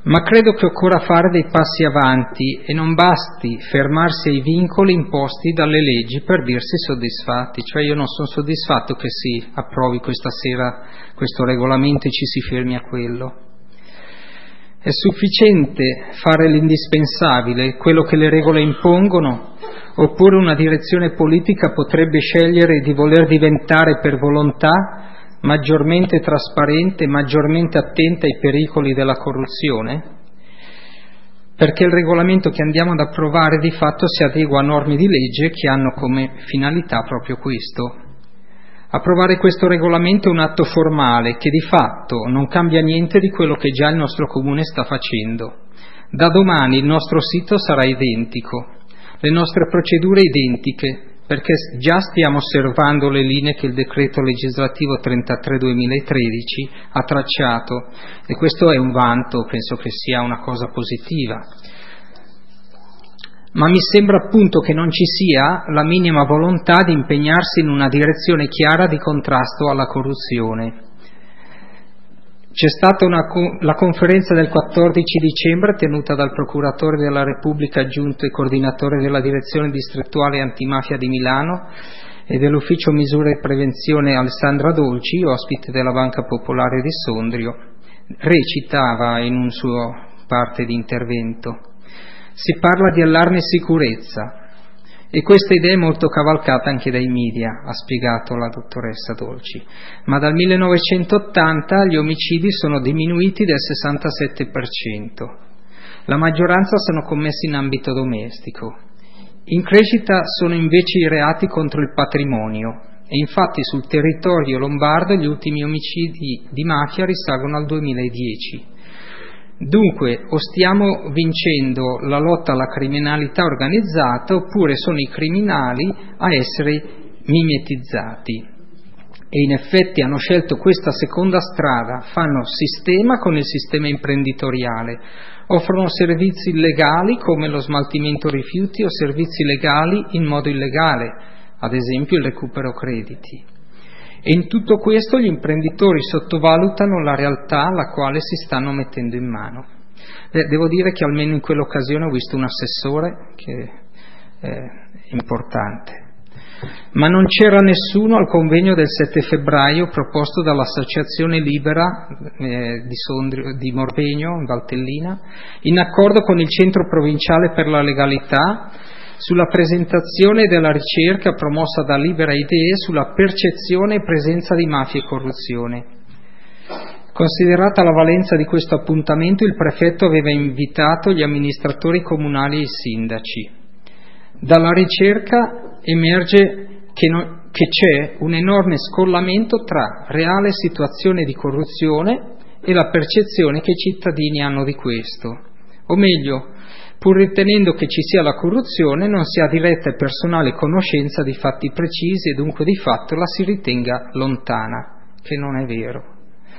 Ma credo che occorra fare dei passi avanti e non basti fermarsi ai vincoli imposti dalle leggi per dirsi soddisfatti. Cioè io non sono soddisfatto che si approvi questa sera questo regolamento e ci si fermi a quello. È sufficiente fare l'indispensabile, quello che le regole impongono, oppure una direzione politica potrebbe scegliere di voler diventare per volontà maggiormente trasparente, maggiormente attenta ai pericoli della corruzione? Perché il regolamento che andiamo ad approvare di fatto si adegua a norme di legge che hanno come finalità proprio questo. Approvare questo regolamento è un atto formale che di fatto non cambia niente di quello che già il nostro Comune sta facendo. Da domani il nostro sito sarà identico, le nostre procedure identiche, perché già stiamo osservando le linee che il decreto legislativo trentatré duemilatredici ha tracciato e questo è un vanto, penso che sia una cosa positiva. Ma mi sembra appunto che non ci sia la minima volontà di impegnarsi in una direzione chiara di contrasto alla corruzione. C'è stata una, la conferenza del quattordici dicembre tenuta dal procuratore della Repubblica aggiunto e coordinatore della direzione distrettuale antimafia di Milano e dell'ufficio misure e prevenzione Alessandra Dolci, ospite della Banca Popolare di Sondrio, recitava in un suo parte di intervento: si parla di allarme sicurezza e questa idea è molto cavalcata anche dai media, ha spiegato la dottoressa Dolci, ma dal millenovecentottanta gli omicidi sono diminuiti del sessantasette per cento. La maggioranza sono commessi in ambito domestico. In crescita sono invece i reati contro il patrimonio e infatti sul territorio lombardo gli ultimi omicidi di mafia risalgono al duemiladieci. Dunque, o stiamo vincendo la lotta alla criminalità organizzata oppure sono i criminali a essere mimetizzati. E in effetti hanno scelto questa seconda strada, fanno sistema con il sistema imprenditoriale, offrono servizi illegali come lo smaltimento rifiuti o servizi legali in modo illegale, ad esempio il recupero crediti. E in tutto questo gli imprenditori sottovalutano la realtà alla quale si stanno mettendo in mano. Beh, devo dire che almeno in quell'occasione ho visto un assessore che è importante. Ma non c'era nessuno al convegno del sette febbraio proposto dall'Associazione Libera eh, di, Sondrio, di Morvegno, in Valtellina, in accordo con il Centro Provinciale per la Legalità, sulla presentazione della ricerca promossa da Libera Idee sulla percezione e presenza di mafia e corruzione. Considerata la valenza di questo appuntamento, il prefetto aveva invitato gli amministratori comunali e i sindaci. Dalla ricerca emerge che, no, che c'è un enorme scollamento tra reale situazione di corruzione e la percezione che i cittadini hanno di questo. O meglio, pur ritenendo che ci sia la corruzione, non si ha diretta e personale conoscenza di fatti precisi e dunque di fatto la si ritenga lontana, che non è vero.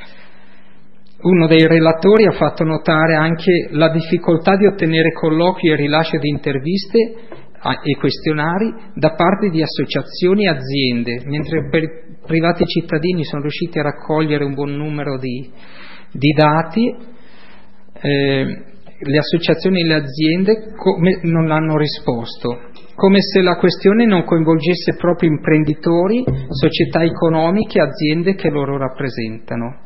Uno dei relatori ha fatto notare anche la difficoltà di ottenere colloqui e rilascio di interviste e questionari da parte di associazioni e aziende, mentre per i privati cittadini sono riusciti a raccogliere un buon numero di, di dati. Eh, le associazioni e le aziende come non hanno risposto, come se la questione non coinvolgesse proprio imprenditori, società economiche, aziende che loro rappresentano.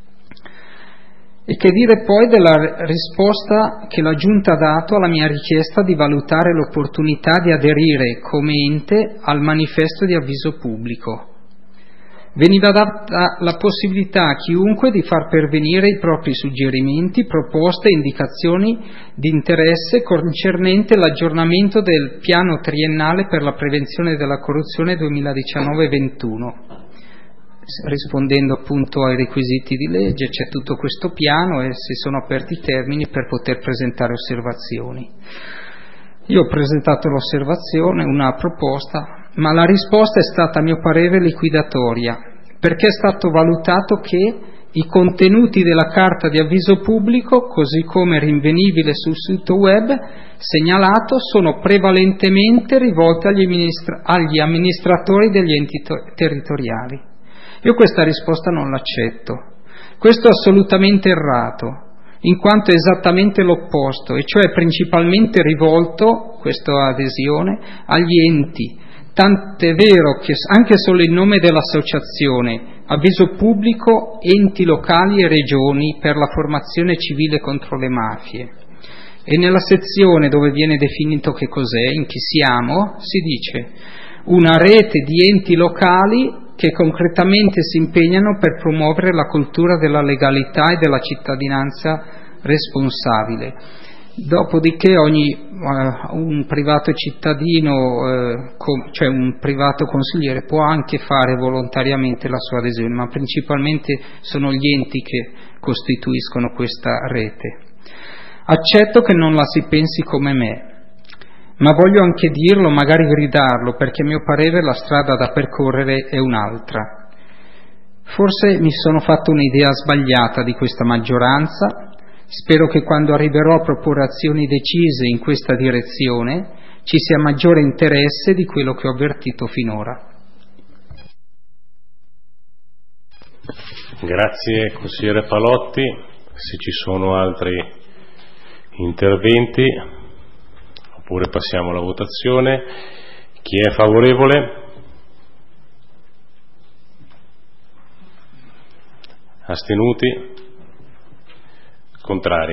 E che dire poi della risposta che la Giunta ha dato alla mia richiesta di valutare l'opportunità di aderire come ente al manifesto di avviso pubblico. Veniva data la possibilità a chiunque di far pervenire i propri suggerimenti, proposte e indicazioni di interesse concernente l'aggiornamento del piano triennale per la prevenzione della corruzione duemiladiciannove ventuno. Rispondendo appunto ai requisiti di legge, c'è tutto questo piano e si sono aperti i termini per poter presentare osservazioni. Io ho presentato l'osservazione, una proposta, ma la risposta è stata a mio parere liquidatoria, perché è stato valutato che i contenuti della carta di avviso pubblico, così come rinvenibile sul sito web segnalato, sono prevalentemente rivolti agli, amministra- agli amministratori degli enti to- territoriali. Io questa risposta non l'accetto. Questo è assolutamente errato. in quanto è esattamente l'opposto, e cioè principalmente rivolto, questa adesione, agli enti, tant'è vero che anche solo il nome dell'associazione, avviso pubblico, enti locali e regioni per la formazione civile contro le mafie. E nella sezione dove viene definito che cos'è, in chi siamo, si dice una rete di enti locali che concretamente si impegnano per promuovere la cultura della legalità e della cittadinanza responsabile. Dopodiché ogni uh, un privato cittadino, uh, com, cioè un privato consigliere, può anche fare volontariamente la sua adesione, ma principalmente sono gli enti che costituiscono questa rete. Accetto che non la si pensi come me, ma voglio anche dirlo, magari gridarlo, perché a mio parere la strada da percorrere è un'altra. Forse mi sono fatto un'idea sbagliata di questa maggioranza. Spero che quando arriverò a proporre azioni decise in questa direzione ci sia maggiore interesse di quello che ho avvertito finora.
Grazie consigliere Palotti. Se ci sono altri interventi, oppure passiamo alla votazione. Chi è favorevole? Astenuti? Contrari?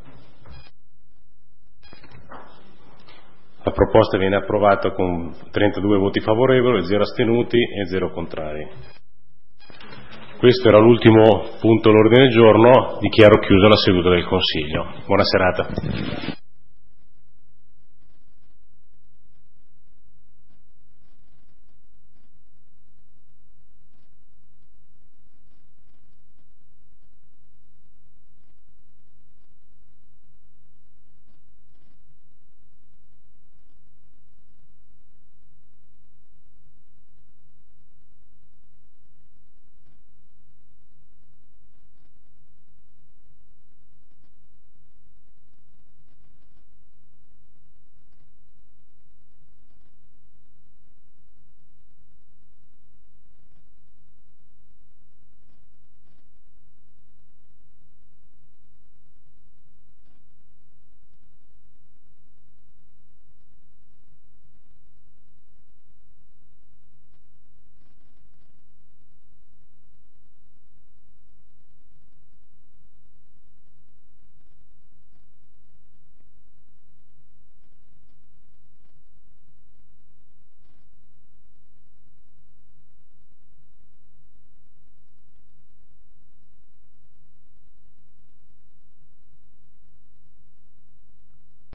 La proposta viene approvata con trentadue voti favorevoli, zero astenuti e zero contrari. Questo era l'ultimo punto all'ordine del giorno. Dichiaro chiusa la seduta del Consiglio. Buona serata.